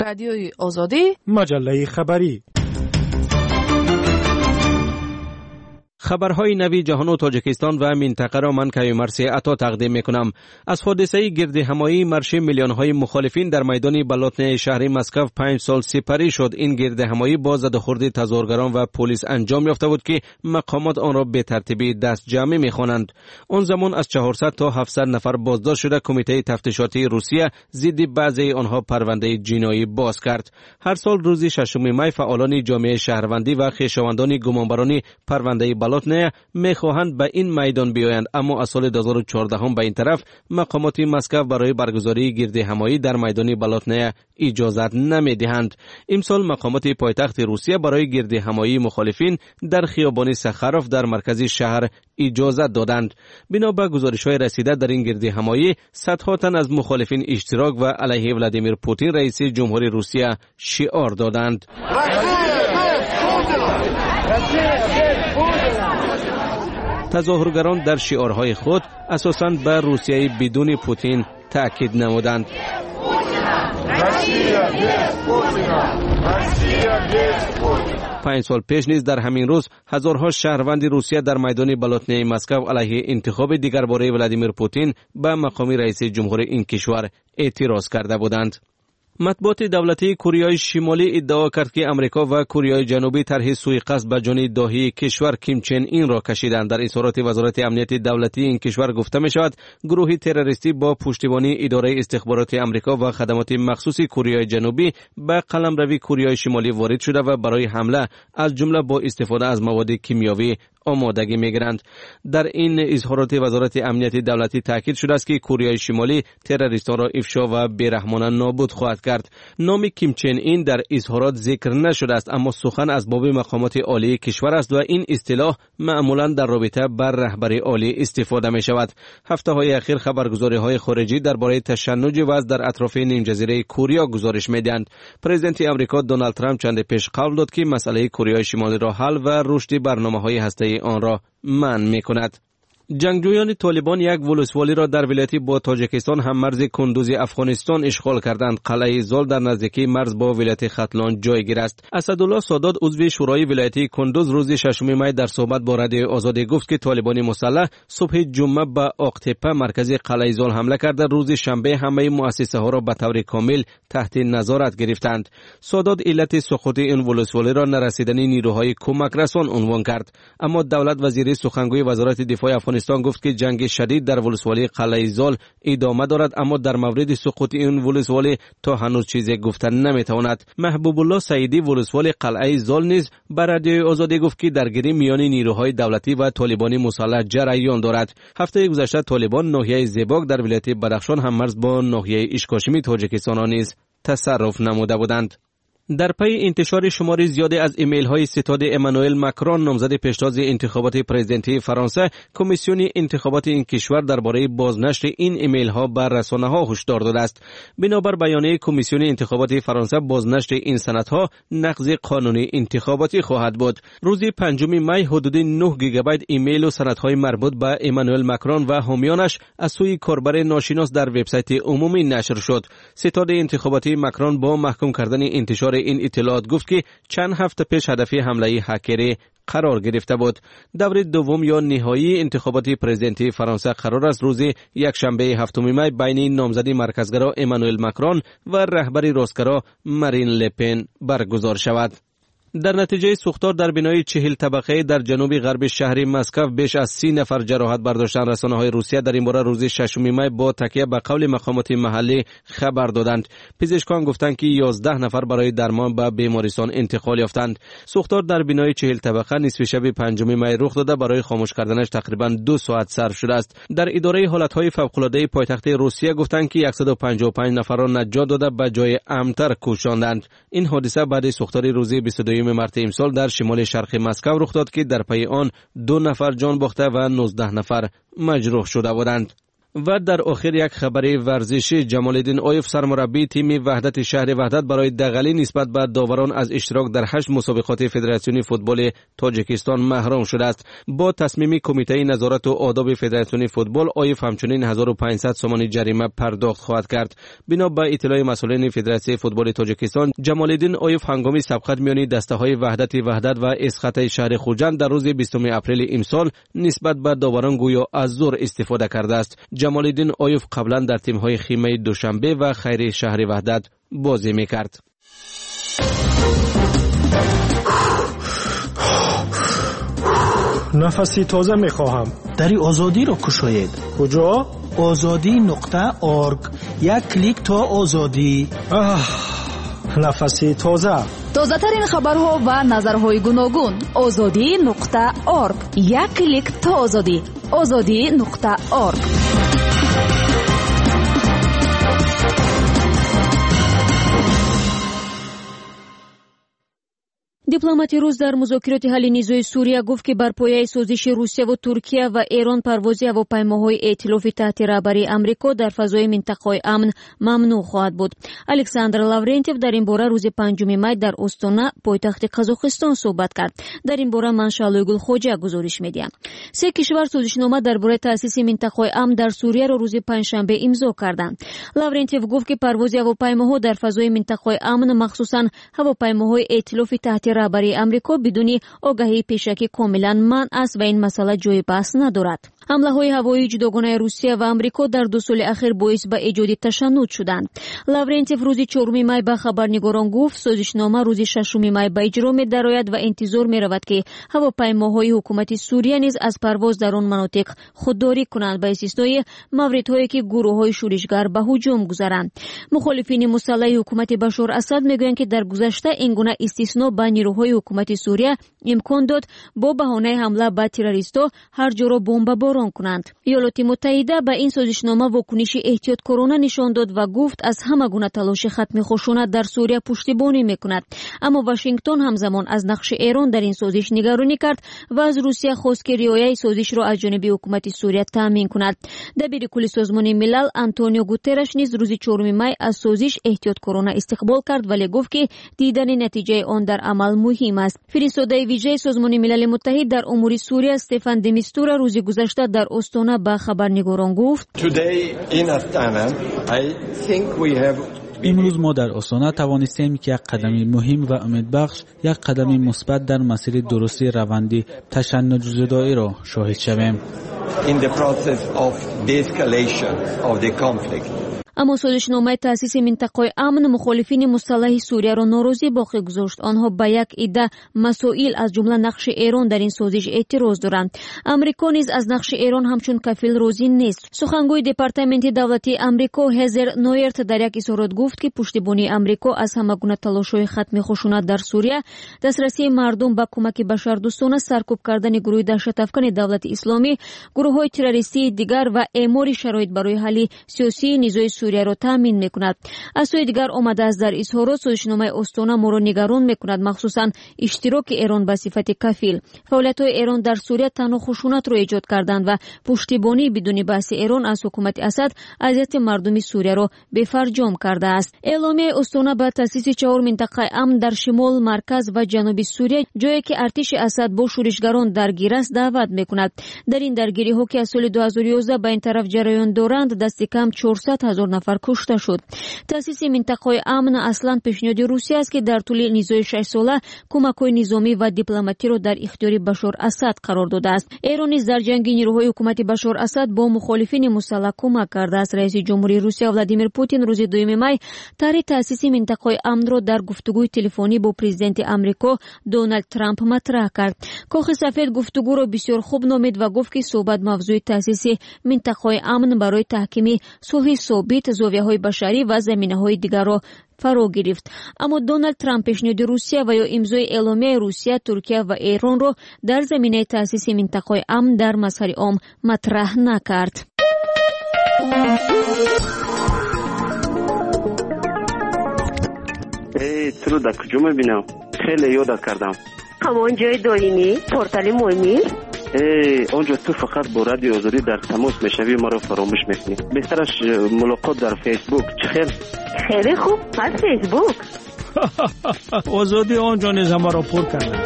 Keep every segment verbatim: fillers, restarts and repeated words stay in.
رادیوی آزادی، مجله خبری. خبرهای نوی جهان و تاجیکستان و منطقه را من کیوم مرسی عطا تقدیم میکنم. از حادثه گرد همایی مرش میلیون‌های مخالفین در میدان بلاتن شهر مسکو پنج سال سپری شد. این گرد همایی با زده‌خورد تظاهرگران و پلیس انجام یافته بود که مقامات آن را به ترتیب دست جمعی میخوانند. آن زمان از چهارصد تا هفتصد نفر بازداشت شده کمیته تفتیشاتی روسیه ضد بعضی آنها پرونده جنایی باز کرد. هر سال روز ششم می فعالان جامعه شهروندی و خویشاوندان گمانبران پرونده بلاتن میخواهند به این میدان بیایند، اما از سال دو هزار و چهارده هم به این طرف مقامات مسکو برای برگزاری گرد همایی در میدان بلاتن اجازت نمیدهند. امسال مقامات پایتخت روسیه برای گرد همایی مخالفین در خیابان سخاروف در مرکز شهر اجازت دادند. بنا به گزارش‌های رسیده در این گرد همایی صدها تن از مخالفین اشتراک و علیه ولادیمیر پوتین رئیس جمهوری روسیه شعار دادند. تظاهرگران در شعارهای خود اساساً به روسیه بدون پوتین تأکید نمودند. پنج سال پیش نیز در همین روز هزارها شهروند روسیه در میدان بلاتن مسکو علیه انتخاب دیگرباره ولادیمیر پوتین به مقام رئیس جمهور این کشور اعتراض کرده بودند. مطبوعات دولتی کره شمالی ادعا کرد که امریکا و کره جنوبی طرح سوءقصد به جان داهی کشور کیم چن این را کشیدند. در اظهارات وزارت امنیت دولتی این کشور گفته می شود گروه تروریستی با پشتیبانی اداره استخبارات امریکا و خدمات مخصوص کره جنوبی به قلمرو کره شمالی وارد شده و برای حمله از جمله با استفاده از مواد کیمیاوی آمادگی میگیرند. در این اظهارات وزارت امنیت دولتی تاکید شده است که کره شمالی تروریستان را افشا و بیرحمانه نابود خواهد کرد. نام کیم چن این در اظهارات ذکر نشده است، اما سخن از باب مقامات عالی کشور است و این اصطلاح معمولا در رابطه بر رهبری عالی استفاده می شود. هفته های اخیر خبرگزاری های خارجی درباره تشنج وضع در اطراف نیم جزیره کره گزارش میدهند. پرزیدنت امریکا دونالد ترامپ چند پیش قول داد که مسئله کره شمالی را حل و رشد برنامه‌های هسته‌ای آن را منع می‌کند. جنگجویان طالبان یک ولسوالی را در ولایت با تاجیکستان هم مرز کندوز افغانستان اشغال کردند. قلعه زال در نزدیکی مرز با ولایت ختلان جایگیر است. اسدالله سادات عضو شورای ولایت کندوز روز ششم می در صحبت با رادیو آزادی گفت که طالبان مسلح صبح جمعه به آقتپه مرکز قلعه زال حمله کرده. روز شنبه همه مؤسسه ها را به طور کامل تحت نظارت گرفتند. سادات علت سقوط این ولسوالی را نرسیدن نیروهای کمک رسان عنوان کرد، اما دولت وزیر سخنگوی وزارت دفاع افغانستان گفت که جنگ شدید در ولسوالی قلعه زال ادامه دارد، اما در مورد سقوط این ولسوالی تا هنوز چیزی گفتن نمیتواند. محبوب الله سعیدی ولسوالی قلعه زال نیز بر رادیو آزادی گفت که درگیری میان نیروهای دولتی و طالبان مسلح جریان دارد. هفته گذشته طالبان ناحیه زیباک در ولایت بدخشان هم مرز با ناحیه اشکاشمی تاجیکستان نیز تصرف نموده بودند. در پی انتشار شماری زیادی از ایمیل های ستاد امانوئل ماکرون نامزد پیشتاز انتخابات پرزیدنتی فرانسه، کمیسیون انتخابات این کشور درباره بازنشر این ایمیل ها بر رسانه ها هشدار داده است. بنابر بیانیه کمیسیون انتخابات فرانسه، بازنشر این سندها نقض قانون انتخاباتی خواهد بود. روز پنجم می حدود نه گیگابایت ایمیل و سندهای مربوط به امانوئل ماکرون و حامیانش از سوی کاربر ناشناس در وبسایت عمومی نشر شد. ستاد انتخاباتی ماکرون با محکوم کردن انتشار این اطلاعات گفت که چند هفته پیش هدف حمله هکری قرار گرفته بود. دور دوم یا نهایی انتخابات پرزیدنتی فرانسه قرار است روز یکشنبه هفتم می بین نامزد مرکزگرا امانوئل ماکرون و رهبر راستگرا مارین لپن برگزار شود. در نتیجه سوختار در بنای چهل طبقه در جنوب غرب شهر مسکو بیش از سی نفر جراحت برداشتند. رسانه‌های روسیه در این باره روز ششم می با تکیه به قول مقامات محلی خبر دادند. پزشکان گفتند که یازده نفر برای درمان به بیمارستان انتقال یافتند. سوختار در بنای چهل طبقه نصف شب پنجم می رخ داده. برای خاموش کردنش تقریبا دو ساعت صرف شده است. در اداره حالت‌های فوق‌العاده پایتخت روسیه گفتند که صد و پنجاه و پنج نفر را نجات داده به جای امن‌تر کوچاندند. این حادثه بعد سوختار روز بیست و دو مارس امسال در شمال شرق مسکو رخ داد که در پی آن دو نفر جان باخته و نوزده نفر مجروح شده بودند. و در آخر یک خبر ورزشی، جمال‌الدین آیوف سرمربی تیم وحدت شهر وحدت برای دغلی نسبت به داوران از اشتراک در هشت مسابقات فدراسیون فوتبال تاجیکستان محروم شده است. با تصمیم کمیته نظارت و آداب فدراسیون فوتبال، آیوف همچنین هزار و پانصد سومانی جریمه پرداخت خواهد کرد. بنا به اطلاع مسئولین فدراسیون فوتبال تاجیکستان، جمال‌الدین آیوف هنگام سبقت میانی دسته‌های وحدت وحدت و اسخط شهر خوجند در روز بیستم اپریل امسال نسبت به داوران گویا از زور استفاده کرده است. جمال‌الدین آیوف قبلا در تیم‌های خیمه دوشنبه و خیر شهر وحدت بازی می‌کرد. نفسی تازه می‌خواهم. دری آزادی را کشاید. کجا؟ آزادی نقطه آرگ. یک کلیک تا آزادی. آه، نفسی تازه. تازه ترین خبرها و نظرهای گوناگون. آزادی نقطه آرگ. یک کلیک تا آزادی. آزادی نقطه آرگ. дипломати рус дар музокироти ҳалли низои Сурия гуфт ки бар пояи созиши Русияву Туркия ва Эрон парвози ҳавопаймоҳои эътилофи таҳти раҳбарии Амрико дар фазои минтақаи амн мамнӯъ хоҳад буд. Александр Лаврентьев дар ин бора рӯзи панҷуми май дар Остона, пойтахти Қазоқистон суҳбат кард. дар ин бора Маншаалӯи Гулхоҷа гузориш медиҳад. се кишвар созишнома дар бораи таъсиси минтақаи амн дар Сурияро рӯзи панҷшанбе имзо карданд. Лаврентьев гуфт ки парвози ҳавопаймоҳо дар фазои минтақаи амн, махсусан ҳавопаймоҳои эътилофи таҳти раҳбарии Амрико бидуни огаҳии пешакӣ комилан манъ аст ва ин масъала ҷои баҳс надорад. ҳамлаҳои ҳавоии ҷудогонаи Русия ва Амрико дар ду соли ахир боис ба эҷоди ташаннуд шуданд. Лаврентьев рӯзи чорум май ба хабарнигорон гуфт, созишнома рӯзи шашум май ба иҷро медарояд ва интизор меравад ки ҳавопаймоҳои ҳукумати Сурия низ аз парвоз дар он манотиқ худдорӣ кунанд, ба истиснои мавридҳое ки гурӯҳҳои шӯришгар ба ҳуҷум гузаранд. мухолифини мусаллаҳи ҳукумати Башор Асад мегӯянд ки дар гузашта ин гуна истисно ба нирӯҳои ҳукумати Сурия имкон дод бо баҳонаи ҳамла ба террористҳо ҳар ҷоро бомбаборон кунанд. иёлоти муттаҳида ба ин созишнома вокуниши эҳтиёткорона нишон дод ва гуфт аз ҳама гуна талоши хатми хушунат дар Сурия пуштибонӣ мекунад. аммо Вашингтон ҳамзамон аз нақши Эрон дар ин созиш нигаронӣ кард ва аз Русия хост ки риояи созишро аз ҷониби ҳукумати Сурия таъмин кунад. дабири кулли созмони милал Антонио Гутерреш низ рӯзи чорум май аз созиш эҳтиёткорона истиқбол кард, вале гуфт ки дидани натиҷаи он дар амал муҳим аст. фиристодаи виҷаи созмони милали муттаҳид дар умури Сурия Стефан де Мистура рӯзи гузашта дар Остона ба хабарнигорон гуфт: امروز ما در آستانه توانستیم که یک قدم مهم و امیدبخش، یک قدم مثبت در مسیر درستی روند تشنج زدایی را شاهد شویم. In the process of de-escalation of the conflict. аммо созишномаи таъсиси минтақаи амн мухолифини мусаллаҳи Суриyaро норозӣ боқӣ гузошт. онҳо ба як идда масоил аз ҷумла нақши Эрон дар ин созиш эътироз доранд. Амрико низ аз нақши Эрон ҳамчун кафил розӣ нест. сухангӯи департаменти давлатии Амрико Ҳезер Ноерт дар як изҳорот гуфт ки пуштибонии Амрико аз ҳама гуна талошҳои хатми хушунат дар Сурия, дастрасии мардум ба кӯмаки башардӯстона, саркӯб кардани гурӯҳи даҳшатафкани давлати исломӣ, гурӯҳҳои террористии дигар ва эъмори шароит барои ҳалли сиёсии низои Суриyaро таъмин мекунад. аз сӯи дигар омадааст дар изҳорот, созишномаи Остона моро нигарон мекунад, махсусан иштироки Эрон ба сифати кафил. фаъолиятҳои Эрон дар Сурия танҳо хушунатро эҷод карданд ва пуштибонии бидуни баҳси Эрон аз ҳукумати Асад азияти мардуми Сурияро бефарҷом кардааст. эъломияи Остона ба таъсиси чаҳор минтақаи амн дар шимол, марказ ва ҷануби Сурия, ҷое ки артиши Асад бо шӯришгарон даргир аст, даъват мекунад. дар ин даргириҳо ки аз соли ду ҳазору ёздаҳ ба ин тараф ҷараён доранд, дасти кам чорсад ҳазор нафар кушта шуд. таъсиси минтақаи амн аслан пешниҳоди Русия аст ки дар тӯли низои шашсола кӯмакҳои низомӣ ва дипломатиро дар ихтиёри Башор Асад қарор додааст. Эрон низ дар ҷанги нирӯҳои ҳукумати Башор Асад бо мухолифини мусаллаҳ кӯмак кардааст. раиси ҷумҳурии Русия Владимир Путин рӯзи дуюми май тарҳи таъсиси минтақаи амнро дар гуфтугӯи телефонӣ бо президенти Амрико Доналд Трамп матраҳ кард. Кохи сафед гуфтугӯро бисёр хуб номид ва гуфт ки суҳбат мавзӯи таъсиси минтақаи амн барои таҳкими сулҳи собит, зовияҳои башарӣ ва заминаҳои дигарро фаро гирифт. аммо Доналд Трамп пешниҳоди Русия ва ё имзои эъломияи Русия, Туркия ва Эронро дар заминаи таъсиси минтақаи амн дар мазҳари ом матраҳ накард. эй труда куҷо мебинам? хеле ёдат кардам. ҳамон ҷои доимӣ, портали муҳимӣ? اونجا تو فقط با رادیو آزادی در تماس میشوی، ما رو فراموش میکنی. بهترش ملاقات در فیسبوک. خیر خیلی خوب، پس فیسبوک. آزادی آنجا نیز ما را پر کرده.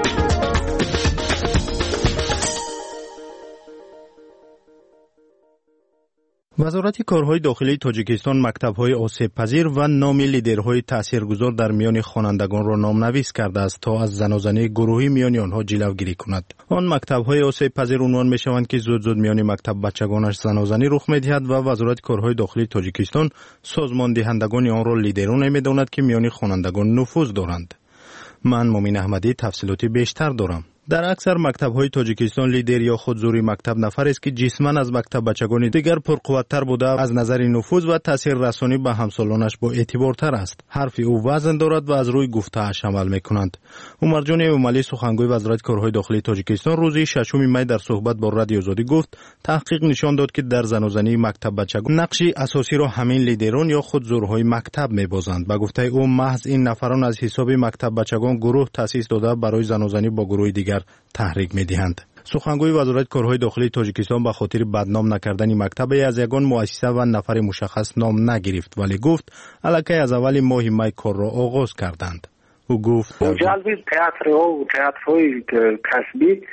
وزارت کارهای داخلی تاجیکستان مکتب‌های آسیب پذیر و نام لیدرهای تاثیرگذار در میان خوانندگان را نامنویس کرده است تا از زنازنی گروهی میان آنها جلوگیری کند. آن مکتب‌های آسیب پذیر عنوان می‌شوند که زود زود میان مکتب بچگانش زنازنی رخ می‌دهد و وزارت کارهای داخلی تاجیکستان سازمان دهندگان آن را لیدران می‌داند که میان خوانندگان نفوذ دارند. من مومین احمدی تفصیلاتی بیشتر دارم. در اکثر مکتب‌های تاجیکستان لیدر یا خودزوری مکتب نفر است که جسماً از مکتب بچگان دیگر پرقوت‌تر بوده، از نظر نفوذ و تاثیر رسانی به همسالانش با اعتبارتر است. حرف او وزن دارد و از روی گفته‌اش عمل می‌کنند. عمر جان امالی سخنگوی وزارت کارهای داخلی تاجیکستان روز ششم می در صحبت با رادیو آزادی گفت تحقیق نشان داد که در زنازنی مکتب بچگان نقش اساسی را همین لیدران یا خودزورهای مکتب می‌بازند. به گفته او محض این نفران از حساب مکتب بچگان گروه تأسیس داده برای زنازنی با گروه دیگر تحریک می‌دهند. سخنگوی وزارت کارهای داخلی تاجیکستان به خاطر بدنام نکردن مکتب از یگان مؤسسه و نفر مشخص نام نگرفت، ولی گفت الکی از اول ماه می کار را آغاز کردند. او گفت جلب تئاترها و تئاترهای کسبی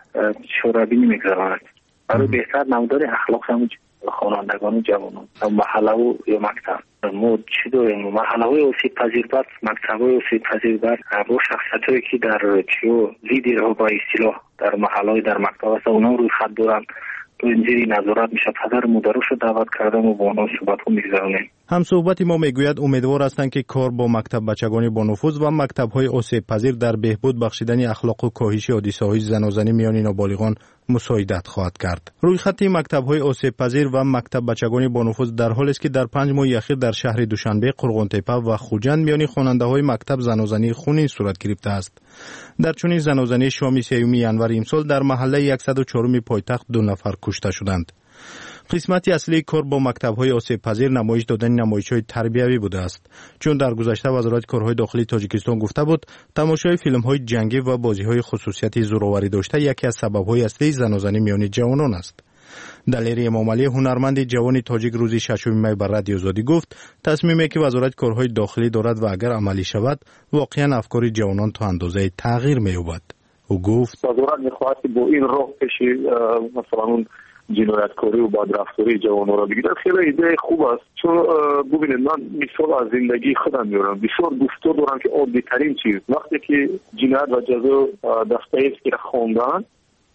شورابی می‌گذارد برای بهتر نمودار اخلاق خوانندگان و جوانان محله و یا مکتب. ما چی داریم؟ محله های آسیب پذیر بر، مکتب های آسیب پذیر بر با شخصیت هایی که در چیو لیدر ها با اصطلاح در محله های در مکتب هست اونا روی خط دارن تو اینجوری نظارت میشه. پدر مادرش رو دعوت کردم و با اونا صحبت ها میگذارونیم. هم صحبت ما میگوید امیدوار هستند که کار با مکتب بچگانی با نفوذ و مکتب های آسیب پذیر در بهبود بخشیدن اخلاق و کاهش حادثه های زنازنی میان نابالغان مساعدت خواهد کرد. روی خط مکتب های آسیب پذیر و مکتب بچگانی با نفوذ در حالی است که در پنج ماه اخیر در شهر دوشنبه، قرغن‌تپه و خوجند میان خواننده های مکتب زنازنی خونین صورت گرفته است. در چنین زنازنی شام سیوم ینور امسال در محله صد و چهار پایتخت دو نفر کشته شدند. قسمتی اصلی کار با مکتب‌های آسیب پذیر نمایش دادن نمایش‌های تربیوی بوده است، چون در گذشته وزارت کارهای داخلی تاجیکستان گفته بود تماشای فیلم‌های جنگی و بازی‌های خصوصیت زورآوری داشته یکی از سبب‌های اصلی زنازنی میان جوانان است. دلیری امامعلی هنرمند جوان تاجیک روز ششم می بر رادیو آزادی گفت تصمیمی که وزارت کارهای داخلی دارد و اگر عملی شود واقعا افکار جوانان تا اندازه تغییر می‌یابد. او گفت وزارت می‌خواهد با این راه پیش مثلا اون جنایتکاری و بدرفتاری جوانان را بگیرد. خیلی ایده خوب است، چون ببینید من مثال از زندگی خودم میارم. بسیار گفتار دارم که عادی ترین چیز وقتی که جنایت و جزا دستایفسکی را خواندن،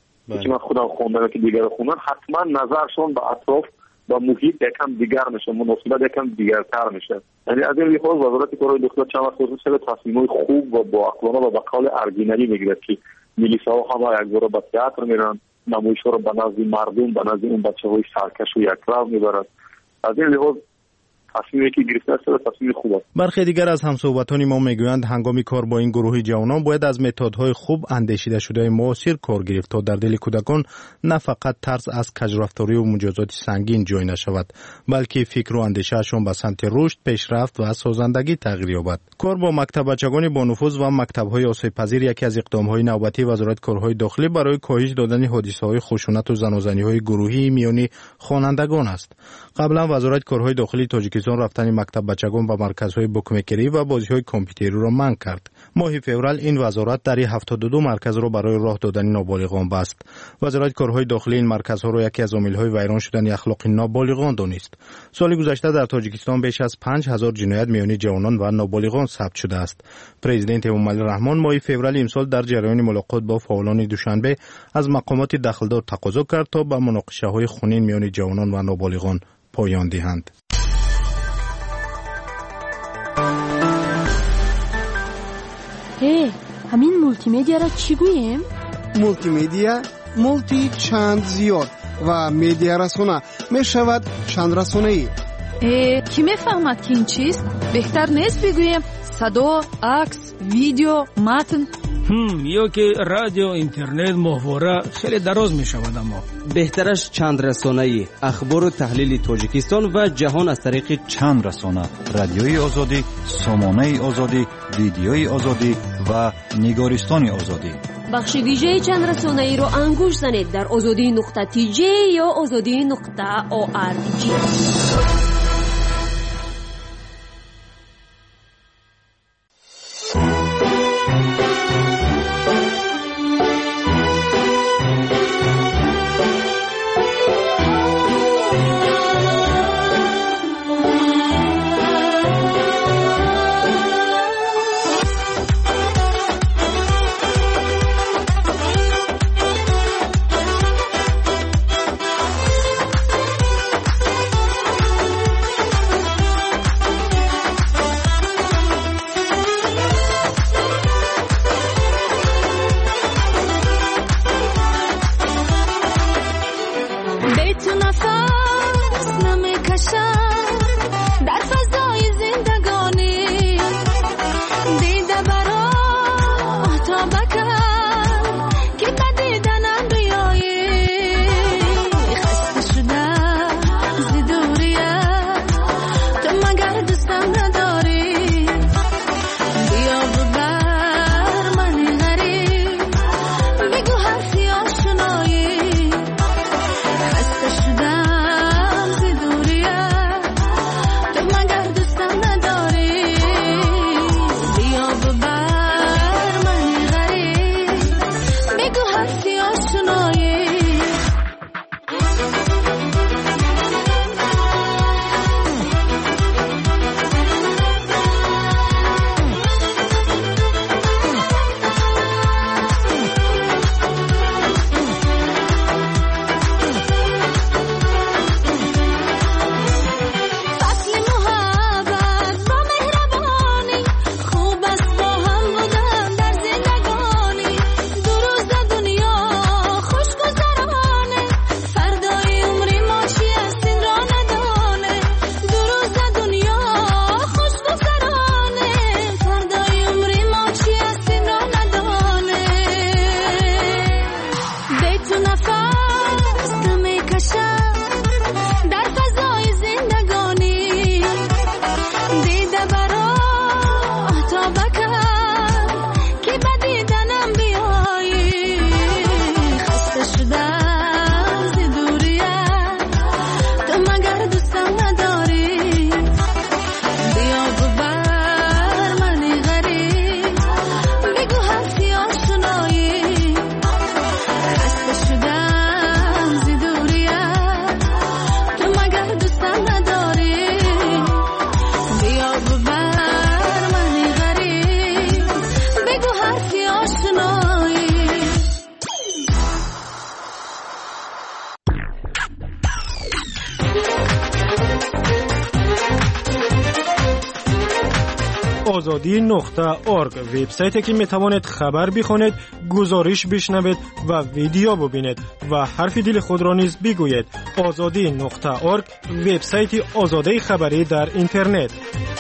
که من خودم خوندم که دیگر خوندن، حتما نظرشون به اطراف و محیط یکم دیگر میشه، مناسبت یکم دیگرتر میشه. یعنی از این لحاظ وزارت کارهای داخلی چند وقت خصوصا تصمیم‌های خوب و با عقلانه و با قول ارگینالی میگیرد که میلیساها هم یک بار به تئاتر میرن، نمایش‌ها رو به نزد مردم، به نزد اون بچه‌های سرکش و یکرو میبرد. از این لحاظ تصمیمی که گرفته است تصمیم خوب است. برخی دیگر از همصحبتان ما میگویند هنگامی کار با این گروه جوانان باید از متدهای خوب اندیشیده شده معاصر کار گرفت تا در دل کودکان نه فقط ترس از کجرفتاری و مجازات سنگین جای نشود، بلکه فکر و اندیشه‌شان به سمت رشد، پیشرفت و سازندگی تغییر یابد. کار با مکتب بچگان با نفوذ و مکتب‌های آسیب پذیر یکی از اقدام‌های نوبتی وزارت کارهای داخلی برای کاهش دادن حادثه‌های خشونت و زنازنی‌های گروهی میان خوانندگان است. قبلا وزارت کارهای داخلی تاجیکستان رفتن مکتب بچگان به مرکزهای بوکمکری و بازی‌های کامپیوتری را منع کرد. ماه فوریه این وزارت در هفتاد و دو مرکز را برای راه دادن نابالغان بست. وزارت کارهای داخلی این مرکزها را یکی از عامل‌های ویران شدن اخلاق نابالغان دانست. سال گذشته در تاجیکستان بیش از پنج هزار جنایت میان جوانان و نابالغان ثبت شده است. پرزیدنت امامعلی رحمان ماه فوریه امسال در جریان ملاقات با فعالان دوشنبه از مقامات دخلدار تقاضا کرد تا به مناقشه‌های خونین میان جوانان و نابالغان پایان دهند. هی، همین مولتی مدیا را چی گوییم؟ مولتی مدیا مولتی چند زیاد و مدیا رسانه می شود چند رسانه ای. کی می فهمد که این چیست؟ بهتر نیست بگوییم صدا، عکس، ویدیو، متن؟ هم یا که رادیو، اینترنت، محتوا خیلی دراز می شود. اما بهترش چند رسانه‌ای، اخبار و تحلیل تاجیکستان و جهان از طریق چند رسانه: رادیوی آزادی، سامانه آزادی، ویدیوی آزادی و نگارستان آزادی. بخش ویژه چند رسانه‌ای را انگوش زنید در آزادی نقطه تی جی یا آزادی نقطه او آر جی. آزادی نقطه اورگ وبسایتی که میتوانید خبر بخونید، گزارش بشنوید و ویدیو ببینید و حرف دل خود را نیز بگویید. آزادی نقطه اورگ وبسایت آزادی خبری در اینترنت.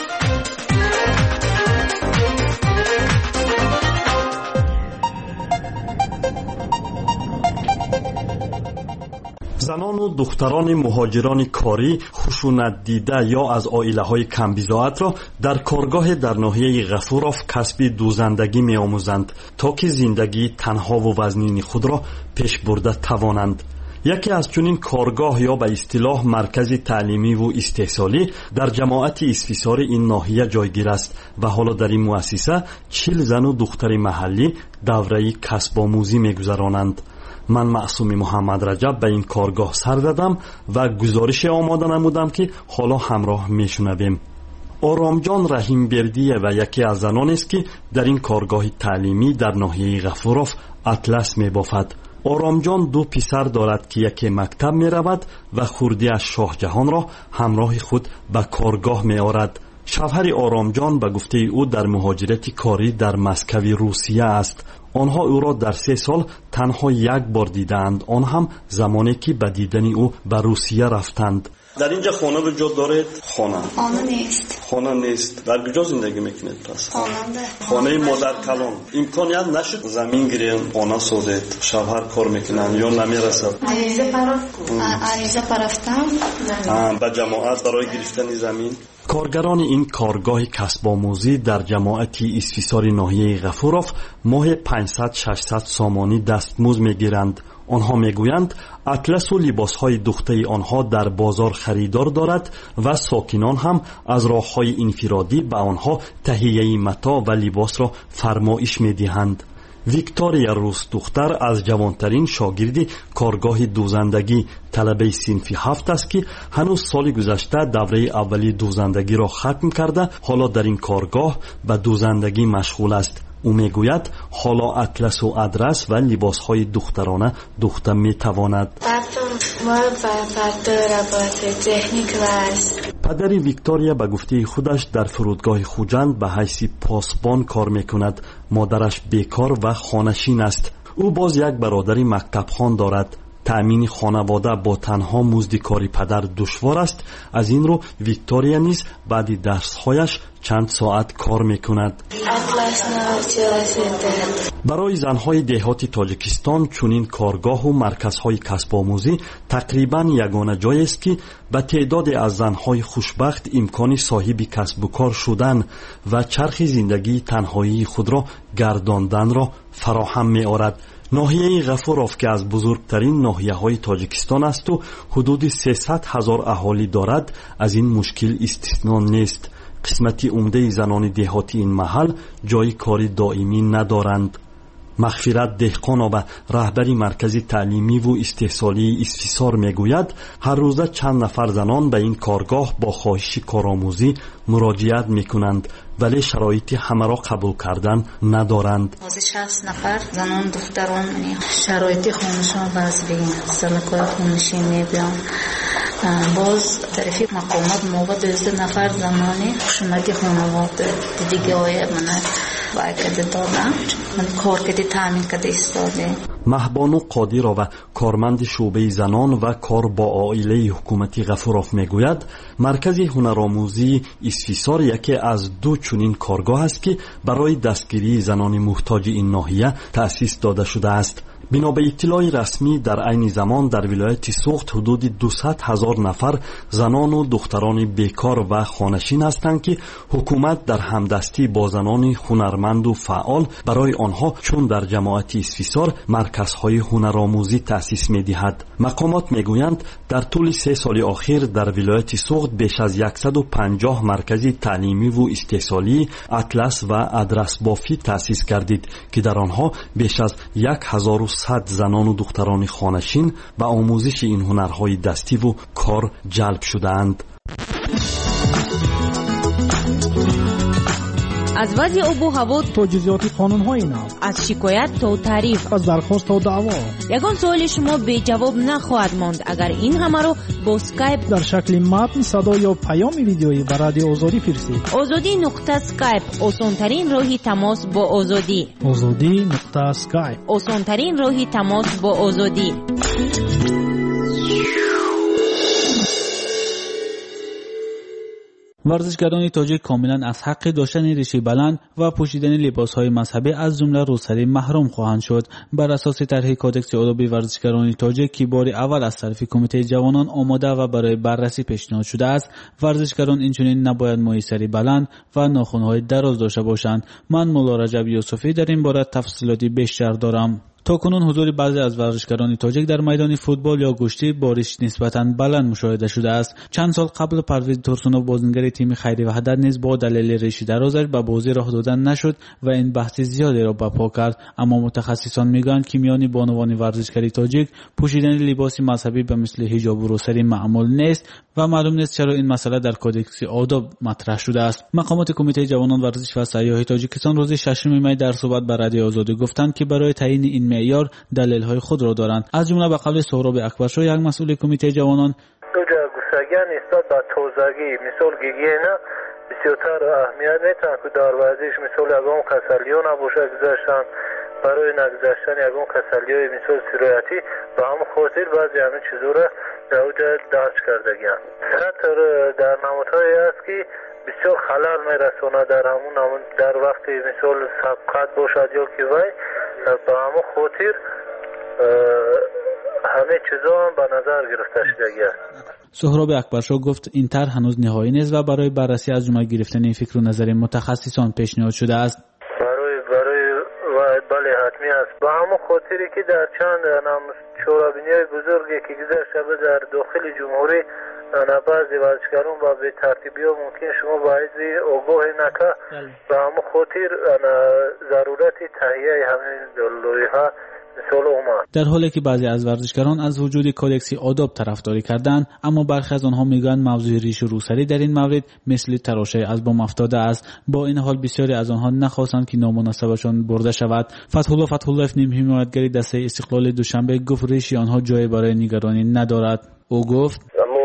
زنان و دختران مهاجران کاری خشونت دیده یا از عائله‌های کمبزاعت را در کارگاه در ناحیه غفوروف کسب دوزندگی می‌آموزند تا که زندگی تنها و وزنین خود را پیش برده توانند. یکی از چنین کارگاه یا به اصطلاح مرکز تعلیمی و استحصالی در جماعت اسفیسار این ناحیه جایگیر است و حالا در این مؤسسه چهل زن و دختر محلی دوره کسب آموزی می‌گذرانند. من معصوم محمد رجب به این کارگاه سر زدم و گزارش آماده نمودم که حالا همراه میشنویم. آرامجان رحیم بردیه و یکی از زنان است که در این کارگاه تعلیمی در ناحیه غفوروف اطلس میبافد. آرامجان دو پسر دارد که یکی مکتب میرود و خردی از شاه جهان را همراه خود به کارگاه میآورد. شوهر آرامجان به گفته او در مهاجرت کاری در مسکو روسیه است. آنها او را در سه سال تنها یک بار دیدند، آن هم زمانی که به دیدن او به روسیه رفتند. در اینجا خانه وجود دارد؟ خانه خانه نیست. خانه نیست. در کجا زندگی میکنید پس؟ خاننده. خانه مادر کلان. امکانیت نشد زمین گیرین خانه سازید؟ شوهر کار میکنن یا نمیرسد؟ عریضه پرفت عریضه پرفتم به جماعت برای گرفتن زمین کارگران این کارگاه کسب آموزی در جماعت اسفیسار ناحیه غفوروف ماه پانصد ششصد سامانی دستمزد میگیرند. آنها میگویند اطلس و لباسهای دوخته آنها در بازار خریدار دارد و ساکنان هم از راههای انفرادی به آنها تهیه متاع و لباس را فرمایش میدهند. ویکتوریا روس دختر از جوانترین شاگردی کارگاه دوزندگی طلبه صنف هفت است که هنوز سال گذشته دوره اولی دوزندگی را ختم کرده حالا در این کارگاه به دوزندگی مشغول است. او میگوید حالا اطلس و ادرس و لباسهای دخترانه دوخته میتواند. پدر ویکتوریا به گفته خودش در فرودگاه خوجند به حیث پاسبان کار میکند. مادرش بیکار و خانه‌شین است. او باز یک برادر مکتبخوان دارد. تأمین خانواده با تنها مزد کاری پدر دشوار است. از این رو ویکتوریا نیز بعد درس‌هایش چند ساعت کار میکند. برای زنهای دهات تاجیکستان چنین کارگاه و مرکزهای کسب آموزی تقریبا یگانه جایی است که به تعداد از زنهای خوشبخت امکان صاحب کسب و کار شدن و چرخ زندگی تنهایی خود را گرداندن را فراهم می‌آورد. ناحیه غفوروف که از بزرگترین ناحیه‌های تاجیکستان است و حدود سیصد هزار اهالی دارد از این مشکل استثنا نیست. قسمتی عمده زنان دهاتی این محل جای کاری دائمی ندارند. مغفرت دهقانو و رهبری مرکز تعلیمی و استحصالی اسفیسار میگوید هر روزه چند نفر زنان به این کارگاه با خواهش کارآموزی مراجعت میکنند ولی شرایط همه را قبول کردن ندارند. از شصت نفر زنان دختران شرایط خونشان وضعی سلکای خونشی میبیان. باز طرفی مقامات موقع دوزده نفر زنانی خشونتی خانواده دیگه آیه منه باید کده دادم من کار کده تامین کده استاده. مهبانو قادیرا و کارمند شعبه زنان و کار با عائله حکومتی غفوروف میگوید مرکز هنرآموزی اسفیسار یکی از دو چنین کارگاه است که برای دستگیری زنان محتاج این ناحیه تأسیس داده شده است. بنا به اطلاع رسمی در عین زمان در ولایت سوخت حدود دویست هزار نفر زنان و دختران بیکار و خانه‌شین هستند که حکومت در همدستی با زنان هنرمند و فعال برای آنها چون در جماعت اسفیسار مرکزهای هنرآموزی تأسیس می‌دهد. مقامات میگویند در طول سه سال اخیر در ولایت سوخت بیش از صد و پنجاه مرکز تعلیمی و استحصالی اطلس و ادرس بافی تأسیس گردید که در آنها بیش از هزار و صد زنان و دختران خانه‌شین به آموزش این هنرهای دستی و کار جلب شده‌اند. از وضع آب و هوا تا جزئیات قانون‌های نو، از شکایت تا تعریف، از درخواست تا دعوا، یگان سوال شما به جواب نخواهد ماند اگر این همه رو با اسکایپ در شکل متن، صدا یا پیام ویدیویی به رادیو آزادی فرستید. آزادی نقطه اسکایپ آسان‌ترین راه تماس با آزادی. آزادی نقطه اسکایپ آسان‌ترین راه تماس با آزادی. ورزشکاران تاجیک کاملا از حق داشتن ریشه بلند و پوشیدن لباسهای مذهبی از جمله روسری محروم خواهند شد. بر اساس طرح کودکس آداب ورزشکاران تاجیک که بار اول از طرف کمیته جوانان آماده و برای بررسی پیشنهاد شده است، ورزشکاران اینچنین نباید موی بلند و ناخن‌های دراز داشته باشند. من مولا رجب یوسفی در این باره تفصیلاتی بیشتر دارم. تاکنون حضور بعضی از ورزشکاران تاجیک در میدان فوتبال یا گشتی بارش نسبتاً بلند مشاهده شده است. چند سال قبل پرویز تورسونوف بازیگر تیم خیری وحدت نیز با دلیل ریشه درازش به بازی راه دادن نشد و این بحث زیادی را برپا کرد. اما متخصصان میگویند که میان بانوان ورزشکاری تاجیک پوشیدن لباس مذهبی به مثل حجاب و روسری معمول نیست و معلوم نیست چرا این مسئله در کودکس آداب مطرح شده است. مقامات کمیته جوانان ورزش و سیاحی تاجیکستان روز ششم می در صحبت با رادیو آزادی گفتند که برای تعیین این معیار دلایل خود را دارند. از جمله به قول سهراب اکبرشاه یک مسئول کمیته جوانان دوجا گوسگی نسبت به توزگی مثال گیگینا بسیارتر اهمیت میتونه که در ورزش مثال یگان کسلیون نباشه گذاشتن برای نگذاشتن یگان کسلیای مثال سرایتی به هم خاطر بعضی همین چیزو را در اوجا درج کردگیان. سطر در نمودهایی است که بسیار خلل میرسونه در همون در وقتی مثال سبقت باشد یا که وای به همون خاطر همه چیزا هم به نظر گرفته شده است. سهراب اکبرشاه گفت این طرح هنوز نهایی نیست و برای بررسی از جمله گرفتن این فکر و نظر متخصصان پیشنهاد شده است. برای برای بله حتمی است. با همون خاطری که در چند شورابینی‌های بزرگی که گذشته در داخل جمهوری انا بعضی ورزشکاران با به ترتیبی ها ممکن شما باید آگاه نکه و همون خاطر ضرورت تهیه همین لایحه مثال اومد. در حالی که بعضی از ورزشکاران از وجود کودکسی آداب طرفداری کردند، اما برخی از آنها میگویند موضوع ریش و روسری در این مورد مثل تراشه از بام افتاده است. با این حال بسیاری از آنها نخواستند که نامناسبشان برده شود. فتح‌الله فتح‌الله نیم حمایتگری دسته استقلال دوشنبه گفت ریش آنها جای برای نگرانی ندارد. او گفت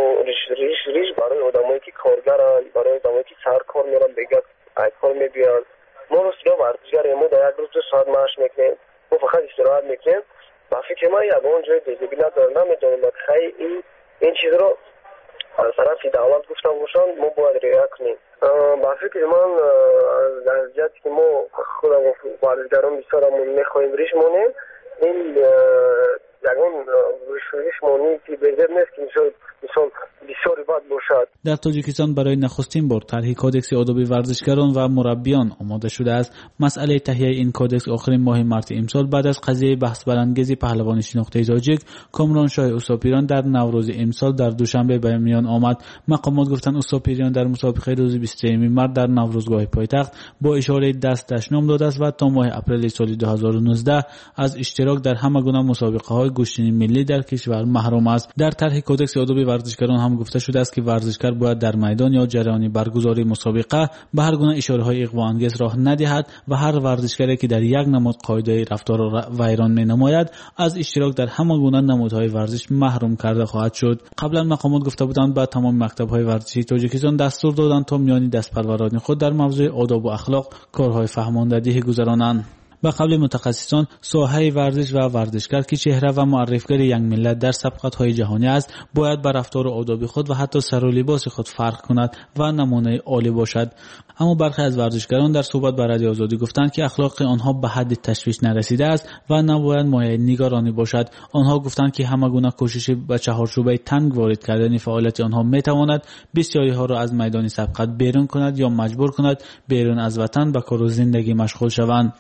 کارگران برای آدمایی که سر کار میرن بگه ای کار میبیان ما روسیا ورزشگر ما در یک روز دو ساعت معاش میکنیم ما فقط استراحت میکنیم و فکر من یک اون جای دیگه نداره نمیدونم خیلی این این چیز رو از طرف دولت گفته باشن ما باید رعایت کنیم. با فکر من در جهتی که ما خودمون ورزشگران بسیارمون میخوایم ریش مونیم این یکون ریش مونی که بهتر نیست که مثال مثال بسیاری بد باشد. در تاجیکستان برای نخستین بار طرح کودکس آداب ورزشکاران و مربیان آماده شده است. مسئله تهیه این کودکس آخرین ماه مارس امسال بعد از قضیه بحث برانگیز پهلوان شناخته تاجیک کامرانشاه اوساپیران در نوروز امسال در دوشنبه به میان آمد. مقامات گفتند اوساپیران در مسابقه روز بیست و سوم مارس در نوروزگاه پایتخت با اشاره دست دشنام داده است و تا ماه اپریل سال دو هزار و نوزده از اشتراک در همه گونه مسابقه‌های گشتنی ملی در کشور محروم است. در طرح کودکس آداب ورزشکاران هم گفته شده است که ورزشکار باید در میدان یا جریان برگزاری مسابقه به هر گونه اشاره‌های اغوا‌انگیز راه ندهد و هر ورزشکاری که در یک نماد قاعده رفتار ویران می‌نماید از اشتراک در همان گونه نمادهای ورزش محروم کرده خواهد شد. قبلا مقامات گفته بودند با تمام مکتب‌های ورزشی تاجیکستان دستور دادند تا میان دستپروران خود در موضوع آداب و اخلاق کارهای فهماندهی گذرانند. به قبل متخصصان ساحه ورزش و ورزشکار که چهره و معرفگر یک ملت در سبقت‌های جهانی است باید به رفتار و آداب خود و حتی سر و لباس خود فرق کند و نمونه عالی باشد. اما برخی از ورزشکاران در صحبت با رادیو آزادی گفتند که اخلاق آنها به حد تشویش نرسیده است و نباید مایه نگرانی باشد. آنها گفتند که همه گونه کوشش به چهارچوبه تنگ وارد کردن فعالیت آنها میتواند بسیاری ها را از میدان سبقت بیرون کند یا مجبور کند بیرون از وطن به کار و زندگی مشغول شوند.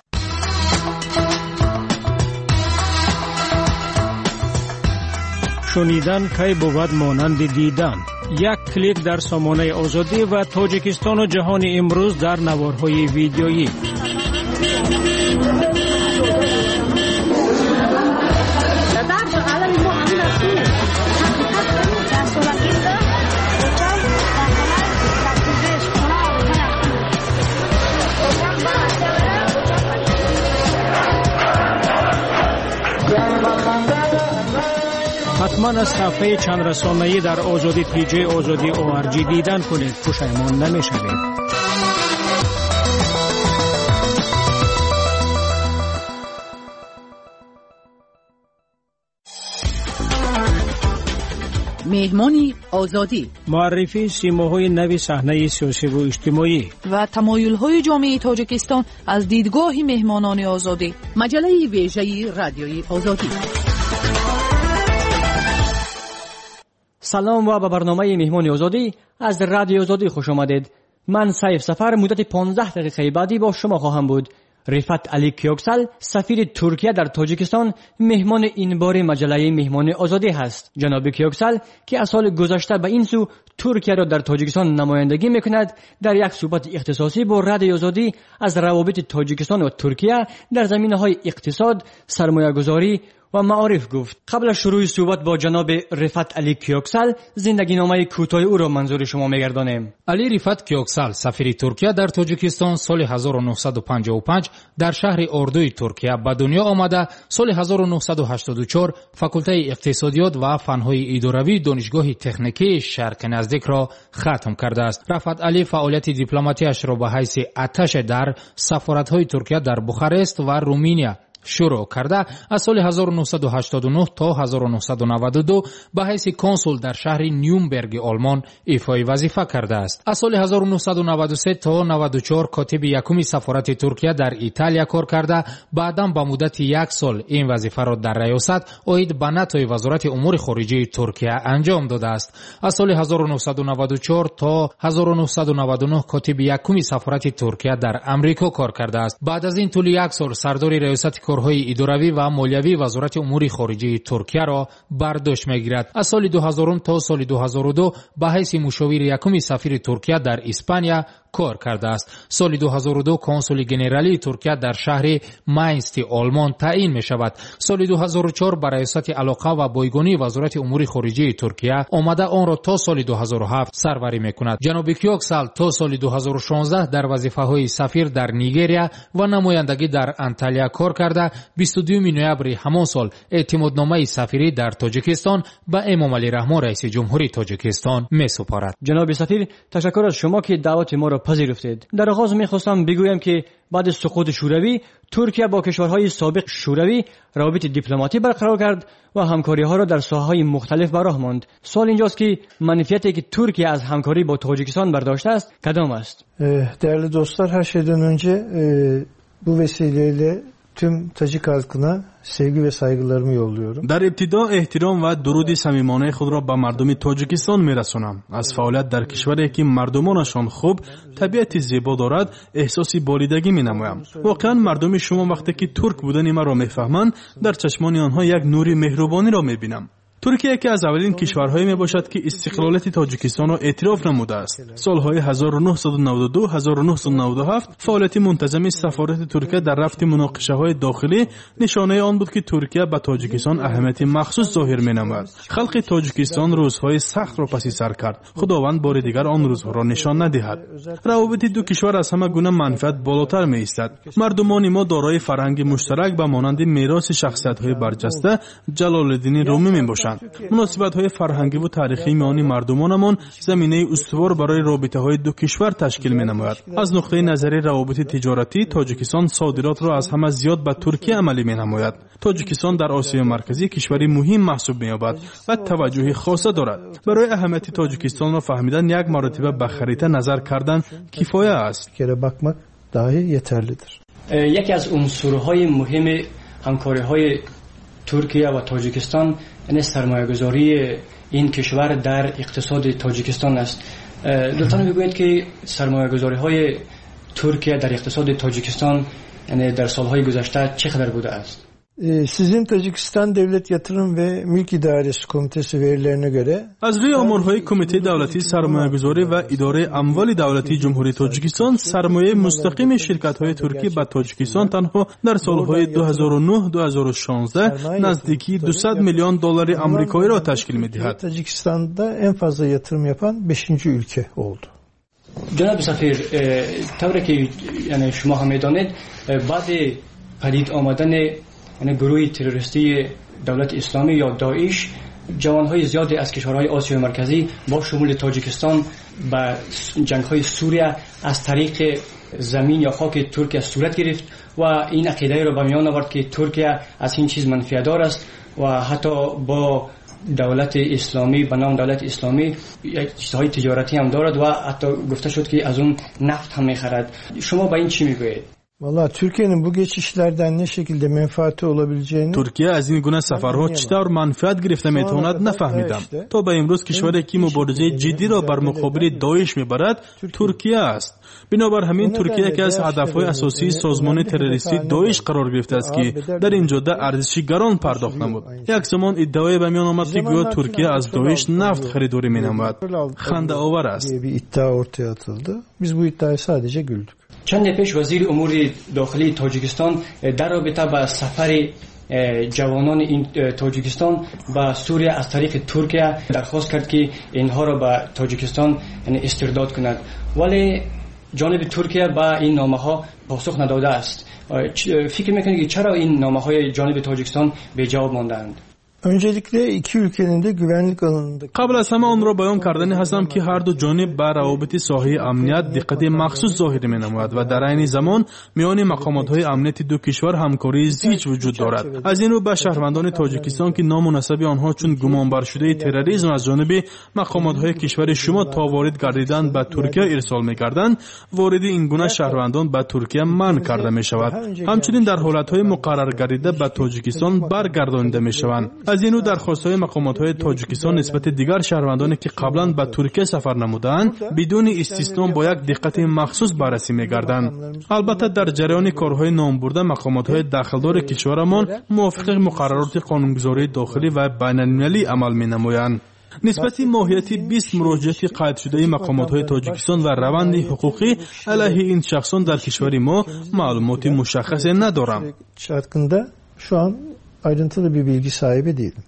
شنیدن کی بود مانند دیدن. یک کلیک در سامانه آزادی و تاجیکستان و جهان امروز در نوارهای ویدیویی. حتما از صفحه چند رسانه‌ای در آزادی پی جی آزادی او آر جی دیدن کنید. پشیمان نمی‌شوید. مهمانی آزادی، معرفی سیماهای نوی صحنه سیاسی و اجتماعی و تمایل‌های جامعه تاجیکستان از دیدگاه مهمانان آزادی. مجله ویژه رادیوی آزادی. سلام و به برنامه مهمان آزادی از رادیو آزادی خوش آمدید. من سیف سفر مدت پانزده دقیقه بعدی با شما خواهم بود. رفعت علی کیوکسل سفیر ترکیه در تاجیکستان مهمان این بار مجله مهمان آزادی هست. جناب کیوکسل که از سال گذشته به این سو ترکیه را در تاجیکستان نمایندگی میکند در یک صحبت اختصاصی با رادیو آزادی از روابط تاجیکستان و ترکیه در زمینه‌های اقتصاد، سرمایه‌گذاری و معارف گفت. قبل از شروع صحبت با جناب رفعت علی کیوکسل زندگی نامه کوتاه او را منظور شما می‌گردانیم. علی رفعت کیوکسل سفیر ترکیه در تاجیکستان سال هزار و نهصد و پنجاه و پنج در شهر اردوی ترکیه به دنیا آمده. سال هزار و نهصد و هشتاد و چهار فاکولته اقتصادیات و فن‌های اداروی دانشگاه تکنیکی شرق نزدیک را ختم کرده است. رفعت علی فعالیت دیپلماتیش را به حیث ارتش در سفارت‌های ترکیه در بخارست و رومانیا شروع کرده از سال هزار و نهصد و هشتاد و نه تا هزار و نهصد و نود و دو به حیث کنسول در شهر نیومبرگ آلمان ایفای وظیفه کرده است. از سال هزار و نهصد و نود و سه تا نود و چهار کاتب یکمی سفارت ترکیه در ایتالیا کار کرده. بعداً به مدت یک سال این وظیفه را در ریاست اید به نتای وزارت امور خارجه ترکیه انجام داده است. از سال هزار و نهصد و نود و چهار تا هزار و نهصد و نود و نه کاتب یکمی سفارت ترکیه در امریکا کار کرده است. بعد از این طول یک سال سردار ریاست کارهای اداروی و مالیوی وزارت امور خارجه ترکیه را بر دوش میگیرد. از سال دو هزار تا سال دو هزار و دو به حیث مشاور یکم سفیر ترکیه در اسپانیا کار کرده است. سال دو هزار و دو کنسول ژنرالی ترکیه در شهر ماینست آلمان تعیین می شود. سال دو هزار و چهار برای ریاست علاقه و بایگانی وزارت امور خارجه ترکیه آمده آن را تا سال دو هزار و هفت سروری می کند. جناب کیوکسال تا سال دو هزار و شانزده در وظیفه های سفیر در نیگریا و نمایندگی در انتالیا کار کرده. بیست و دوم نوامبر همان سال اعتمادنامه سفیری در تاجیکستان به امام علی رحمان رئیس جمهوری تاجیکستان می سپارد. جناب سفیر، تشکر از شما که دعوت ما را پذیرفتید. در آغاز می‌خواستم بگویم که بعد از سقوط شوروی ترکیه با کشورهای سابق شوروی روابط دیپلماتی برقرار کرد و همکاری‌ها را در ساحه‌های مختلف به راه ماند. سوال اینجاست که منفیتی که ترکیه از همکاری با تاجیکستان برداشته است کدام است؟ Değerli dostlar, her şeyden önce bu vesileyle tüm Tacik halkına sevgi ve saygılarımı yolluyorum. در ابتدا احترام و درود صمیمانه خود را به مردم تاجیکستان میرسانم. از فعالیت در کشوری که مردمانشان خوب، طبیعت زیبا دارد، احساس بالیدگی مینمایم. واقعا مردم شما وقتی که ترک بودن ما را میفهمند، در چشمان آنها یک نور مهربانی را میبینم. ترکیه که از اولین کشورهایی می باشد که استقلالیت تاجیکستان را اعتراف نموده است. سالهای هزار و نهصد و نود و دو تا هزار و نهصد و نود و هفت فعالیت منتظم سفارت ترکیه در رفع مناقشه های داخلی نشانه آن بود که ترکیه به تاجیکستان اهمیت مخصوص ظاهر می نماید. خلق تاجیکستان روزهای سخت را پس سر کرد. خداوند بار دیگر آن روزها را نشان ندهد. روابط دو کشور از همه گونه منفعت بالاتر می ایستد. مردمان ما دارای فرهنگ مشترک به مانند میراث شخصیت های برجسته جلال الدین رومی می باشند. مناسبت‌های فرهنگی و تاریخی میان مردمانمان زمینه استوار برای رابطه‌های دو کشور تشکیل می‌نماید. از نقطه نظر روابط تجارتی، تاجیکستان صادرات را از همه زیاد به ترکیه عملی می‌نماید. تاجیکستان در آسیا مرکزی کشوری مهم محسوب می‌یابد و توجه خاصه دارد. برای اهمیت تاجیکستان را فهمیدن یک مرتبه به خریطه نظر کردن کفایه است. Kere bakmak dahi yeterlidir. یکی از عنصرهای مهم همکاری‌های ترکیه و تاجیکستان این سرمایه‌گذاری این کشور در اقتصاد تاجیکستان است. لطفاً بگویید که سرمایه‌گذاری‌های ترکیه در اقتصاد تاجیکستان یعنی در سال‌های گذشته چقدر بوده است؟ Sizin Tacikistan Devlet Yatırım ve Mülk İdaresi Komitesi verilerine göre از روی آمارهای کمیته دولتی سرمایه‌گذاری و اداره اموال دولتی جمهوری تاجیکستان سرمایه مستقیم شرکت‌های ترکی به تاجیکستان تنها در سال‌های دو هزار و نه تا دو هزار و شانزده نزدیکی دویست میلیون دلار آمریکایی را تشکیل می‌دهد. Tacikistan'da en fazla yatırım yapan beşinci ülke oldu. جناب سفیر، طوری که یعنی شما هم می‌دانید بعد پدید آمدن یعنی گروه تروریستی دولت اسلامی یا داعش جوانهای زیادی از کشورهای آسیا مرکزی با شمول تاجیکستان به جنگ‌های سوریه از طریق زمین یا خاک ترکیه صورت گرفت و این عقیده را به میان آورد که ترکیه از این چیز منفعت‌دار است و حتی با دولت اسلامی به نام دولت اسلامی یک چیزهای تجارتی هم دارد و حتی گفته شد که از اون نفت هم می‌خرد. شما با این چی میگویید؟ Vallahi Türkiye'nin bu geçişlerden ne şekilde menfaati olabileceğini ترکیه از این گونه سفرها چطور منفعت گرفته میتواند نفهمیدم. تا به امروز کشوری که مبارزه جدی را بر مقابل داعش میبرد ترکیه است. بنابر همین ترکیه که از هدفهای اساسی سازمان تروریستی داعش قرار گرفته است که در این جاده ارزشی گران پرداخت نمود. یک زمان ادعای به میان آمد که گویا ترکیه از داعش نفت خریداری مینماید. خنده آور است. iddia ortaya atıldı. Biz bu iddiaya sadece güldük. چند پیش وزیر امور داخلی تاجیکستان در رابطه با سفر جوانان این تاجیکستان به سوریه از طریق ترکیه درخواست کرد که اینها را به تاجیکستان استرداد کند، ولی جانب ترکیه به این نامه ها پاسخ نداده است. فکر میکنید که چرا این نامه های جانب تاجیکستان به جواب ماندند؟ Öncelikle iki ülkenin de güvenlik alanında. قبل از همه آن را بیان کردنی هستم که هر دو جانب بر روابط ساحه امنیت دقت مخصوص ظاهر می‌نماید و در عین زمان میان مقامات‌های امنیت دو کشور همکاری زیج وجود دارد. از این رو به شهروندان تاجیکستان که نام مناسب آنها چون گمانبر شده تروریسم از جانب مقامات‌های کشور شما تا وارد گردیدند به ترکیه ارسال می‌کردند، وارد این گونه شهروندان به ترکیه منع کرده می‌شود. همچنین در حالت‌های مقرر گردیده به تاجیکستان برگردانده می‌شوند. از این رو درخواست‌های مقامات‌های تاجیکستان نسبت دیگر شهروندانی که قبلا به ترکیه سفر نمودند بدون استثنا با یک دقت مخصوص بررسی می‌گردند. البته در جریان کارهای نام برده مقامات‌های داخلدار کشورمان موافق مقررات قانونگذاری داخلی و بین‌المللی عمل می‌نمایند. نسبت ماهیتی بیست مراجعه قید شده مقامات‌های تاجیکستان و روند حقوقی علیه این شخصان در کشور ما معلومات مشخصی ندارم. hakkında şu an ayrıntılı bir bilgi sahibi değilim.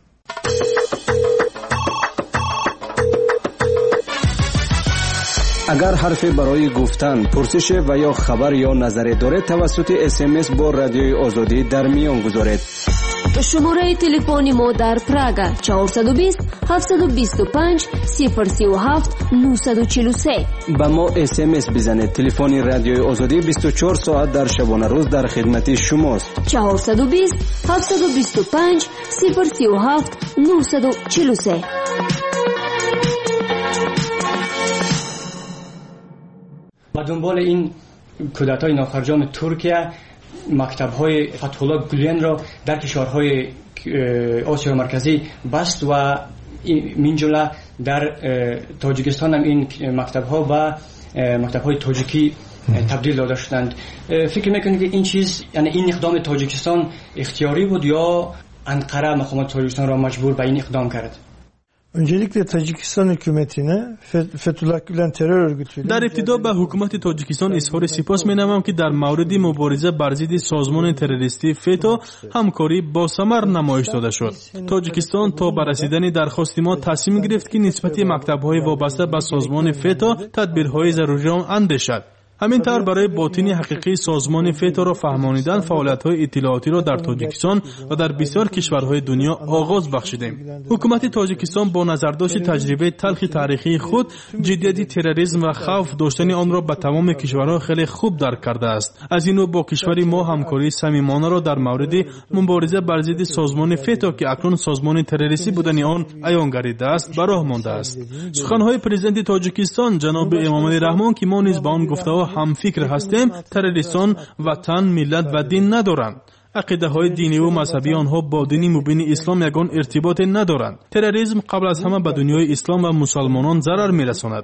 اگر حرفی برای گفتن، پرسش و یا خبر یا نظری دارید توسط اس ام اس با رادیوی آزادی در میان گذارید. شماره تلفن ما در پراگ چهارصد و بیست هفتصد و بیست و پنج صفر سی و هفت نهصد و چهل و سه. با ما اس ام اس بزنید. تلفن رادیوی آزادی بیست و چهار ساعت در شبانه روز در خدمت شماست. چهارصد و بیست هفتصد و بیست و پنج صفر سی و هفت نهصد و چهل و سه. با دنبال این کودتای نافرجام ترکیه مکتب‌های فتح‌الله گولن را در کشورهای آسیا مرکزی بست و من جمله در تاجیکستان هم این مکتب‌ها و مکتب‌های تاجیکی تبدیل داده شدند. فکر می‌کنید که این چیز یعنی این اقدام تاجیکستان اختیاری بود یا انقره مقامات تاجیکستان را مجبور به این اقدام کرد؟ Öncelikle Tacikistan hükümetine Fethullah Gülen terör örgütüyle در ابتدا به حکومت تاجیکستان اظهار سپاس می‌نمایم که در مورد مبارزه بر ضد سازمان تروریستی فتا همکاری با ثمر نمایش داده شد. تاجیکستان تا به رسیدن درخواست ما تصمیم گرفت که نسبت مکتب‌های وابسته به سازمان فتا تدبیرهای ضروری را اندیشد. همین طور برای باطنی حقیقی سازمان فتا را فهمانیدن فعالیت‌های اطلاعاتی را در تاجیکستان و در بسیار کشورهای دنیا آغاز بخشیدیم. حکومت تاجیکستان با نظرداشت تجربه تلخ تاریخی خود جدیت تروریسم و خوف داشتن آن را به تمام کشورها خیلی خوب درک کرده است. از این رو با کشور ما همکاری صمیمانه را در مورد مبارزه بر ضد سازمان فتا که اکنون سازمان تروریستی بودن آن عیان گردیده است به راه مانده است. سخن‌های پرزیدنت تاجیکستان جناب امامعلی رحمان که ما نیز با آن گفته هم فکر هستیم تروریستان وطن، ملت و دین ندارند. عقیده های دینی و مذهبی آنها با دین مبین اسلام یگان ارتباط ندارند. تروریسم قبل از همه به دنیای اسلام و مسلمانان ضرر میرساند.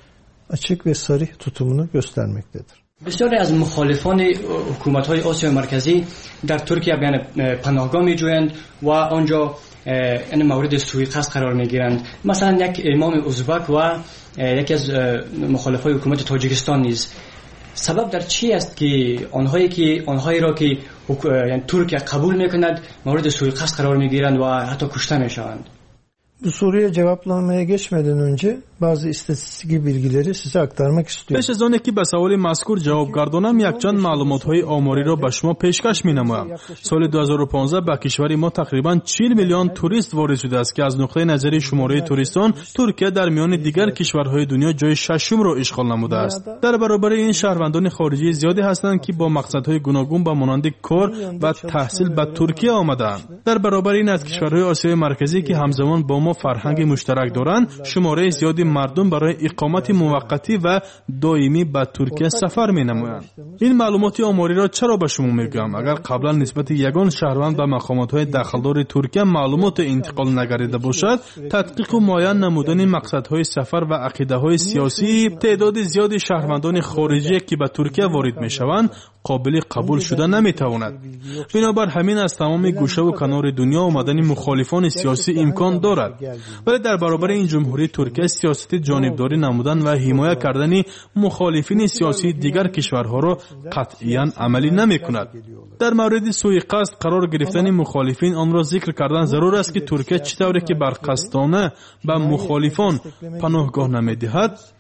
açık ve sarih tutumunu göstermektedir. بسیاری از مخالفان حکومت‌های آسیا مرکزی در ترکیه بیان پناهگاه می‌جویند و آنجا این مورد سوء قصد قرار می‌گیرند. مثلا یک امام ازبک و یکی از مخالفای حکومت تاجیکستان نیز. سبب در چی است که آنهایی که آنهایی را که یعنی ترکیه قبول می‌کند مورد سوء قصد قرار می‌گیرند و حتی کشته می‌شوند؟ Bu soruya cevaplamaya geçmeden önce bazı istatistik bilgileri size aktarmak istiyorum. پیش از آن که به سوال مذکور جواب گردانم یک چند معلومات‌های آماری را به شما پیشکش می‌نمایم. سال دو هزار و پانزده به کشور ما تقریباً چهل میلیون توریست وارد شده است که از نقطه نظر شماره توریستان ترکیه در میان دیگر کشورهای دنیا جای ششم را اشغال نموده است. در برابر این شهروندان خارجی زیادی هستند که با مقصدهای گوناگون به مانند کار و تحصیل به ترکیه آمده‌اند. در برابر این از کشورهای آسیای مرکزی که همزمان با ما فرهنگ مشترک دارند شماره زیادی مردم برای اقامت موقتی و دائمی به ترکیه سفر می‌نمایند. این معلومات آماری را چرا به شما میگم؟ اگر قبلا نسبت یگان شهروند به مقامات‌های داخلدار ترکیه معلومات انتقال نگردیده باشد تدقیق و معین نمودن مقصدهای سفر و عقیده‌های سیاسی تعداد زیادی شهروندان خارجی که به ترکیه وارد می‌شوند قابل قبول شده نمی‌تواند. بنابر همین از تمام گوشه و کنار دنیا آمدن مخالفان سیاسی امکان دارد. ولی در برابر این جمهوری ترکیه سیاست جانبداری نمودن و حمایت کردن مخالفین سیاسی دیگر کشورها را قطعاً عملی نمی‌کند. در مورد سوء قصد قرار گرفتن مخالفین آن را ذکر کردن ضرور است که ترکیه چطوری که بر قصدانه به مخالفان پناهگاه نمی‌دهد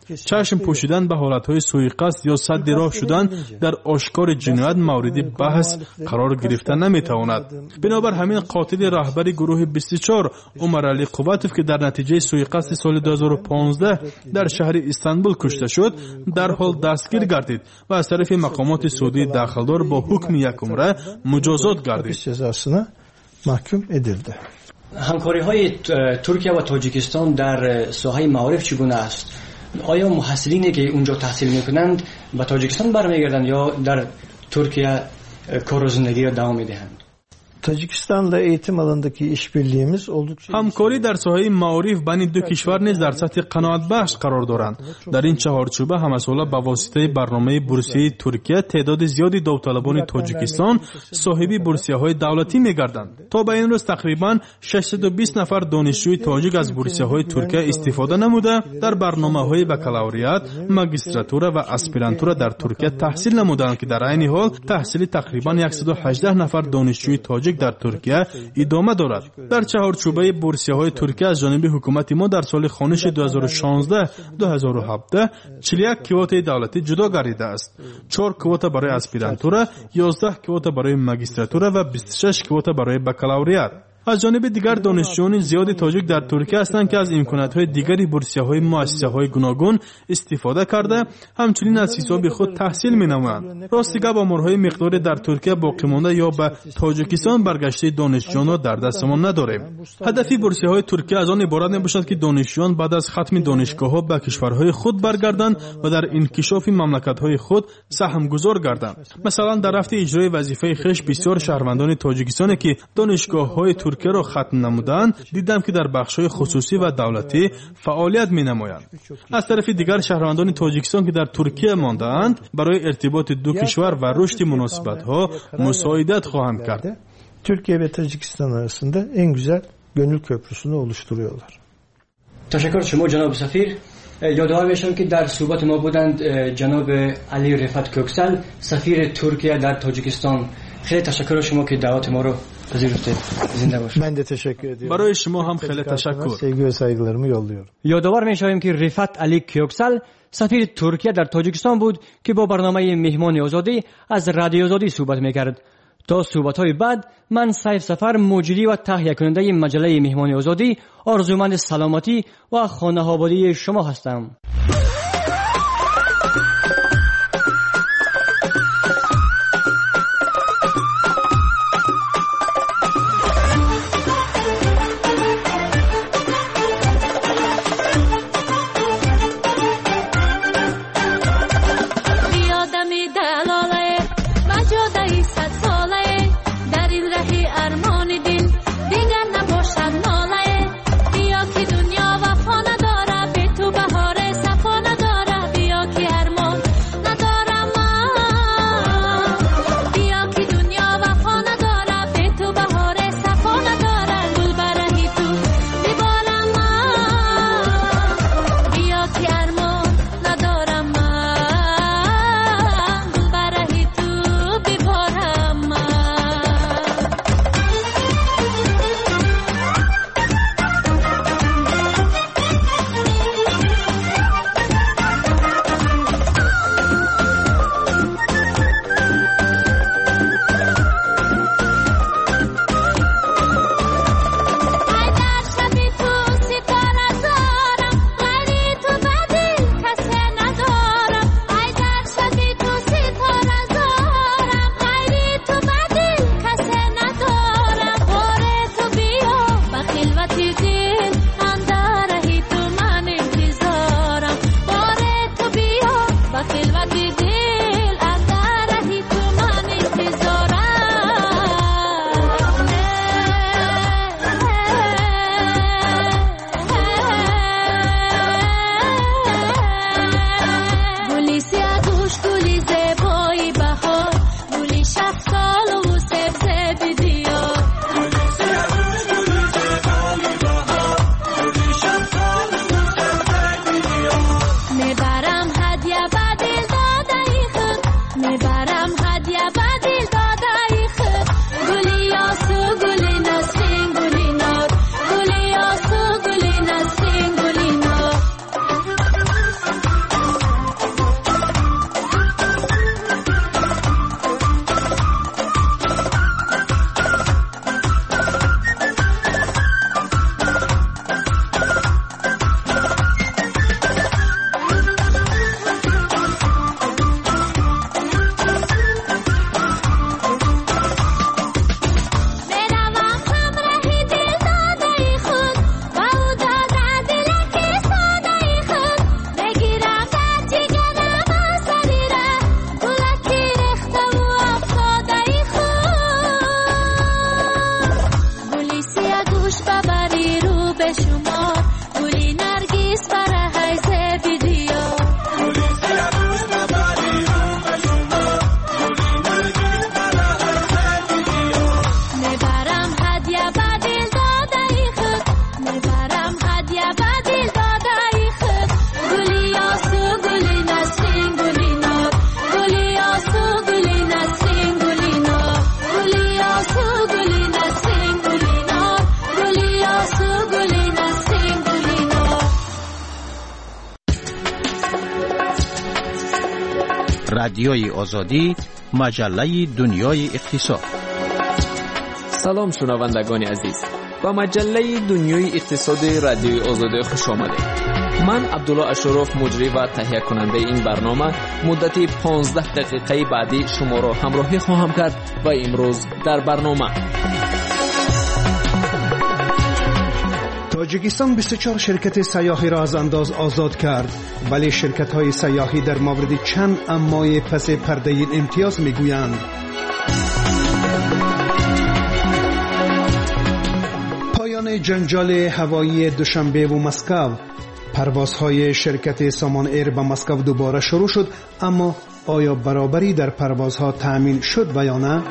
چشم پوشیدن به حالتهای سوءقصد یا سد راه شدن در آشکار جنایت مورد بحث قرار گرفته نمیتواند. بنابر همین قاتل رهبر گروه بیست و چهار عمر علی قوتوف که در نتیجه سوءقصد سال دو هزار و پانزده در شهر استانبول کشته شد در حال دستگیر گردید و از طرف مقامات سعودی داخلدار با حکم یک عمره مجازات گردید. cezasına mahkum edildi. همکاری های ترکیه و تاجیکستان در ساحه معارف چگونه است؟ آیا محصلینی که اونجا تحصیل میکنند به تاجیکستان برمیگردند یا در ترکیه کار و زندگی را ادامه میدهند؟ Tacikistan'la eğitim alanındaki işbirliğimiz oldukça همکاری در ساحه معارف بین دو کشور نیز در سطح قناعت بخش قرار دارند. در این چهارچوبه همساله به واسطه برنامه بورسیه ترکیه تعداد زیادی داوطلبان تاجیکستان صاحب بورسیه های دولتی میگردند. تا به این روز تقریبا ششصد و بیست نفر دانشجوی تاجیک از بورسیه های ترکیه استفاده نموده در برنامه های بکالوریات، ماگیستراتورا و اسپیرانتورا در ترکیه تحصیل نمودند که در عین حال تحصیل تقریبا صد و هجده نفر دانشجوی تاجیک در ترکیه ادامه دارد. در چهارچوبه بورسیه های ترکیه از جانب حکومت ما در سال خانش دو هزار و شانزده دو هزار و هفده چهل و یک کوتا دولتی جدا گردیده است. چهار کوتا برای اسپیرانتورا، یازده کوتا برای ماگیستراتورا و بیست و شش کوتا برای بکالوریات. از جانب دیگر دانشجویان زیاد تاجیک در ترکیه هستند که از امکانات‌های دیگری بورسیه‌های مؤسسه‌های گوناگون استفاده کرده همچنین از حساب خود تحصیل می‌نمایند. راستیگه با امورهای مقداری در ترکیه باقی مانده یا به تاجیکستان برگشته دانشجویان را در دستمان نداریم. هدف بورسیه‌های ترکیه از آن عبارت می‌باشد که دانشجویان بعد از ختم دانشگاه‌ها به کشورهای خود برگردند و در انکشاف مملکت‌های خود سهمگذار گردند. مثلا در رفت اجرای وظیفه خویش بسیار شهروندان تاجیکستان که دانشگاه‌های ترکیه را ختم نمودند دیدم که در بخش‌های خصوصی و دولتی فعالیت می‌نمایند. از طرف دیگر شهروندان تاجیکستان که در ترکیه مانده‌اند برای ارتباط دو کشور و رشد مناسبت‌ها مساعدت خواهند کرد. Türkiye ve Tacikistan arasında en güzel gönül köprüsünü oluşturuyorlar. تشکر شما جناب سفیر. یادآور میشم که در صحبت ما بودند جناب علی رفعت کوکسل سفیر ترکیه در تاجیکستان. خیلی تشکر شما که دعوت ما رو پذیرفتید. زنده باشید. Ben de teşekkür ediyorum. برای شما هم خیلی تشکر. Sevgi ve saygılarımı yolluyorum. یادآور میشویم که رفعت علی کوکسل سفیر ترکیه در تاجیکستان بود که با برنامه مهمان آزادی از رادیو آزادی صحبت میکرد. تا صحبت‌های بعد من سیف سفر مجری و تهیه کننده مجله مهمان آزادی آرزومند سلامتی و خانه‌آبادی شما هستم. دنیا وفا نداره به تو بهار صفا رادیوی آزادی، مجله دنیای اقتصاد. سلام شنوندگان عزیز، با مجله دنیای اقتصاد رادیوی آزادی خوش آمدید. من عبدالله اشرف مجری و تهیه کننده این برنامه مدتی پانزده دقیقه بعدی شما را همراهی خواهم کرد و امروز در برنامه تاجیکستان بیست و چهار شرکت سیاحی را از انداز آزاد کرد، ولی شرکت‌های سیاحی در مورد چند امای پس پرده این امتیاز می‌گویند. پایان جنجال هوایی دوشنبه و مسکو. پروازهای شرکت سامان ایر به مسکو دوباره شروع شد، اما آیا برابری در پروازها تأمین شد و یا نه؟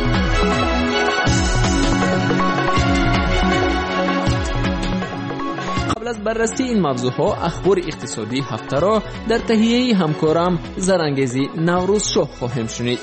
قبل از بررسی این موضوعها اخبار اقتصادی هفته را در تهیه همکارم زرانگیزی نوروز شاه خواهیم شنید.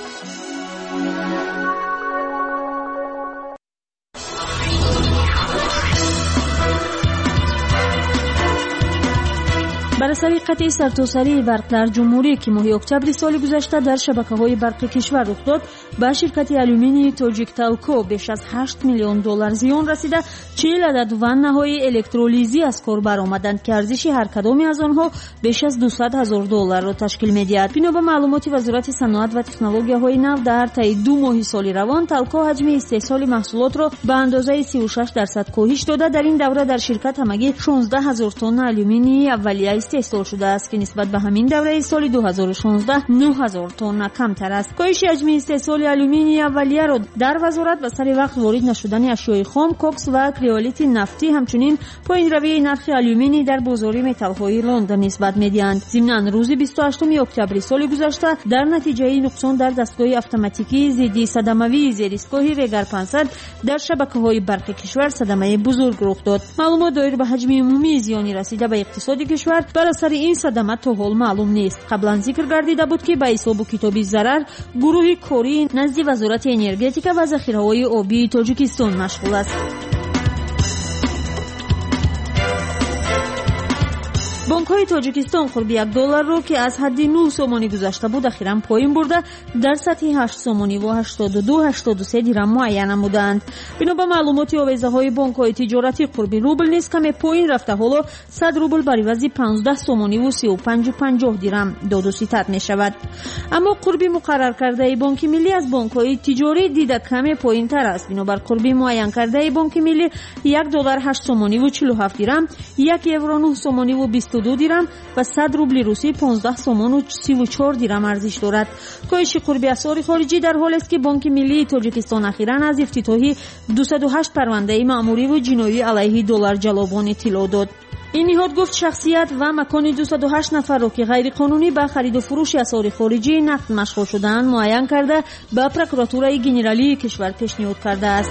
بر اثر قطع سرتاسری برق در جمهوری که ماه اکتبر سال گذشته در شبکه‌های برق کشور رخ داد، به شرکت آلومینی تاجیکتالکو بیش از هشت میلیون دلار زیان رسیده. چهل عدد وانه‌های الکترولیزی از کار برآمدند که ارزش هر کدام از آنها بیش از دویست هزار دلار را تشکیل می‌دهد. بنا به معلومات وزارت صنعت و تکنولوژی‌های نو، در طی دو ماه سال روان تالکو حجم استحصال محصولات را به اندازه سی و شش درصد کاهش داده. در این دوره در شرکت همگی شانزده هزار تن آلومینی اولیه استحصال شده است که نسبت به همین دوره سال دو هزار و شانزده نه هزار تن کمتر است. کاهش حجم استحصال آلومینی اولیه را در وزارت و سر وقت وارد نشدن اشیاء خام، کوکس و کریولیت نفتی، همچنین پایین روی نرخ آلومینی در بازار متال‌های لندن نسبت می‌دهند. ضمن روز بیست و هشتم اکتبر سال گذشته در نتیجه نقصان در دستگاه اتوماتیکی ضد صدمه‌ای زیرایستگاه ریگر پانصد در شبکه‌های برق کشور صدمه بزرگ رخ داد. معلومات دایر به حجم عمومی زیانی رسیده به اقتصاد کشور بر اثر این صدمه تا حال معلوم نیست. قبلا ذکر گردیده بود که به حساب و کتاب ضرر گروه کاری نزد وزارت انرژتیک و ذخیره‌های آبی تاجیکستان مشغول است. بانک‌های تاجیکستان قرب یک دلار رو که از حد نه سومانی گذشته بود اخیراً پایین برده در سطح هشت سومانی و هشتاد و دو هشتاد و سه درم معین نمودند. بنا به معلومات آویزه‌های بانک‌های تجارتی قرب روبل نیز کم پایین رفته، حالا صد روبل بر عوض پانزده سومانی و سی و پنج و پنجاه درم داد و ستد می‌شود. اما قرب مقرر کرده بانک ملی از بانک‌های تجاری دیده کم پایین‌تر است. بنابر قرب معین کرده بانک ملی یک دلار هشت سومانی و چهل و هفت درم، یک یورو نه سومانی و بیست و دو درم و صد روبل روسی پانزده سومون و سی و چهار درم ارزش دارد. کاهش قرب اسعار خارجی در حالی است که بانک ملی تاجیکستان اخیراً از افتتاحی دویست و هشت پرونده مأموری و جنایی علیه دلار جلابان اطلاع داد. این نهاد گفت شخصیت و مکان دویست و هشت نفر را که غیر قانونی به خرید و فروش اسعار خارجی نقد مشغول شدند معین کرده به پروکراتورای گنرالی کشور پیشنهاد کرده است.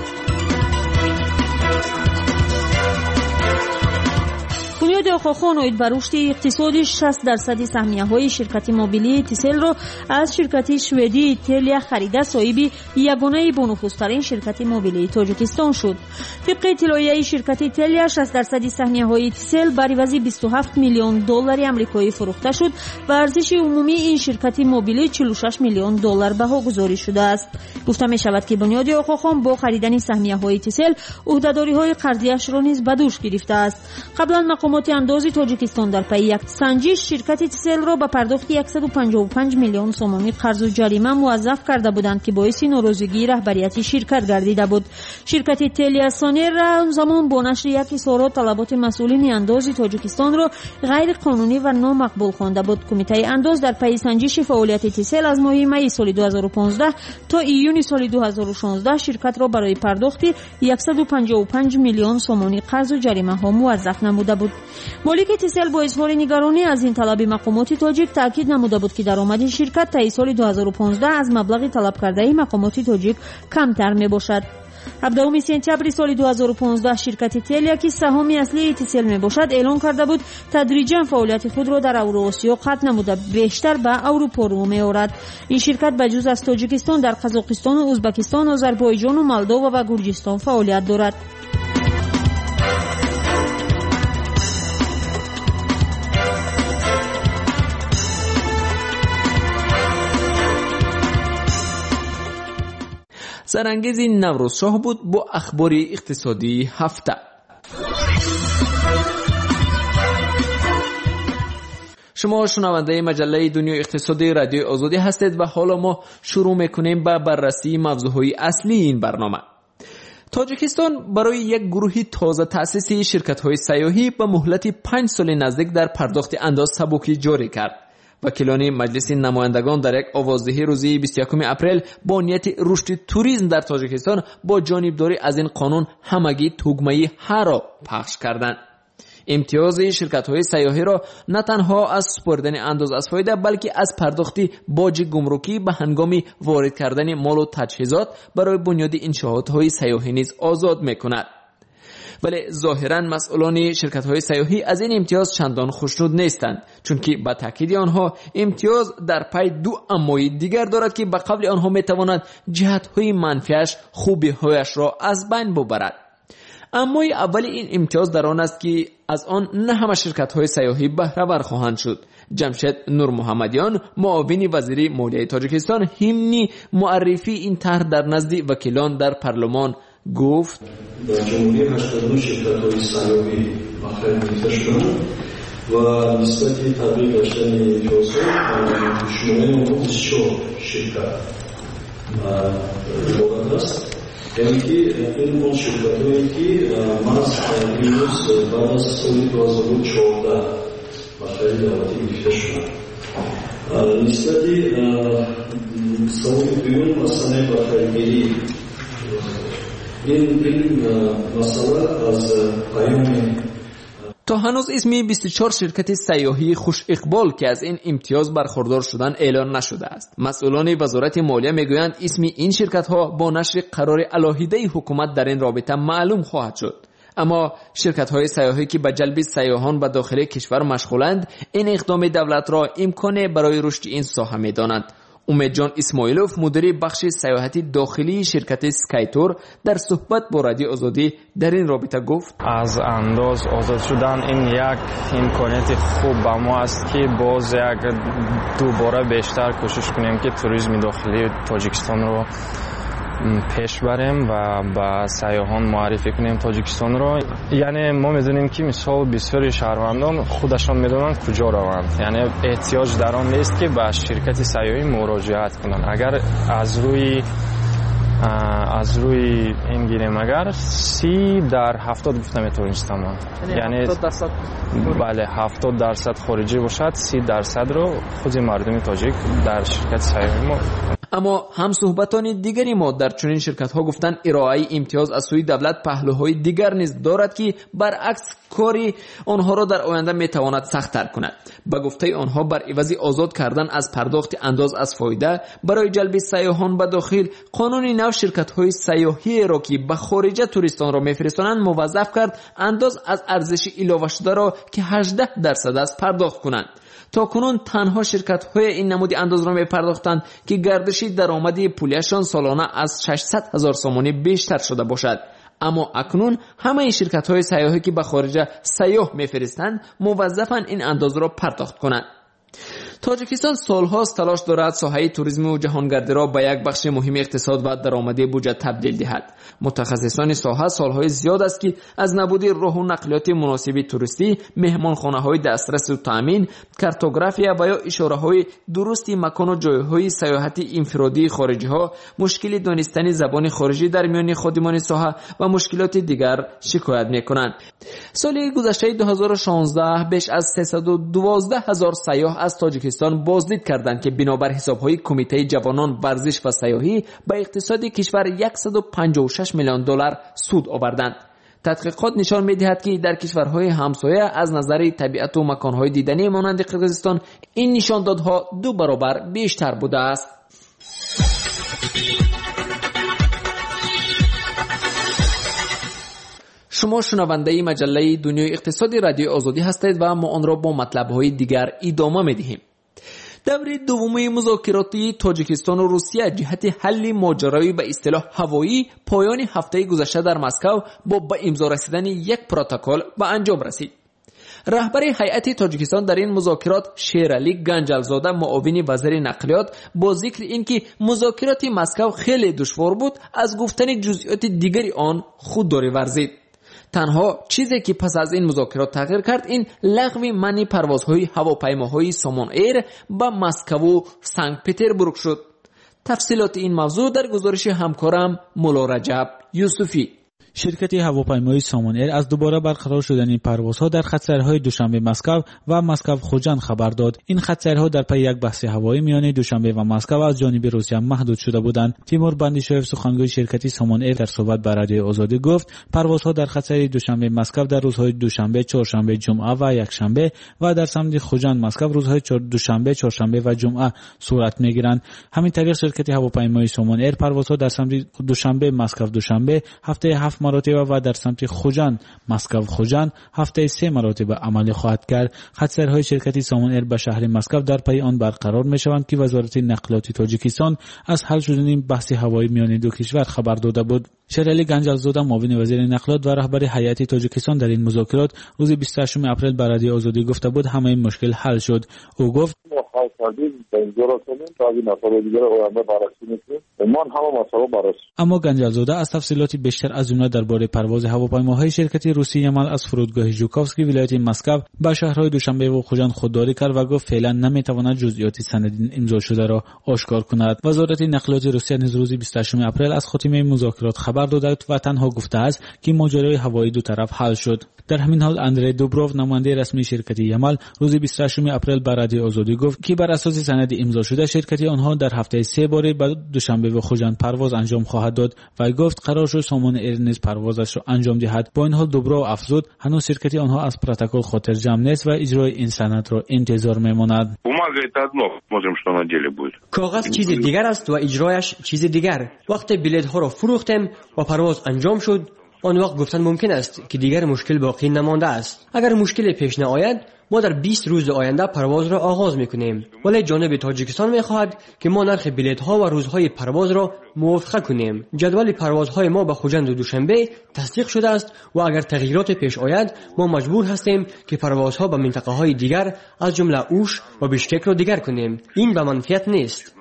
بنیاد آقاخان اومید بر رشد اقتصادی شصت درصد سهمیه‌های شرکت موبیلی تیسل را از شرکت شوئدی تلیا خریده صاحب یگانه بانفوذترین شرکت موبیلی تاجیکستان شد. طبق اطلاعیه شرکت تلیا شصت درصد سهمیه‌های تیسل بر عوض بیست و هفت میلیون دلار آمریکایی فروخته شد و ارزش عمومی این شرکت موبیلی چهل و شش میلیون دلار بها گذاری شده است. گفته می شود که بنیاد آقاخان با خریدن سهمیه‌های تیسل عهده‌داری‌های قرضی‌اش را نیز به دوش گرفته است. قبلا مقامات اندازی تاجیکستان در پی یک سنجش شرکت تیسل را به پرداخت صد و پنجاه و پنج میلیون سومانی قرض و جریمه موظف کرده بودند که باعث ناراضگی رهبریت شرکت گردیده بود. شرکت تلیا سانر را زمان با نشر یک اظهارات طلبات مسئولین اندازی تاجیکستان را غیر قانونی و نامقبول خوانده بود. کمیته انداز در پی سنجش فعالیت تیسل از ماه می سال دو هزار و پانزده تا ایون سال دو هزار و شانزده شرکت را برای پرداخت صد و پنجاه و پنج میلیون سومانی قرض و جریمه ها موظف نموده بود. مالک تیسل با اظهار نگرانی از این طلب مقامات تاجیک تاکید نموده بود که درآمد شرکت تا سال دو هزار و پانزده از مبلغ طلب کرده مقامات تاجیک کمتر می باشد. هفدهم سپتامبر سال دو هزار و پانزده شرکت تلیا که سهام اصلی تیسل می باشد اعلام کرده بود تدریجا فعالیت خود را در اوراسیا قطع نموده بیشتر به اروپا رو می آورد. این شرکت بجز از تاجیکستان در قزاقستان و ازبکستان، آذربایجان و مولداوا و گرجستان فعالیت دارد. سرانگیز نوروز شاه بود با اخبار اقتصادی هفته. شما شنونده مجله دنیای اقتصادی رادیوی آزادی هستید و حالا ما شروع میکنیم با بررسی موضوعهای اصلی این برنامه. تاجیکستان برای یک گروه تازه تأسیسی شرکت‌های سیاحی به مهلت پنج سال نزدیک در پرداخت انداز سبکی جاری کرد. وکیلان مجلس نمایندگان در یک آوازدهی روزی بیست و یکم اپریل با نیت رشد توریسم در تاجیکستان با جانبداری از این قانون همگی تگمه ها را پخش کردند. امتیاز شرکت‌های سیاحی را نه تنها از سپردن انداز از فایده بلکه از پرداخت باج گمرکی به هنگام وارد کردن مال و تجهیزات برای بنیاد انشاءات‌های سیاحی نیز آزاد می‌کند. ولی ظاهراً مسئولان شرکت‌های سیاحی از این امتیاز چندان خوشنود نیستند، چون که با تاکید آنها امتیاز در پی دو اموی دیگر دارد که به قبل آنها می‌تواند جهت‌های منفیش خوبی‌هایش را از بین ببرد. اما اول این امتیاز در آن است که از آن نه همه شرکت‌های سیاحی بهره ور خواهند شد. جمشید نور محمدیان معاون وزیر مالیه تاجیکستان همین معرفی این طرح در نزد وکیلان در پارلمان گفت: در جمهوری هشتاد و نه شرکت‌های سیاحی بهره گرفته شدند و نسبت تبدیل داشتن امتیازها شماره بیست و چهار شرکت واقع است. یعنی که این اون شرکت‌هایی که ماست امروز بعد از سال دو هزار و چهارده بهره دولتی گرفته شدند. نسبت سال دوم مسئله بهره‌گیری این این مسئله از پیام تا هنوز اسم بیست و چهار شرکت سیاحی خوش اقبال که از این امتیاز برخوردار شدن اعلان نشده است. مسئولان وزارت مالیه میگویند اسم این شرکت ها با نشر قرار علاهیده حکومت در این رابطه معلوم خواهد شد. اما شرکت های سیاحی که به جلب سیاحان به داخل کشور مشغولند این اقدام دولت را امکان برای رشد این ساحه میدانند. امید جان اسماعیلوف مدیر بخش سیاحتی داخلی شرکت سکایتور در صحبت با رادیو آزادی در این رابطه گفت: از انداز آزاد شدن این یک امکانیت خوب به ما است که باز یک دوباره بیشتر کوشش کنیم که توریسم داخلی تاجیکستان رو پیش بریم و با سیاحان معرفی کنیم تاجیکستان رو. یعنی ما میدونیم که مثال بسیاری شهروندان خودشان میدونن کجا روند، یعنی احتیاج در آن نیست که به شرکت سیاحی مراجعت کنند. اگر از روی از روی این گیریم اگر سی در هفتاد گفتم تورستان، یعنی بله هفتاد درصد خارجی باشد، سی درصد رو خود مردم تاجیک در شرکت سیاحی ما. اما هم صحبتان دیگری ما در چنین شرکت ها گفتن ارائه امتیاز از سوی دولت پهلوهای دیگر نیز دارد که برعکس کاری آنها را در آینده میتواند سخت‌تر کند. به گفته آنها بر عوض آزاد کردن از پرداخت انداز از فایده برای جلب سیاحان به داخل، قانون نو شرکت های سیاحی را که به خارج توریستان را میفرستانند موظف کرد انداز از ارزش علاوه شده را که هجده درصد است پرداخت کنند. تا کنون تنها شرکت های این نمودی انداز را می پرداختند که گردش درآمد پولیشان سالانه از ششصد هزار سومانی بیشتر شده باشد. اما اکنون همه شرکت های سیاحی که به خارج سیاح می فرستند موظفند این انداز را پرداخت کنند. تاجیکستان سالهاست تلاش دارد ساحه توریسم و جهانگردی را به یک بخش مهم اقتصاد و درآمدی بودجه تبدیل دهد. متخصصان ساحه سالهای زیاد است که از نبود راه و نقلیات مناسب توریستی، مهمانخانه‌های دسترس و تامین، کارتوگرافیا و یا اشاره‌های درست مکان و جایهای سیاحتی انفرادی خارجی‌ها، مشکل دانستن زبان خارجی در میان خادمان ساحه و مشکلات دیگر شکایت می‌کنند. سال گذشته دو هزار و شانزده بیش از سیصد و دوازده هزار سیاح از تاجیکستان بازدید کردند که بنابر حساب‌های کمیته جوانان ورزش و سیاحی به اقتصاد کشور صد و پنجاه و شش میلیون دلار سود آوردند. تحقیقات نشان می‌دهد که در کشورهای همسایه از نظر طبیعت و مکان‌های دیدنی مانند قرقیزستان این نشاندادها دو برابر بیشتر بوده است. شما شنونده مجله دنیای اقتصادی رادیو آزادی هستید و ما آن را با مطلب‌های دیگر ادامه می‌دهیم. دور دوم مذاکراتی تاجیکستان و روسیه جهت حل ماجرای به اصطلاح هوایی پایان هفته گذشته در مسکو با به امضا رسیدن یک پروتکل به انجام رسید. رهبر هیئت تاجیکستان در این مذاکرات شیرعلی گنجلزاده معاون وزیر نقلیات با ذکر اینکه مذاکرات مسکو خیلی دشوار بود از گفتن جزئیات دیگری آن خودداری ورزید. تنها چیزی که پس از این مذاکرات تغییر کرد این لغو منع پروازهای هواپیماهای سامان ایر به مسکو و سنت پترزبورگ شد. تفصیلات این موضوع در گزارش همکارم مولا رجب یوسفی. شرکت هواپیمایی سامان ایر از دوباره برقرار شدن این پروازها در خط‌سیرهای دوشنبه مسکو و مسکو خوجند خبر داد. این خط‌سیرها در پی یک بحث هوایی میان دوشنبه و مسکو از جانب روسیه محدود شده بودند. تیمور بندیشاєв سخنگوی شرکت سامان ایر در صحبت با رادیوی آزادی گفت پروازها در خط‌سیر دوشنبه مسکو در روزهای دوشنبه، چهارشنبه، جمعه و یکشنبه و در سمت خوجند مسکو روزهای دوشنبه، چهارشنبه و جمعه صورت میگیرند. همین طریق شرکت هواپیمایی سامان ایر پروازها در سمت دوشنبه مسکو دوشنبه هفته هفت مراتب و در سمت خوجند مسکو خوجند هفته سه مراتب عمل خواهد کرد. خط‌سیرهای شرکت سامان ایر به شهر مسکو در پی آن برقرار می شوند که وزارت نقلیات تاجیکستان از حل شدن این بحث هوایی میان دو کشور خبر داده بود. شیرعلی گنجلزاده معاون وزیر نقلیات و رهبر هیئت تاجیکستان در این مذاکرات روز بیست و هشتم اپریل به رادیوی آزادی گفته بود همه این مشکل حل شد. او گفت اما گنجلزاده از تفصیلات بیشتر از جمله درباره پرواز هواپیماهای شرکت روسی یمل از فرودگاه ژوکوفسکی ولایت مسکو به شهرهای دوشنبه و خوجند خودداری کرد و گفت فعلا نمیتواند جزئیات سند امضا شده را آشکار کند. وزارت نقلیات روسیه نیز روز بیست و هشتم اپریل از خاتمه مذاکرات خبر داده و تنها گفته است که ماجرای هوایی دو طرف حل شد. در همین حال اندری دوبروف نماینده رسمی شرکت یمل روز بیست و هشتم اپریل به رادیوی آزادی گفت که بر اساس سند امضا شده شرکت آنها در هفته سه باره به دوشنبه و خوجند پرواز انجام خواهد داد و گفت قرار شد سامان ایر نیز پروازش را انجام دهد. با این حال دوبروف افزود هنوز شرکت آنها از پروتکل خاطر جمع نیست و اجرای این سند را انتظار میماند. کاغذ چیز دیگر است و اجرایش چیز دیگر. وقتی بلیط ها را فروختیم و پرواز انجام شد آن وقت گفتن ممکن است که دیگر مشکل باقی نمانده است. اگر مشکل پیش نیاید ما در بیست روز آینده پرواز را آغاز میکنیم، ولی جانب تاجیکستان میخواهد که ما نرخ بلیط ها و روزهای پرواز را موافقه کنیم. جدول پروازهای ما به خوجند و دوشنبه تصدیق شده است و اگر تغییرات پیش آید ما مجبور هستیم که پروازها به منطقه های دیگر از جمله اوش و بیشکک را دیگر کنیم. این به منفعت نیست.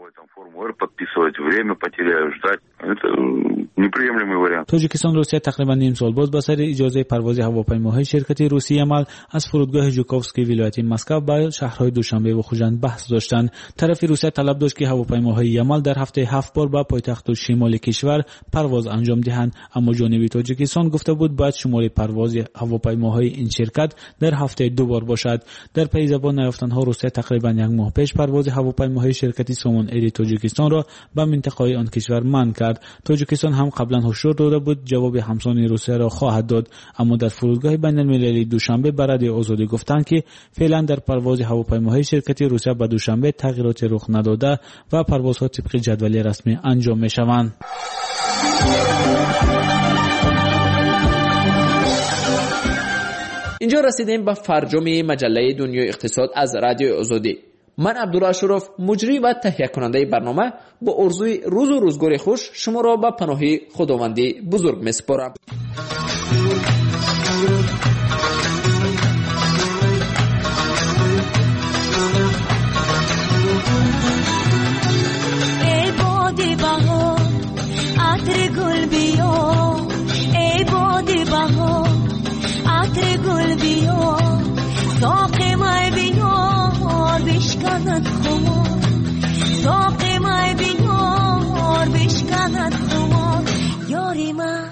تاجیکستان روسیه تقریبا نیم سال بعد با سر اجازه پرواز هواپیماهای شرکت روسی یمل از فرودگاه ژوکوفسکی ولایت مسکو به شهرهای دوشنبه و خوجند بحث داشتند. طرف روسیه طلب داشت که هواپیماهای یمل در هفته هفت بار به پایتخت شمال کشور پرواز انجام دهند، اما جانب تاجیکستان گفته بود باید شماره پرواز هواپیماهای این شرکت در هفته دو بار باشد. در پی زبان نیافتنها روسیه تقریبا یک ماه پیش پرواز هواپیماهای شرکت سامان ایر تاجیکستان را به منطقه آن کشور منع کرد. تاجیکستان هم قبلا هشدار داده بود جواب همسان روسیه را خواهد داد، اما در فرودگاه بین المللی دوشنبه به رادیوی آزادی گفتند که فعلا در پرواز هواپیماهای شرکت روسیه به دوشنبه تغییرات رخ نداده و پروازها طبق جدول رسمی انجام می شوند. اینجا رسیدیم به فرجام مجله دنیای اقتصاد از رادیوی آزادی. من عبدالله اشرف مجری و تهیه کننده برنامه با آرزوی روز و روزگار خوش شما را به پناه خداوندی بزرگ می‌سپارم. ای باد بهار عطر گل بیا، ای باد بهار عطر گل بیا، ساق مای بیا بشکند خمار، ساق مای بیار بشکند خمار یاری من.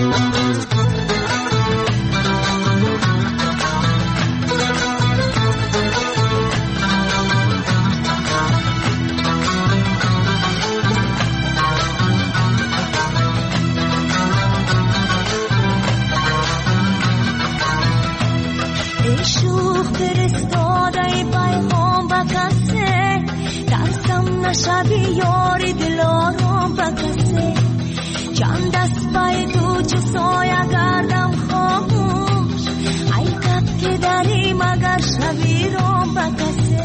ای شوخ فرستاده پیغام به کسی، ترسم نشوی یاری دلارام به کسی، چند دست پای تو چو سایه گردم خاموش، ای کب که داری مگر شوی رام به کسی.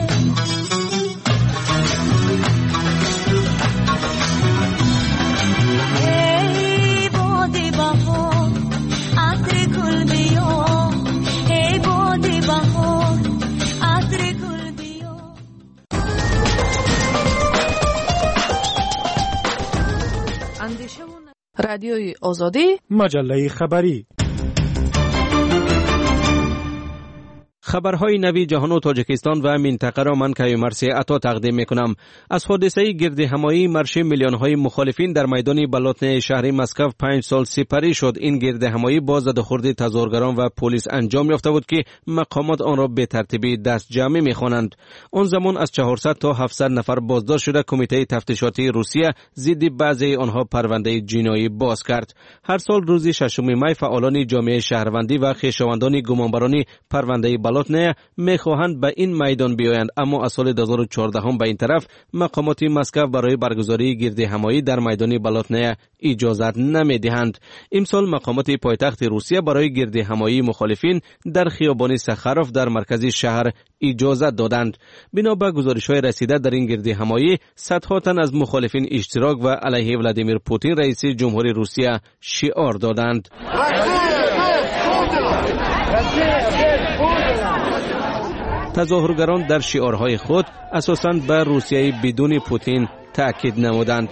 ای باد بهار عطر گل بیا، ای باد رادیوی آزادی، مجله خبری. خبرهای نوی جهان و تاجیکستان و منطقه را من کیوم مرسی عطا تقدیم میکنم. از حادثه گرد همایی مرش میلیون های مخالفین در میدان بلاتنه شهر مسکو پنج سال سپری شد. این گرد همایی با زده‌خورد تظاهرگران و پلیس انجام یافته بود که مقامات آن را به ترتیبی دست جمعی میخوانند. آن زمان از چهارصد تا هفتصد نفر بازداشت شده کمیته تفتیشاتی روسیه ضد بعضی آنها پرونده جنایی باز کرد. هر سال روز ششم می فعالان جامعه شهروندی و خویشاوندان گمانبران پرونده بلاتنه میخواهند به این میدان بیایند، اما از سال دو هزار و چهارده هم به این طرف مقامات مسکو برای برگزاری گرد همایی در میدان بلاتنه اجازت نمیدهند. امسال مقامات پایتخت روسیه برای گرد همایی مخالفین در خیابان سخاروف در مرکز شهر اجازت دادند. بنا به گزارش‌های رسیده در این گرد همایی صدها تن از مخالفین اشتراک و علیه ولادیمیر پوتین رئیس جمهوری روسیه شعار دادند. تظاهرگران در شعارهای خود اساساً به روسیه بدون پوتین تأکید نمودند.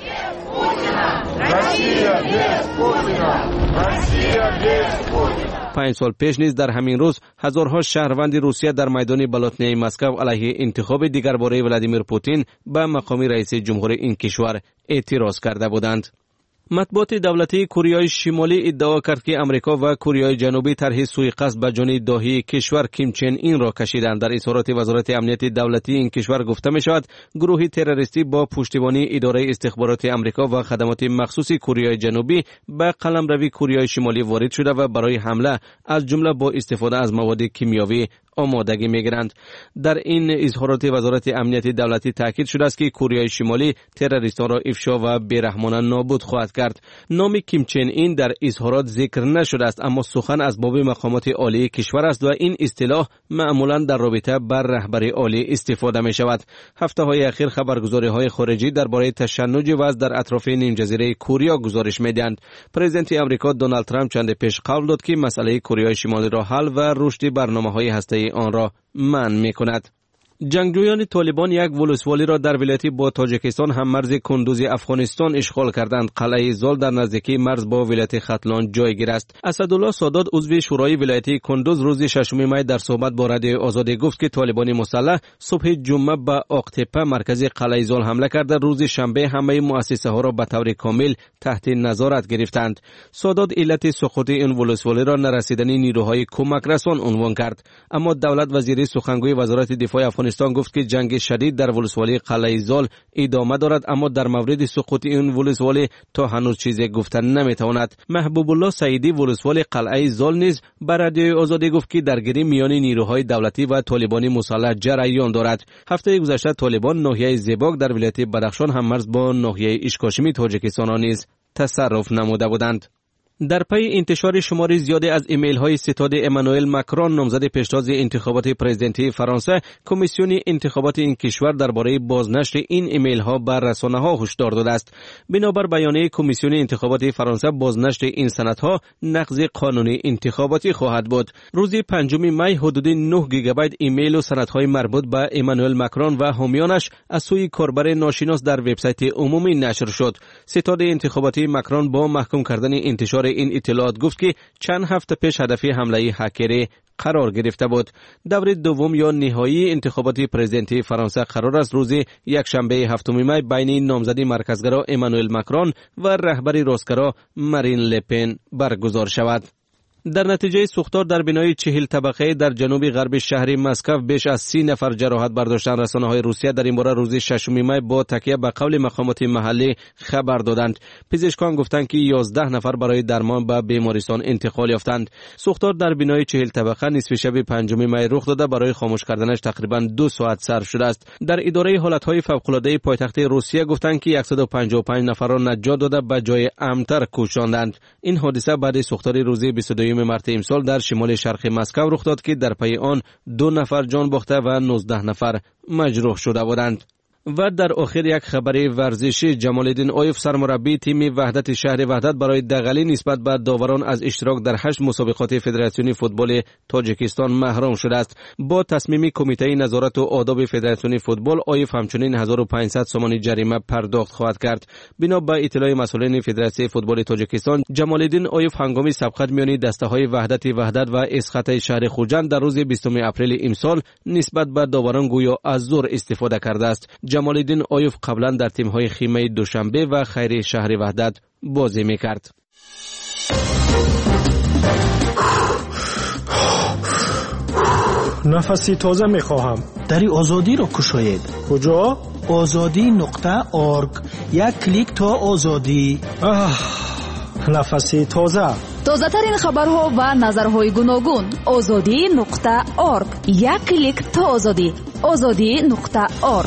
پنج سال پیش نیز در همین روز هزارها شهروند روسیه در میدان بلاتنه مسکو علیه انتخاب دیگرباره ولادیمیر پوتین به مقام رئیس جمهور این کشور اعتراض کرده بودند. مطبوعات دولتی کره شمالی ادعا کرد که امریکا و کره جنوبی طرح سوءقصد به جان داهی کشور کیم چن این را کشیدند. در اظهارات وزارت امنیت دولتی این کشور گفته می شود گروه تروریستی با پشتیبانی اداره استخبارات امریکا و خدمات مخصوص کره جنوبی به قلمروی کره شمالی وارد شده و برای حمله از جمله با استفاده از مواد کیمیاوی آمادگی میگیرند. در این اظهارات وزارت امنیت دولتی تاکید شده است که کره شمالی تروریستان را افشا و بیرحمانه نابود خواهد کرد. نام کیم چن این در اظهارات ذکر نشده است، اما سخن از باب مقامات عالی کشور است و این اصطلاح معمولا در رابطه بر رهبری عالی استفاده می شود. هفته های اخیر خبرگزاری های خارجی درباره تشنج وضع در اطراف نیم جزیره کره گزارش میدهند. پرزیدنت آمریکا دونالد ترامپ چند پیش قول داد که مسئله کره شمالی را حل و رشد برنامه‌های هسته‌ای آن را منع می‌کند. جنگجویان طالبان یک ولسوالی را در ولایت با تاجیکستان هم مرز کندوز افغانستان اشغال کردند. قلعه زال در نزدیکی مرز با ولایت ختلان جایگیر است. اسدالله سادات عضو شورای ولایت کندوز روز ششم می در صحبت با رادیو آزادی گفت که طالبان مسلح صبح جمعه به آقتپه مرکز قلعه زال حمله کرده. روز شنبه همه مؤسسه ها را به طور کامل تحت نظارت گرفتند. سادات علت سقوط این ولسوالی را نرسیدن نیروهای کمک رسان عنوان کرد، اما دولت وزیر سخنگوی وزارت دفاع افغانستان گفت که جنگ شدید در ولسوالی قلعه زال ادامه دارد، اما در مورد سقوط این ولسوالی تا هنوز چیزی گفتن نمیتواند. محبوب الله سعیدی ولسوالی قلعه زال نیز بر رادیو آزادی گفت که درگیری میان نیروهای دولتی و طالبان مسلح جریان دارد. هفته گذشته طالبان ناحیه زیباک در ولایت بدخشان هم مرز با ناحیه اشکاشمی تاجیکستان نیز تصرف نموده بودند. در پی انتشار شماری زیادی از ایمیل های ستاد امانوئل ماکرون نامزد پیشتاز انتخابات پرزیدنتی فرانسه، کمیسیون انتخابات این کشور درباره بازنشر این ایمیل ها بر رسانه ها هشدار داده است. بنابر بیانیه کمیسیون انتخابات فرانسه، بازنشر این سندها نقض قانون انتخاباتی خواهد بود. روز پنجم می حدود نه گیگابایت ایمیل و سندهای مربوط به امانوئل ماکرون و حامیانش از سوی کاربر ناشناس در وبسایت عمومی نشر شد. ستاد انتخاباتی ماکرون با محکوم کردن انتشار این اطلاعات گفت که چند هفته پیش هدف حمله هکری قرار گرفته بود. دور دوم یا نهایی انتخابات پرزیدنتی فرانسه قرار است روز یکشنبه هفتم می بین نامزد مرکزگرا امانوئل ماکرون و رهبر راستگرا مارین لپن برگزار شود. در نتیجه سوختار در بنای چهل طبقه در جنوب غرب شهر مسکو بیش از سی نفر جراحت برداشتند. رسانه‌های روسیه در این باره روز ششم می با تکیه به قول مقامات محلی خبر دادند. پزشکان گفتند که یازده نفر برای درمان به بیمارستان انتقال یافتند. سوختار در بنای چهل طبقه نصف شب پنجم می رخ داده. برای خاموش کردنش تقریبا دو ساعت صرف شده است. در اداره حالت‌های فوق‌العاده پایتخت روسیه گفتند که صد و پنجاه و پنج نفر را نجات داده به جای امن‌تر کوچاندند. این حادثه بعد سوختار روز بیست و دو مارس امسال در شمال شرق مسکو رخ داد که در پی آن دو نفر جان باخته و نوزده نفر مجروح شده بودند. و در آخر یک خبر ورزشی، جمالالدین آیوف سرمربی تیم وحدت شهر وحدت برای دغلی نسبت به داوران از اشتراک در هشت مسابقات فدراسیون فوتبال تاجیکستان محروم شده است. با تصمیم کمیته نظارت و آداب فدراسیون فوتبال، آیوف همچنین هزار و پانصد سومانی جریمه پرداخت خواهد کرد. بنا به اطلاع مسئولین فدراسیون فوتبال تاجیکستان، جمالالدین آیوف هنگام سبقت میانی دسته های وحدت وحدت و اسخط شهر خوجند در روز بیستم اپریل امسال نسبت به داوران گویا از زور استفاده کرده است. جمالالدین آیوف قبلا در تیم‌های خیمه دوشنبه و خیری شهر وحدت بازی می‌کرد. نفسی تازه می‌خواهم. دری آزادی را کشاید. کجا؟ آزادی نقطه اورگ. یک کلیک تا آزادی. آه، نفسی تازه. تازه ترین خبرها و نظرهای گوناگون. آزادی نقطه اورگ. یک کلیک تا آزادی. آزادی نقطه اورگ.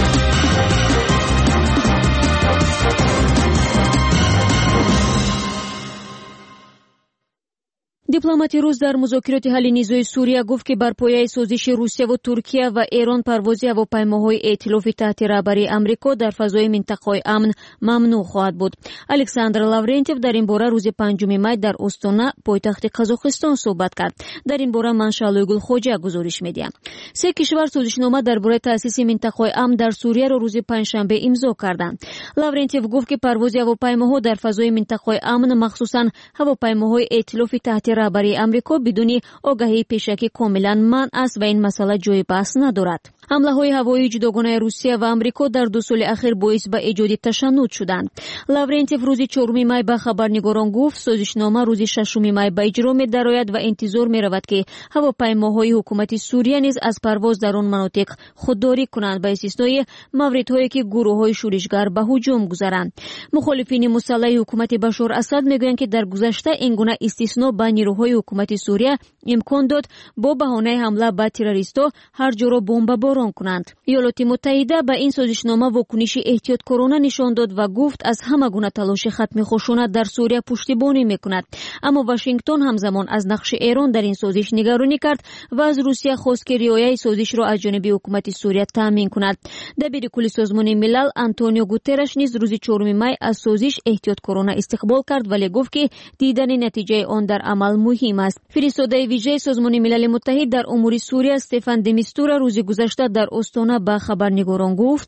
дипломати рус дар музокироти ҳалли низои сурия гуфт ки бар пояи созиши русияву туркия ва эрон парвози ҳавопаймоҳои эътилофи таҳти раҳбарии амрико дар фазои минтақаҳои амн мамнӯъ хоҳад буд. александр лаврентьев дар ин бора рӯзи панҷуми май дар остона пойтахти қазоқистон суҳбат кард. дар ин бора маншаълӯи гулхоҷа гузориш медиҳам. се кишвар созишнома дар бораи таъсиси минтақаҳои амн дар сурияро рӯзи панҷшанбе имзо карданд. лаврентьев гуфт ки парвози ҳавопаймоҳо дар фазои минтақаҳои амн, махсусан ҳавопаймоҳои эътилофи таҳти раҳбарии амрико бидуни огаҳии пешакӣ комилан манъ аст ва ин масъала ҷои баҳс надорад. ҳамлаҳои ҳавоии ҷудогонаи русия ва амрико дар ду соли ахир боис ба эҷоди ташаннуд шуданд. лаврентьев рӯзи чорум май ба хабарнигорон гуфт, созишнома рӯзи шашум май ба иҷро медарояд ва интизор меравад ки ҳавопаймоҳои ҳукумати сурия низ аз парвоз дар он манотиқ худдорӣ кунанд, ба истиснои мавридҳое ки гурӯҳҳои шӯришгар ба ҳуҷум гузаранд. мухолифини мусаллаҳи ҳукумати Башор Асад мегӯянд ки дар гузашта ин гуна истисно ба нирӯҳои ҳукумати Сурия имкон дод бо баҳонаи ҳамла ба террористҳо ҳар ҷоро бомбаборон кунанд. иёлоти муттаҳида ба ин созишнома вокуниши эҳтиёткорона нишон дод ва гуфт аз ҳама гуна талоши хатми хушунат дар Сурия пуштибонӣ мекунад. аммо Вашингтон ҳамзамон аз нақши Эрон дар ин созиш нигаронӣ кард ва аз Русия хост ки риояи созишро аз ҷониби ҳукумати Сурия таъмин кунад. дабири кулли созмони милал Антонио Гутерреш низ рӯзи чорум май аз созиш эҳтиёткорона истиқбол кард, вале гуфт ки дидани натиҷаи он дар амал муҳим аст. фиристодаи вижаи созмони милали муттаҳид дар умури Сурия Стефан де Мистура рӯзи гузашта дар остона ба хабарнигорон гуфт: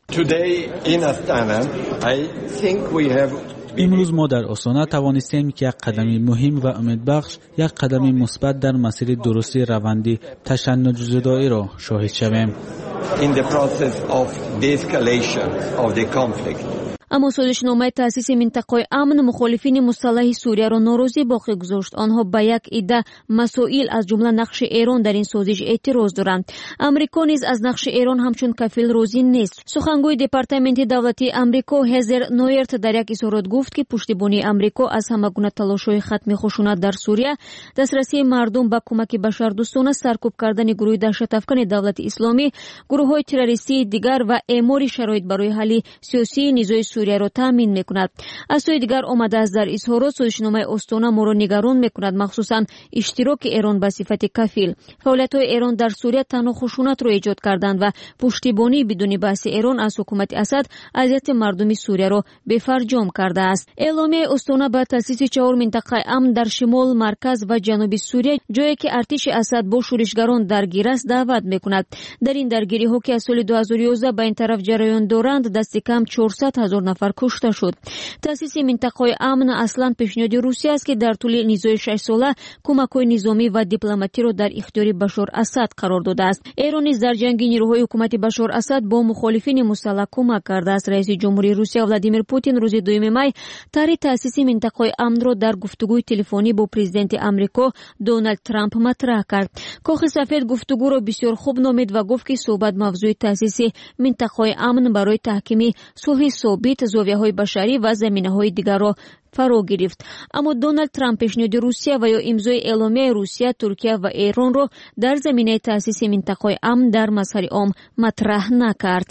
امروز ما در آستانه توانستیم که یک قدم مهم و امیدبخش، یک قدم مثبت در مسیر درستی روند تشنج زدایی را شاهد شویم. In the process of de-escalation of the conflict. аммо созишномаи таъсиси минтақаи амн мухолифини мусаллаҳи сурияро норозӣ боқӣ гузошт. онҳо ба як идда масоил аз ҷумла нақши Эрон дар ин созиш эътироз доранд. амрико низ аз нақши Эрон ҳамчун кафил розӣ нест. сухангӯи департаменти давлатии амрико Ҳезер Ноерт дар як изҳорот гуфт ки пуштибонии амрико аз ҳама гуна талошҳои хатми хушунат дар Сурия, дастрасии мардум ба кӯмаки башардӯстона, саркӯб кардани гурӯҳи даҳшатафкани давлати исломӣ, гурӯҳҳои террористии дигар ва эъмори шароит барои ҳалли сиёсии низои Сурияро таъмин мекунад. аз сӯи дигар омадааст дар изҳорот, созишномаи остона моро нигарон мекунад, махсусан иштироки Эрон ба сифати кафил. фаъолиятҳои Эрон дар Сурия танҳо хушунатро эҷод карданд ва пуштибонии бидуни баҳси Эрон аз ҳукумати Асад азияти мардуми Сурияро бефарҷом кардааст. эъломияи остона ба таъсиси чаҳор минтақаи амн дар шимол, марказ ва ҷануби Сурия, ҷое ки артиши Асад бо шӯришгарон даргир аст, даъват мекунад. дар ин даргириҳо ки аз соли ду ҳазору ёздаҳ ба ин тараф ҷараён доранд, дасти кам чорсад ҳазор нафар кушта шуд. таъсиси минтақаи амн аслан пешниҳоди Русия аст ки дар тӯли низои шашсола кӯмакҳои низомӣ ва дипломатиро дар ихтиёри Башор Асад қарор додааст. Эрон низ дар ҷанги нирӯҳои ҳукумати Башор Асад бо мухолифини мусаллаҳ кӯмак кардааст. раиси ҷумҳурии Русия Владимир Путин рӯзи дуюми май тарҳи таъсиси минтақаи амнро дар гуфтугӯи телефонӣ бо президенти Амрико Доналд Трамп матраҳ кард. Кохи сафед гуфтугӯро бисёр хуб номид ва гуфт ки суҳбат мавзӯи таъсиси минтақаи амн барои таҳкими сулҳи собит, зовияҳои башарӣ ва заминаҳои дигарро фаро гирифт. аммо Доналд Трамп пешниҳоди Русия ва ё имзои эъломияи Русия, Туркия ва Эронро дар заминаи таъсиси минтақаи амн дар мазҳари ом матраҳ накард.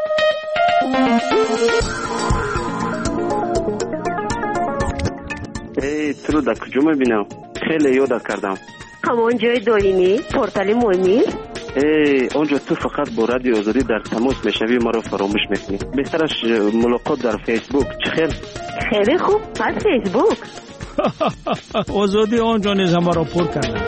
эй труда куҷо мебинам? хеле ёда кардам. ҳамон ҷои доимӣ, портали муҳимӣ? اونجا تو فقط با رادیو آزادی در تماس میشوی، ما رو فراموش میکنی. بهترش ملاقات در فیسبوک. چه خیر؟ خیلی خوب، پس فیسبوک. آزادی آنجا نیز همه را پر کرده.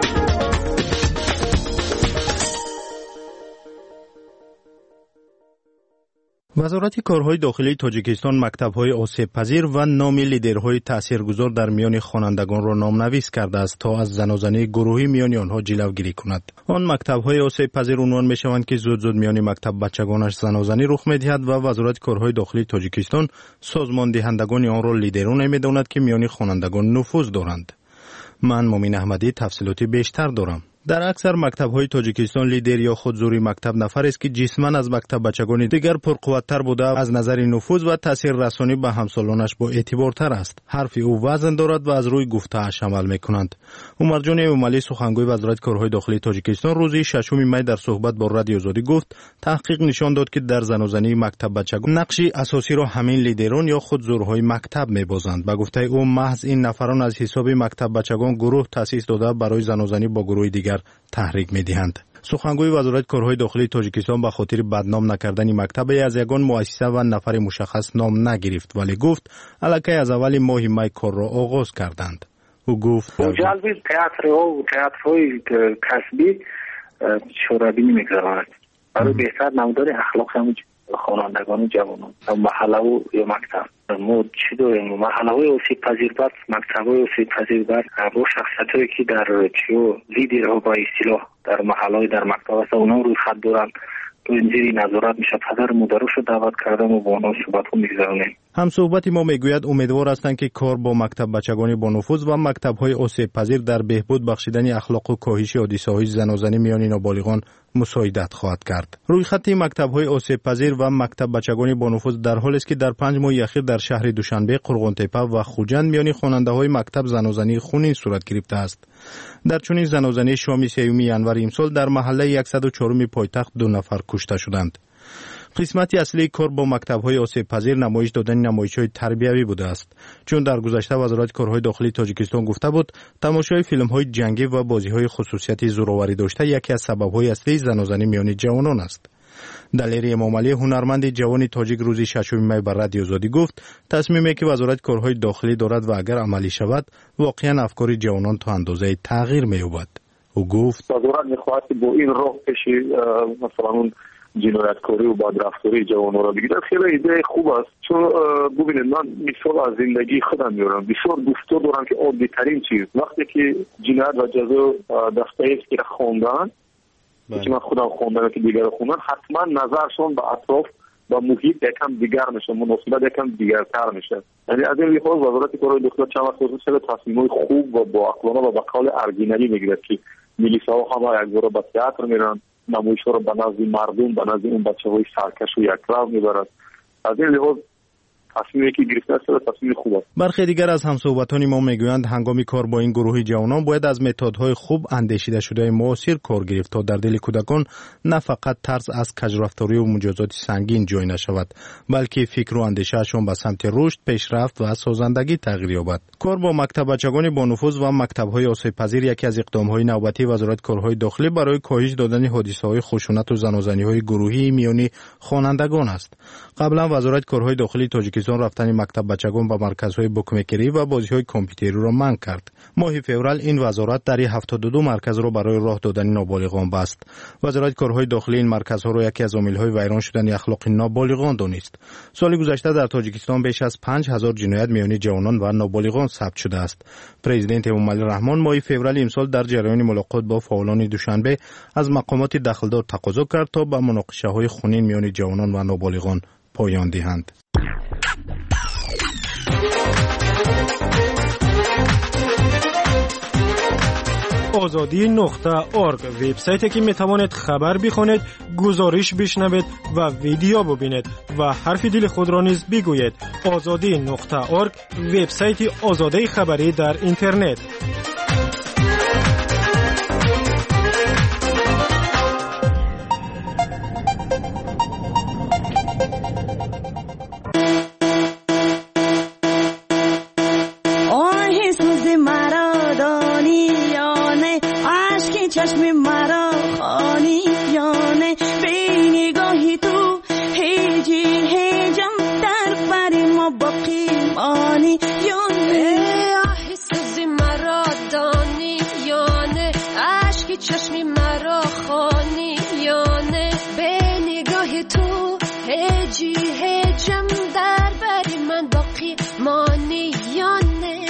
وزارت کارهای داخلی تاجیکستان مکتب‌های آسیب پذیر و نام لیدرهای تاثیرگذار در میان خوانندگان را نامنویس کرده است تا از زنازنی گروهی میان آنها جلوگیری کند. آن مکتب‌های آسیب پذیر عنوان می‌شوند که زود زود میان مکتب بچگانش زنازنی رخ می‌دهد و وزارت کارهای داخلی تاجیکستان سازمان دهندگان آن را لیدران می‌داند که میان خوانندگان نفوذ دارند. من مومین احمدی تفصیلاتی بیشتر دارم. در اکثر مکتب‌های تاجیکستان لیدر یا خودزوری مکتب نفر است که جسماً از مکتب بچگان دیگر پرقوت‌تر بوده، از نظر نفوذ و تاثیر رسانی به همسالانش با اعتبارتر است. حرف او وزن دارد و از روی گفته‌اش عمل می‌کنند. عمرجان امالی سخنگوی وزارت کارهای داخلی تاجیکستان روز ششم می در صحبت با رادیو آزادی گفت تحقیق نشان داد که در زنازنی مکتب بچگان نقشی اساسی را همین لیدران یا خودزورهای مکتب می‌بازند. به گفته او محض این نفران از حساب مکتب بچگان گروه تأسیس داده برای زنازنی با گروه دیگر تحریک می‌دهند. سخنگوی وزارت کارهای داخلی تاجیکستان به خاطر بدنام نکردن مکتب از یگان مؤسسه و نفر مشخص نام نگرفت، ولی گفت الکی از اول ماه می کار را آغاز کردند. او گفت جلوی تئاترها و تئاترهای کسبی شورابی نمی‌گذارد. برای بهتر نمودار اخلاق هم خوانندگان و جوانان محله و یا مکتب ما چی داریم؟ محله های آسیب پذیر بر مکتب های آسیب پذیر بر با شخصیت هایی که در چیو لیدر ها با اصطلاح در محله های در مکتب هست اونا روی خط دارن تو اینجوری نظارت میشه. پدر مادرش رو دعوت کردم و با اونا صحبت رو میگذارونیم. هم صحبت ما میگوید امیدوار هستند که کار با مکتب بچگانی با نفوذ و مکتب های آسیب پذیر در بهبود بخشیدن اخلاق و کاهش حادثه های زنازنی میان نابالغان مساعدت خواهد کرد. روی خط مکتب های آسیب پذیر و مکتب بچگانی با نفوذ در حالی است که در پنج ماه اخیر در شهر دوشنبه، قرغن‌تپه و خوجند میان خواننده های مکتب زنازنی خونین صورت گرفته است. در چنین زنازنی شام سیوم ینور امسال در محله صد و چهار پایتخت دو نفر کشته شدند. قسمتی اصلی کار با مکتب‌های آسیب پذیر نمایش دادن نمایش‌های تربیوی بوده است، چون در گذشته وزارت کارهای داخلی تاجیکستان گفته بود تماشای فیلم‌های جنگی و بازی‌های خصوصیت زورآوری داشته یکی از سبب‌های اصلی زنازنی میان جوانان است. دلیری امامعلی هنرمند جوان تاجیک روز ششم می بر رادیو آزادی گفت تصمیمی که وزارت کارهای داخلی دارد و اگر عملی شود واقعاً افکار جوانان تا اندازه تغییر می‌یابد. او گفت وزارت می‌خواهد با این راه پیش مثلا اون جنایتکاری و بدرفتاری جوانان را بگیرد. خیلی ایده خوب است، چون ببینید من مثال از زندگی خودم میارم. بسیار دوستا دارم که عادی ترین چیز وقتی که جنایت و جزا دستایفسکی را خواندن که من خودم خوندم که دیگر خوندن، حتما نظرشون به اطراف و محیط یکم دیگر میشه، مناسبت یکم دیگرتر میشه. یعنی از این لحاظ وزارت کارهای داخلی چند وقت خصوصا تصمیم‌های خوب و با عقلانه و با قول ارگینری میگیرد که میلیساها هم یک بار به تئاتر میرن، نمایش‌ها رو به نزد مردم به نزد اون بچه‌های سرکش و یکرو میبرد. از این لحاظ تصمیمی که گرفته است تصمیم خوب است. برخی دیگر از همصحبتان ما میگویند هنگامی کار با این گروه جوانان باید از متدهای خوب اندیشیده شده معاصر کار گرفت تا در دل کودکان نه فقط ترس از کجرفتاری و مجازات سنگین جای نشود، بلکه فکر و اندیشه‌شان به سمت رشد، پیشرفت و سازندگی تغییر یابد. کار با مکتب بچگان با نفوذ و مکتب‌های آسیب پذیر یکی از اقدام‌های نوبتی وزارت کارهای داخلی برای کاهش دادن حادثه‌های خشونت و زنازنی‌های گروهی میان خوانندگان است. قبلا وزارت کارهای داخلی تاجیکستان رفتن مکتب بچگان به مرکزهای بوکمکری و بازی‌های کامپیوتری را منع کرد. ماه فوریه این وزارت در هفتاد و دو مرکز را برای راه دادن نابالغان بست. وزارت کارهای داخلی این مرکزها را یکی از عامل‌های ویران شدن اخلاق نابالغان دانست. سال گذشته در تاجیکستان بیش از پنج هزار جنایت میان جوانان و نابالغان ثبت شده است. پرزیدنت امامعلی رحمان ماه فوریه امسال در جریان ملاقات با فعالان دوشنبه از مقامات دخلدار تقاضا کرد تا به مناقشه‌های خونین میان جوانان و نابالغان پایان دهند. آزادی نقطه اورگ وبسایتی که میتواند خبر بخوانید، گزارش بشنوید و ویدیو ببینید و حرف دل خود را نیز بگویید. آزادی نقطه اورگ وبسایت آزادی خبری در اینترنت. چشم مرا خانی هجی هجم در بری من باقی مانی یا نه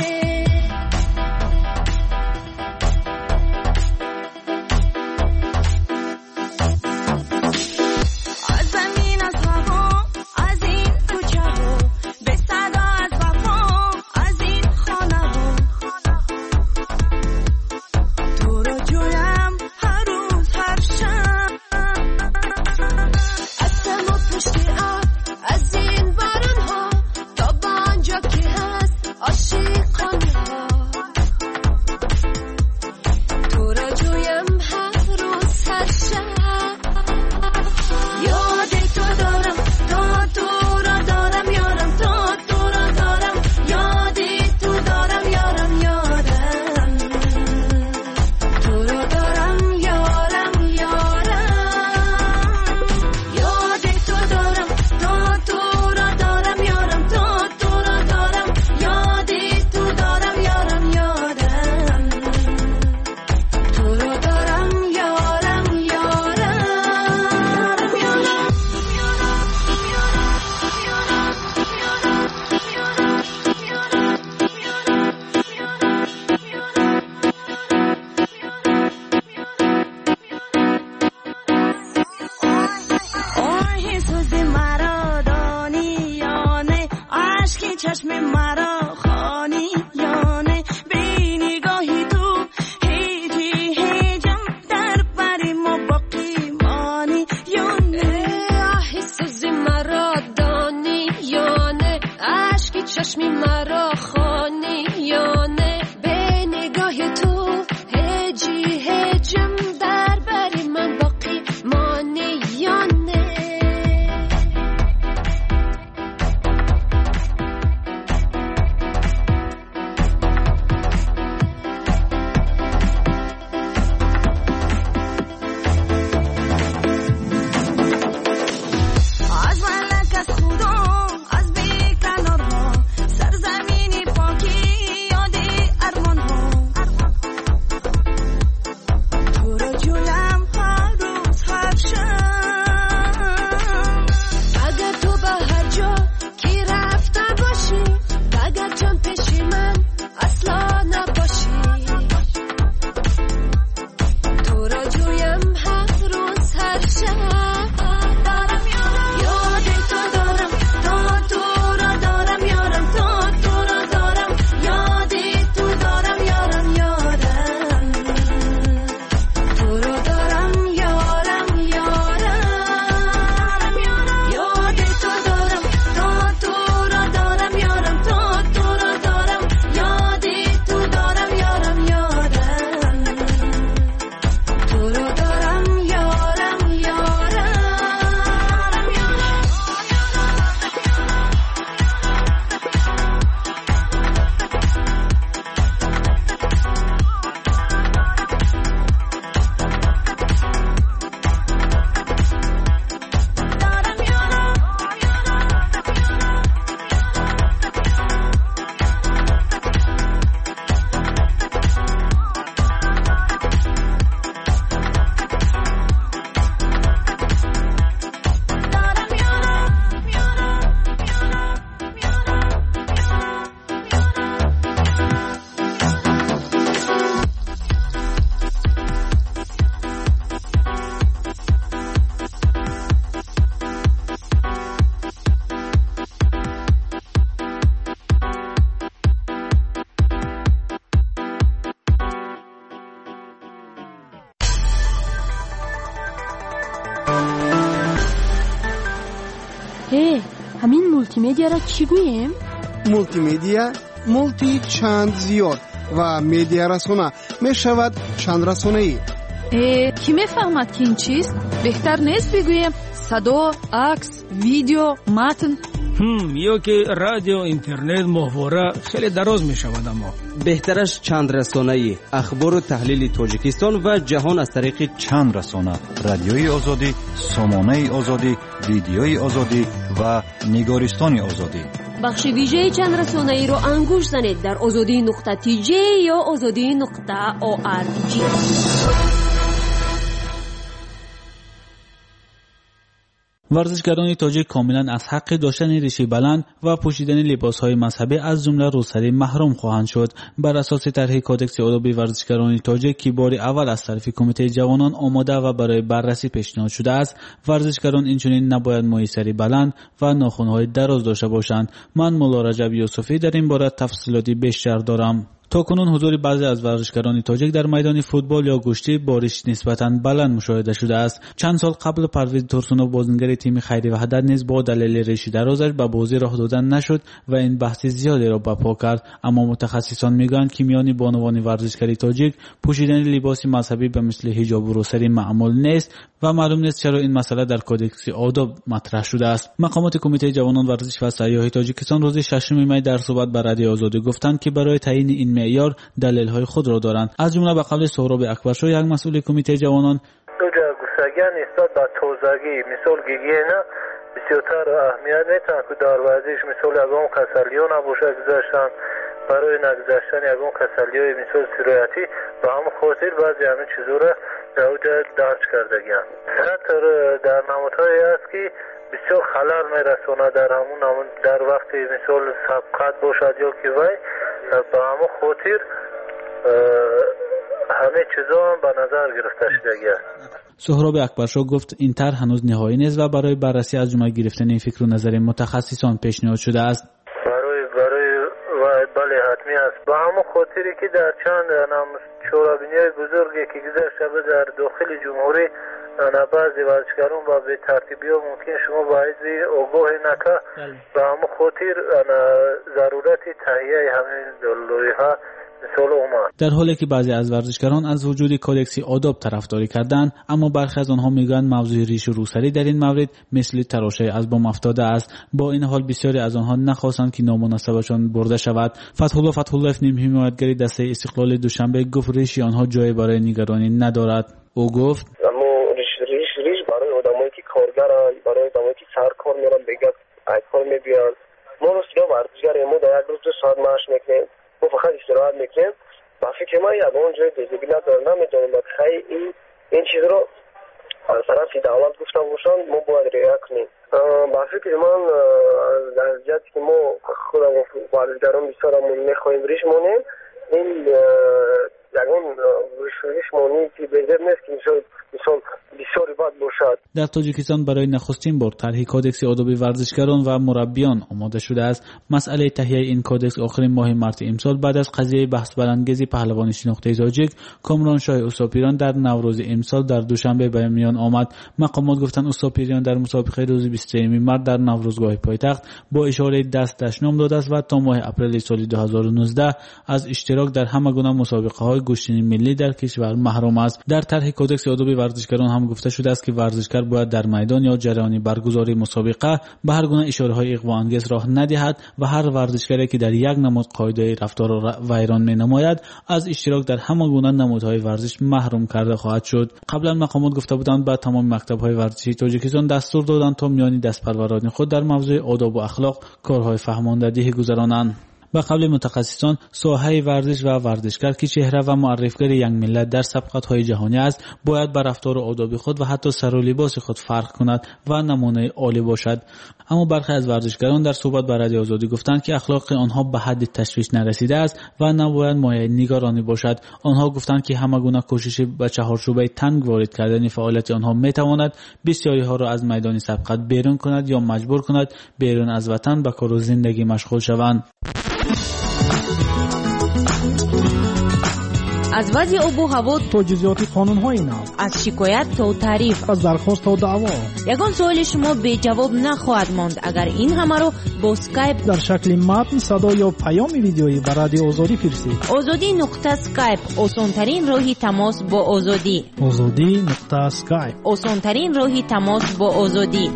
هی همین مولتی مدیا را چی گوییم؟ مولتی مدیا مولتی چند زیاد و مدیا رسانه می شود چند رسانه ای. کی می فهمد که این چیست؟ بهتر نیست بگوییم صدا، عکس، ویدیو، متن. هم یا که رادیو، اینترنت، محتوا خیلی دراز می شود. اما بهترش چند رسانه‌ای، اخبار و تحلیل تاجیکستان و جهان از طریق چند رسانه: رادیوی آزادی، سامانه آزادی، ویدیوی آزادی و نگارستان آزادی. بخش ویژه چند رسانه‌ای رو انگوش زنید در آزادی نقطه تی جی یا آزادی نقطه او آر جی. ورزشکاران تاجیک کاملا از حق داشتن ریشه بلند و پوشیدن لباسهای مذهبی از جمله روسری محروم خواهند شد. بر اساس طرح کدکس آداب ورزشکاران تاجیک که بار اول از طرف کمیته جوانان آماده و برای بررسی پیشنهاد شده است، ورزشکاران اینچنین نباید موی سری بلند و ناخن‌های دراز داشته باشند. من مولا رجب یوسفی در این باره تفصیلاتی بیشتر دارم. تا کنون حضور بعضی از ورزشکاران تاجیک در میدان فوتبال یا گشتی بارش نسبتاً بلند مشاهده شده است. چند سال قبل پرویز ترسونوف بازیگر تیم خیری وحدت نیز با دلیل ریشه درازش به بازی راه دادن نشد و این بحث زیادی را برپا کرد. اما متخصصان میگویند که میان بانوان ورزشکاری تاجیک پوشیدن لباس مذهبی به مثل حجاب و روسری معمول نیست و معلوم نیست چرا این مسئله در کدکس آداب مطرح شده است. مقامات کمیته جوانان ورزش و سیاحی تاجیکستان روز ششم می در صحبت با رادیو آزادی گفتند که برای تعیین این معیار دلایل خود را دارند. از جمله به قول سهراب اکبرشاه، یک مسئول کمیته جوانان، گوسگی نسبت به توزگی مثال گیگینا بسیارتر اهمیت میتونه که در ورزش مثال یگان کسلیو نباشه گذاشتن برای نگذاشتن یگان کسلیوی مثال سرایتی و همون خاطر بعضی همین چیزو را در اونجا درج کرده گیم. حتی در نمودهایی هست که بسیار خلل میرسونه در همون در وقتی مثال سبقت باشد یا که وی به همون خاطر همه چیزا هم به نظر گرفته شده است. سهراب اکبرشاه گفت این طرح هنوز نهایی نیست و برای بررسی از جمله گرفتن این فکر و نظر متخصصان پیشنهاد شده است. برای برای بله حتمی است. به همون خاطری که در چند شورابینی‌های بزرگی که گذشته در داخل جمهوری انا بعضی ورزشکاران با به ترتیبی ها ممکن شما بعضی آگاه نکه به همون خاطر ضرورت تهیه همین لایحه مثال اومد. در حالی که بعضی از ورزشکاران از وجود کودکس آداب طرفداری کردند، اما برخی از آنها میگویند موضوع ریش و روسری در این مورد مثل تراشه از بام افتاده است. با این حال بسیاری از آنها نخواستند که نامناسبشان برده شود. فتح‌الله فتح‌الله نیم حمایتگری دسته استقلال دوشنبه گفت ریشی آنها جای برای نگرانی ندارد. او گفت کارگران برای آدمایی که سر کار میرن بگه ای کار میبیان ما روزگاه ورزشگر ما در یک روز دو ساعت معاش میکنیم، ما فقط استراحت میکنیم. با فکر من یک اونجای دیگه ندارم، نمیدونم خیلی این این چیز رو از طرف دولت گفته باشن ما باید رعایت کنیم. با فکر من در جهتی که ما خودمون ورزشگران بسیارمون میخواهیم ریش مونیم، این یکون ریش مونی که بهتر نیست که مثال مثال بسیاری بد باشد. در تاجیکستان برای نخستین بار طرح کدکس آداب ورزشکاران و مربیان آماده شده است. مسئله تهیه این کدکس آخرین ماه مارس امسال بعد از قضیه بحث برانگیز پهلوانی شناخته تاجیک کامران شاه اوساپیران در نوروز امسال در دوشنبه به میان آمد. مقامات گفتند اوساپیران در مسابقه روز بیست و سوم مارس در نوروزگاه پایتخت با اشاره دست دشنام داده است و تا ماه اپریل سال دو هزار و نوزده از اشتراک در همه گونه مسابقه‌های گشتین ملی در کشور محروم است. در طرح کدکس آداب ورزشکاران هم گفته شده است که ورزشکار باید در میدان یا جریان برگزاری مسابقه به هر گونه اشاره‌های اغوا‌انگیز راه ندهد و هر ورزشکاری که در یک نمود قاعده رفتار ویران می‌نماید از اشتراک در همه گونه نمودهای ورزش محروم کرده خواهد شد. قبلا مقامات گفته بودند با تمام مکتب‌های ورزشی تاجیکستان دستور دادند تا میان دستپروران خود در موضوع آداب و اخلاق کارهای فهماندهی گذرانند. به قول متخصصان ساحه ورزش و ورزشکار که چهره و معرفگر یک ملت در سبقت‌های جهانی است باید بر رفتار و آداب خود و حتی سر و لباس خود فرق کند و نمونه عالی باشد. اما برخی از ورزشکاران در صحبت با رادیو آزادی گفتند که اخلاق آنها به حد تشویش نرسیده است و نباید مایه نگرانی باشد. آنها گفتند که همه گونه کوشش به چهارچوبه تنگ وارد کردن فعالیت آنها میتواند بسیاری ها را از میدان سبقت بیرون کند یا مجبور کند بیرون از وطن به کار و زندگی مشغول شوند. از وضع آب و هوا تا جزئیات قانون‌های نو، از شکایت تا تعریف، از درخواست تا دعوا، یگان سوال شما به جواب نخواهد ماند اگر این همه رو با اسکایپ در شکل متن، صدا یا پیام ویدیویی به رادیو آزادی فرستید. آزادی نقطه اسکایپ آسان‌ترین راهی تماس با آزادی. آزادی نقطه اسکایپ آسان‌ترین راهی تماس با آزادی.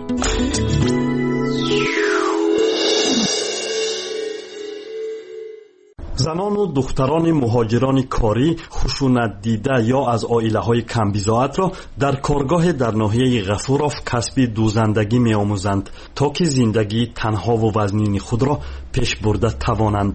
زنان و دختران مهاجران کاری خشونت دیده یا از عائله‌های کم بضاعت را در کارگاه در ناحیه غفوروف کسب دوزندگی می‌آموزند تا که زندگی تنها و وزنین خود را پیش برده توانند.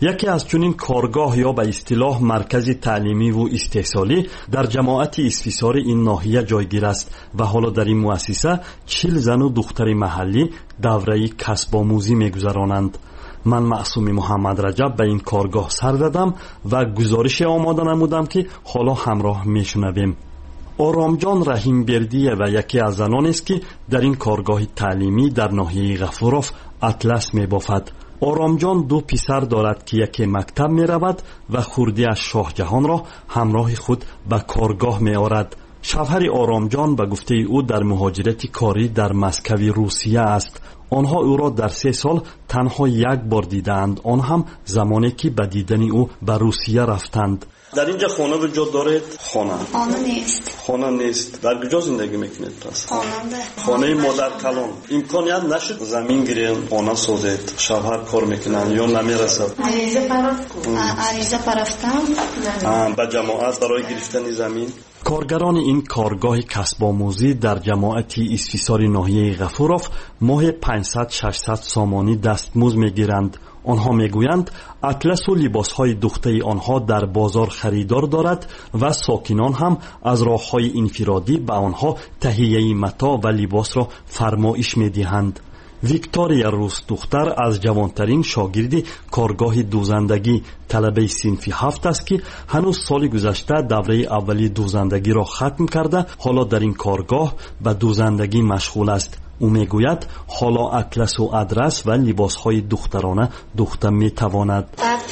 یکی از چنین کارگاه یا به اصطلاح مرکز تعلیمی و استحصالی در جماعت اسفیسار این ناحیه جایگیر است و حالا در این مؤسسه چهل زن و دختر محلی دوره کسب آموزی می‌گذرانند. من معصوم محمد رجب به این کارگاه سر زدم و گزارش آماده نمودم که حالا همراه میشنویم. آرامجان رحیم بردی و یکی از زنان است که در این کارگاه تعلیمی در ناحیه غفورف اطلس میبافد. آرامجان دو پسر دارد که یکی مکتب میرود و خردی‌اش شاه جهان را همراه خود به کارگاه میآورد. شوهر آرامجان به گفته او در مهاجرت کاری در مسکو روسیه است. آنها او را در سه سال تنها یک بار دیدند، آن هم زمانی که به دیدن او به روسیه رفتند. در اینجا خانه وجود دارد؟ خانه خانه نیست. خانه نیست. در کجا زندگی میکنید پس؟ خانه خانه مادر کلان. امکانیت نشد زمین گیرین خانه سازید؟ شوهر کار میکنن یا نمیرسد؟ عریضه پرفتم. عریضه پرفتم به جماعت برای گرفتن زمین. کارگران این کارگاه کسب آموزی در جماعت اسفیسار ناحیه غفورف ماه پانصد ششصد سامانی دستمزد میگیرند. آنها میگویند اطلس و لباسهای دوخته آنها در بازار خریدار دارد و ساکنان هم از راههای انفرادی به آنها تهیه متاع و لباس را فرمایش میدهند. ویکتوریا روس دختر از جوانترین شاگرد کارگاه دوزندگی طلبه صنف هفت است که هنوز سال گذشته دوره اولی دوزندگی را ختم کرده حالا در این کارگاه به دوزندگی مشغول است. او میگوید حالا اطلس و ادرس و لباسهای دخترانه دوخته میتواند.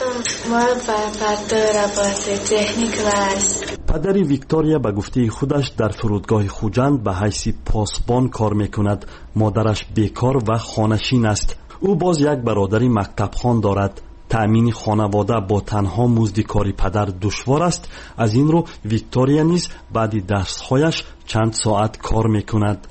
پدر ویکتوریا به گفته خودش در فرودگاه خوجند به حیث پاسبان کار میکند. مادرش بیکار و خانشین است. او باز یک برادر مکتب خوان دارد. تأمین خانواده با تنها مزد کاری پدر دشوار است. از این رو ویکتوریا نیز بعد درس‌هایش چند ساعت کار میکند.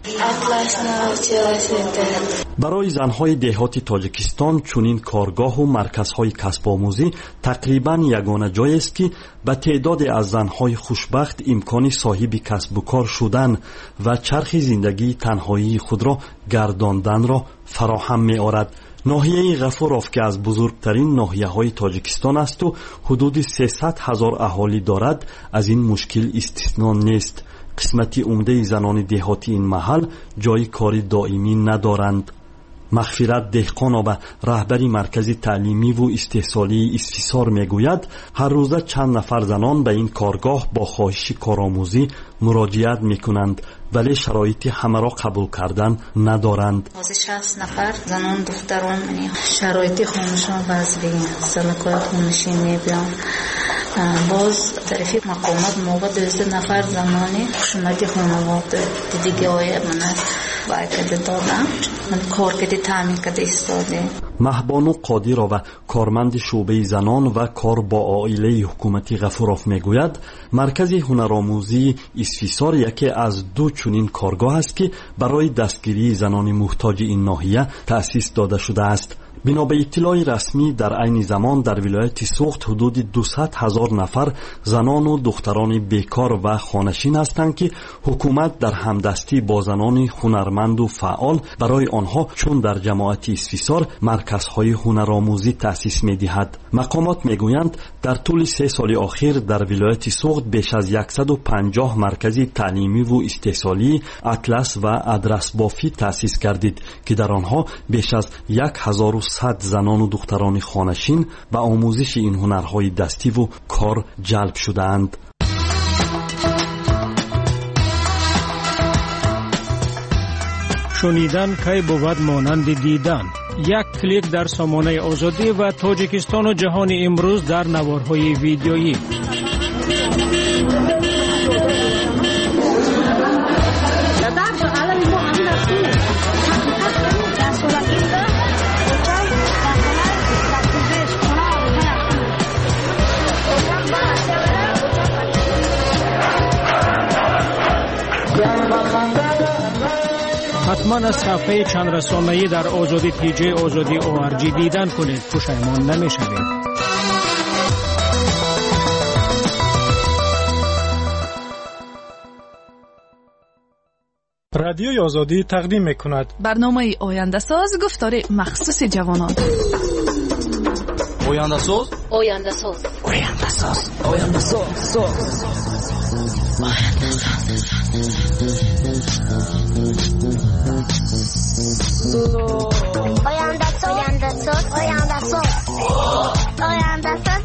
برای زنهای دهاتی تاجیکستان چنین کارگاه و مرکزهای کسب آموزی تقریبا یگانه جایی است که به تعداد از زنهای خوشبخت امکان صاحب کسب و کار شدن و چرخ زندگی تنهایی خود را گرداندن را فراهم می‌آورد. ناحیه غفورف که از بزرگترین ناحیه های تاجیکستان است و حدود سیصد هزار اهالی دارد از این مشکل استثنا نیست. قسمتی عمده زنان دهاتی این محل جای کاری دائمی ندارند. مغفرت دهقانова رهبری مرکز تعلیمی و استحصالی اسفیسار میگوید هر روزه چند نفر زنان به این کارگاه با خواهش کارآموزی مراجعت میکنند ولی شرایط همه را قبول کردن ندارند. از شصت نفر زنان دختران شرایط خونشان وضعی سلکات خونشی میبیان. باز طرفی مقامات موقع دویست نفر زنانی خشونتی خانواده دیگه آید منه باید کده دادم من کار کده تامین کده استاده. مهبانو قادیرا و کارمند شعبه زنان و کار با عائله حکومتی غفورف میگوید مرکز هنرآموزی اسفیسار یکی از دو چنین کارگاه است که برای دستگیری زنان محتاج این ناحیه تأسیس داده شده است. بنا به اطلاع رسمی در عین زمان در ولایت سوخت حدود دویست هزار نفر زنان و دختران بیکار و خانشین هستند که حکومت در همدستی با زنان هنرمند و فعال برای آنها چون در جماعت اسفیسار مرکزهای هنرآموزی تأسیس می‌دهد. مقامات میگویند در طول سه سال اخیر در ولایت سوخت بیش از صد و پنجاه مرکز تعلیمی و استحصالی اطلس و ادرس بافی تأسیس گردید که در آنها بیش از هزار و صد زنان و دختران خانشین به آموزش این هنرهای دستی و کار جلب شده‌اند. شنیدن کی بود مانند دیدن. یک کلیک در سامانه آزادی و تاجیکستان و جهان امروز در نوارهای ویدیویی. حتما از صفحه چند رسانه‌ای در آزادی تی جی آزادی او آر جی دیدن کنید. پشیمان نمی‌شوید. رادیوی آزادی تقدیم می‌کند برنامه آینده ساز گفتار مخصوص جوانان. oyandasöz oyandasöz oyandasöz oyandasöz oyandasöz oyandasöz oyandasöz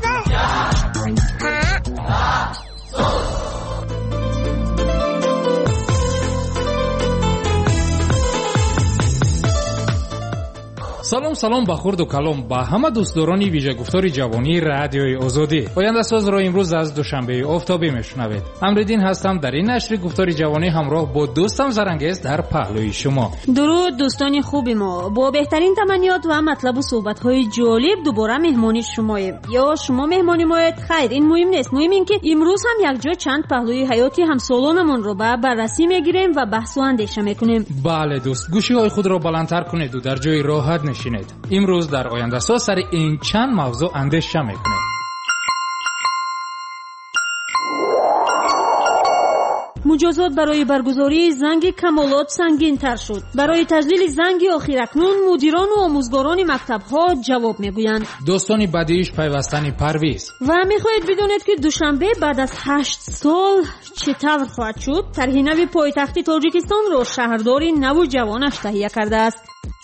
салом салом ба хурду калом ба ҳама дӯстдорони вижагуфтори ҷавонии радиои озодӣ. ояндасозро имрӯз аз душанбеи офтобӣ мешунавед. амриддин ҳастам дар ин нашри гуфтори ҷавонӣ ҳамроҳ бо дӯстам зарангез дар паҳлӯи шумо. дуруд дӯстони хуби мо, бо беҳтарин таманниёт ва матлабу суҳбатҳои ҷолиб дубора меҳмони шумоем. ё шумо меҳмони моед? хайр, ин муҳим нест. муҳим ин ки имрӯз ҳам якҷо чанд паҳлӯи ҳаёти ҳамсолонамонро ба баррасӣ мегирем ва баҳсу андеша мекунем. бале дӯст, гӯшиҳои худро баландтар кунеду дар ҷои роҳат нишинед. имрӯз дар ояндасоз сари ин чанд мавзӯъ андеша мекунем. муҷозот барои баргузории занги камолот сангинтар шуд. барои таҷлили занги охиракнун мудирону омӯзгорони мактабҳо ҷавоб мегӯянд. достони бадииш пайвастани парвиз. ва мехоҳед бидонед ки душанбе баъд аз ҳашт сол чӣ тавр хоҳад шуд? тарҳи нави пойтахти тоҷикистонро шаҳрдори наву ҷавонаш таҳия кардааст.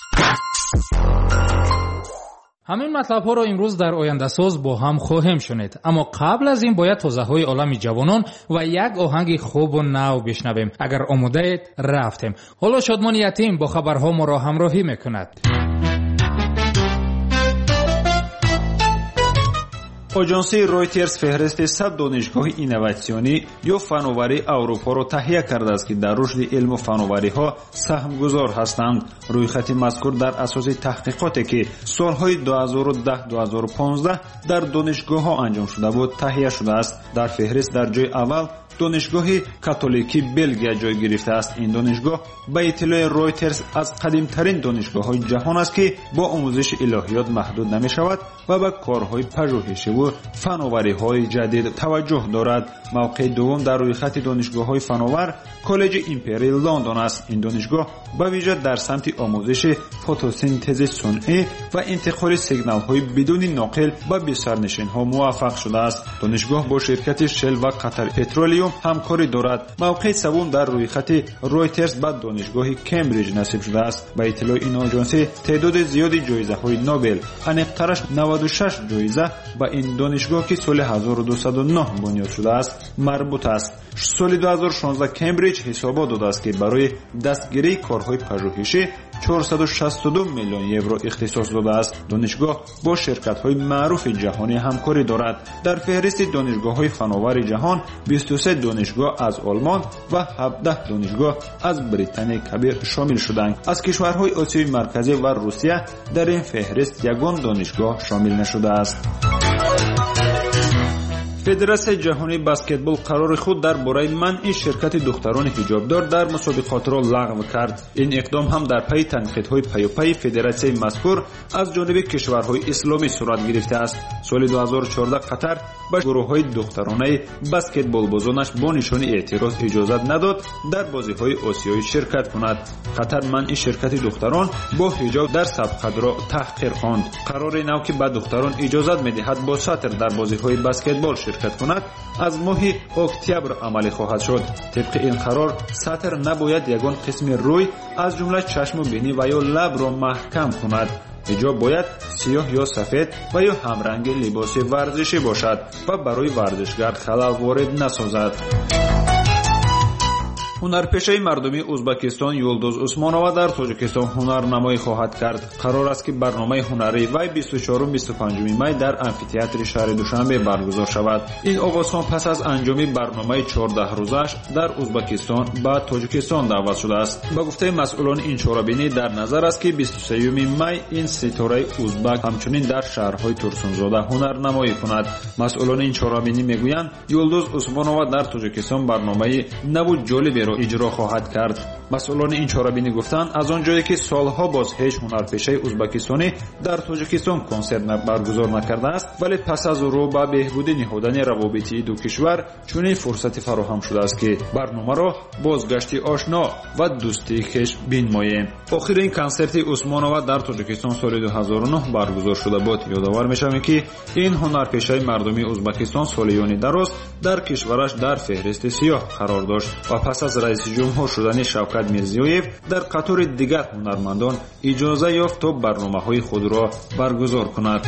ҳамин матлабҳоро имрӯз дар ояндасоз бо ҳам хоҳем шунид, аммо қабл аз ин бояд тозаҳои олами ҷавонон ва як оҳанги хубу нав бишнавем. агар омодаед, рафтем. ҳоло шодмони ятим бо хабарҳо моро ҳамроҳӣ мекунад. оҷонсии Reuters феҳристи сад донишгоҳи инноватсионӣ ё фановарии Аврупоро таҳия кардааст, ки дар рушди илму фановариҳо саҳмгузор ҳастанд. рӯйхати мазкур дар асоси таҳқиқоте ки солҳои ду ҳазору даҳ ду ҳазору понздаҳ дар донишгоҳҳо анҷом шуда буд, таҳия шудааст. дар феҳрист дар ҷои аввал донишгоҳи католикӣ Белгия ҷой гирифтааст. ин донишгоҳ ба иттилои Reuters аз қадимтарин донишгоҳҳои ҷаҳон аст, ки бо омӯзиши илоҳиёт маҳдуд намешавад ва ба корҳои пажӯҳишиву фановариҳои ҷадид таваҷҷӯҳ дорад. мавқеи дуввум дар рӯйхати донишгоҳҳои фановар коллеҷи империяи Лондон аст. ин донишгоҳ ба виҷа дар самти омӯзиши фотосинтези сунъӣ ва интиқоли сигналҳои бидуни ноқил ба бисарнишинҳо муваффақ шудааст. донишгоҳ бо ширкати Shell ва Qatar Petroleum ҳамкорӣ дорад. мавқеи саввум дар рӯйхати Reuters ба донишгоҳи Кембриҷ насиб шудааст. ба иттилои ин оҷонсӣ теъдоди зиёди ҷоизаҳои Нобел, аниқтараш наваду шаш ҷоиза ба ин донишгоҳ, ки соли ҳазору дусаду нӯҳ бунёд шудааст, марбут аст. соли ду ҳазору шонздаҳ Кембриҷ ҳисобот додааст, ки барои дастгирии корҳои пажӯҳишӣ чорсаду шасту ду миллион евро ихтисос додааст. донишгоҳ бо ширкатҳои маъруфи ҷаҳонӣ ҳамкорӣ дорад. дар феҳристи донишгоҳҳои фановари ҷаҳон бисту се донишгоҳ аз Олмон ва ҳабдаҳ донишгоҳ аз Британияи Кабир шомил шуданд. аз кишварҳои Осиёи Марказӣ ва Русия дар ин феҳрист ягон донишгоҳ шомил нашудааст. федератсияи ҷаҳонии баскетбол қарори худ дар бораи манъи ширкати духтарони ҳиҷобдор дар мусобиқотро лағв кард. ин иқдом ҳам дар пайи танқидҳои паёпайи федератсияи мазкур аз ҷониби кишварҳои исломӣ сурат гирифтааст. соли ду ҳазору чордаҳ Қатар ба гурӯҳҳои духтаронаи баскетболбозонаш бо нишони эътироз иҷозат надод дар бозиҳои осиёӣ ширкат кунад. қатар манъи ширкати духтарон бо ҳиҷоб дар сабқадро таҳқир хонд. қарори нав, ки ба духтарон иҷозат медиҳад бо сатр дар бозиҳои баскетбол ширкат кунад, аз моҳи октябр амалӣ хоҳад шуд. тибқи ин қарор сатр набояд ягон қисми рӯй аз ҷумла чашму бинӣ ва ё лабро маҳкам кунад. ҳиҷоб бояд сиёҳ ё сафед ва ё ҳамранги либоси варзишӣ бошад ва барои варзишгар халал ворид насозад. ҳунарпешаи мардумии Ӯзбекистон Юлдуз Усмонова дар Тоҷикистон ҳунарнамоӣ хоҳад кард. қарор аст, ки барномаи ҳунарии вай бисту чорум бисту панҷуми май дар амфитеатри шаҳри Душанбе баргузор шавад. ин овозхон пас аз анҷоми барномаи чордаҳрӯзааш дар Ӯзбекистон ба Тоҷикистон даъват шудааст. ба гуфтаи масъулони ин чорабинӣ дар назар аст, ки бисту сеюми май ин ситораи ӯзбак ҳамчунин дар шаҳрҳои Турсунзода ҳунарнамоӣ кунад. масъулони ин чорабинӣ мегӯянд, Юлдуз Усмонова дар Тоҷикистон барномаи наву ҷолибе ҳукуметиро иҷро хоҳад кард. масъулони ин чорабинӣ гуфтанд, аз он ҷое ки солҳо боз ҳеҷ ҳунарпешаи ӯзбекистонӣ дар тоҷикистон консерт баргузор накардааст, вале пас аз рӯ ба беҳбудӣ ниҳодани равобити ду кишвар чунин фурсате фароҳам шудааст ки барномаро бозгашти ошно ва дӯстии хеш бинмоем. охирин консерти усмонова дар тоҷикистон соли ду ҳазору нӯҳ баргузор шуда буд. ёдовар мешавем ки ин ҳунарпешаи мардуми ӯзбекистон солиёни дароз дар кишвараш дар феҳристи сиёҳ қарор дошт ва пас аз раиси ҷумҳур шудани Шавкат Мирзиёев дар қатори дигар ҳунармандон иҷоза ёфт то барномаҳои худро баргузор кунад.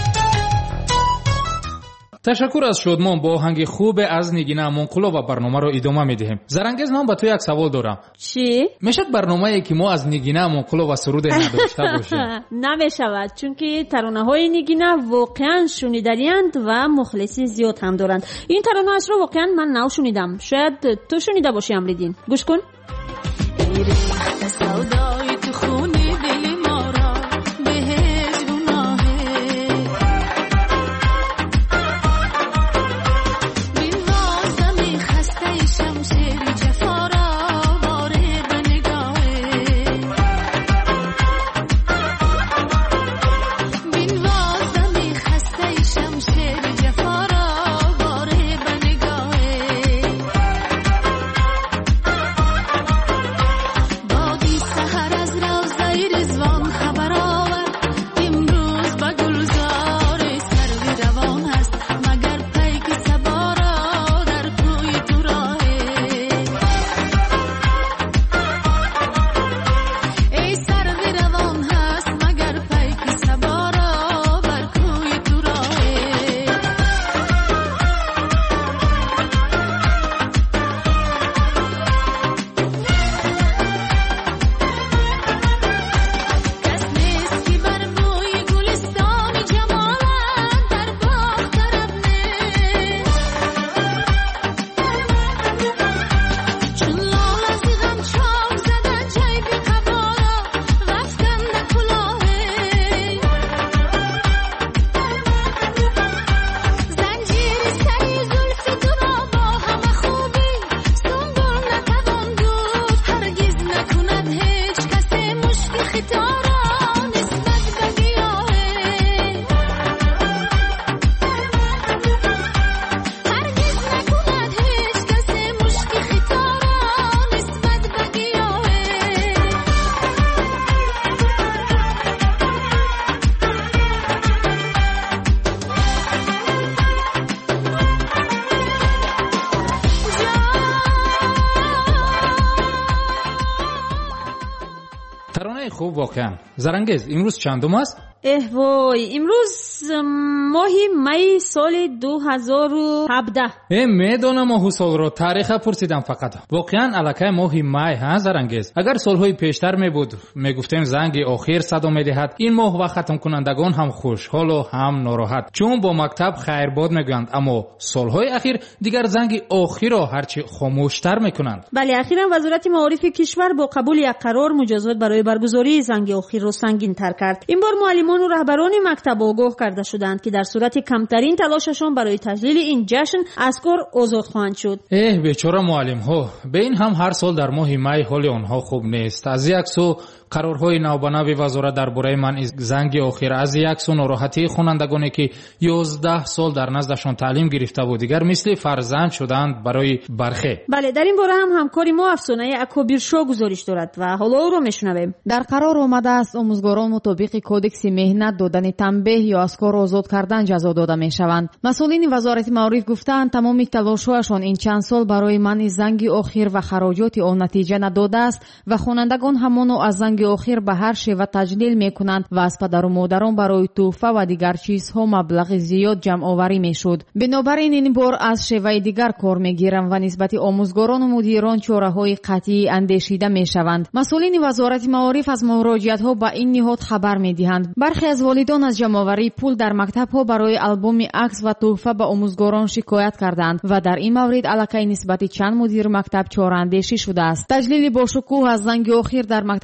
ташаккур аз Шодмон. бо оҳанги хубе аз Нигина Амонқулова барномаро идома медиҳем. Зарангез, ман ба ту як савол дорам. чӣ? мешад барномае ки мо аз Нигина Амонқулова суруде надошта бошем? намешавад, чунки таронаҳои Нигина воқеан шунидалианд ва мухлиси зиёд ҳам доранд. ин таронаашро воқеан ман нав шунидам. шояд ту шунида бошӣ Амриддин. гӯш кун. خوب واقعا. زرنگز امروز چندم است؟ اه وای امروز ماهی می سال دو هزار و هفده. اه میدونم ماه سال رو تاریخ پرسیدم فقط. واقعا الکه ماهی می ها زرنگز. اگر سالهای پیشتر می بود میگفتیم زنگ آخر صدا میدهد این ماه و ختم کنندگان هم خوشحال و هم ناراحت چون با مکتب خیرباد میگویند، اما سالهای اخیر دیگر زنگ آخر را هرچی خاموشتر میکنند. بله اخیرا وزارت معارف کشور با قبول یک قرار مجازات برای برگزاری زنگ آخر را سنگین تر کرد. این بار معلمان و رهبران مکتب آگاه کرده شدند که در صورت کمترین تلاششان برای تجلیل این جشن از کار آزاد خواهند شد. اه بیچاره معلم ها، به این هم هر سال در ماه می حال آنها خوب نیست. از یک سو قرارهای نوبناوی وزارت درباره منع زنگ آخر، از یک سو ناراحتی خوانندگانی که یازده سال در نزدشان تعلیم گرفته بود دیگر مثل فرزند شدند برای برخه. بله در این باره هم همکاری ما افسانه اکابیرشو گزارش دارد و حالا او رو میشنویم. در قرار آمده است آموزگاران مطابق کودکس مهنت دادن تنبیه یا از کار آزاد کردن جزا داده میشوند. مسئولین وزارت معارف گفتند تمام تلاش‌هایشان این چند سال برای منع زنگ آخر و خراجات آن نتیجه نداده است و خوانندگان همانو از زنگ آخر به هر شیوه تجلیل میکنند و از پدر و مادران برای تحفه و دیگر چیزها مبلغ زیاد جمع آوری میشد. بنابراین این بار از شیوه دیگر کار میگیرند و نسبت آموزگاران و مدیران چاره‌های قطعی اندیشیده میشوند. مسئولین وزارت معارف از مراجعت‌ها به این نهاد خبر میدهند. برخی از والدان از جمع‌آوری پول در مکتب‌ها برای آلبوم عکس و تحفه به آموزگاران شکایت کردند و در این مورد علاقه نسبت چند مدیر مکتب چاره‌اندیشی شده است. تجلیل با شکوه از زنگ آخر در مکتب‌های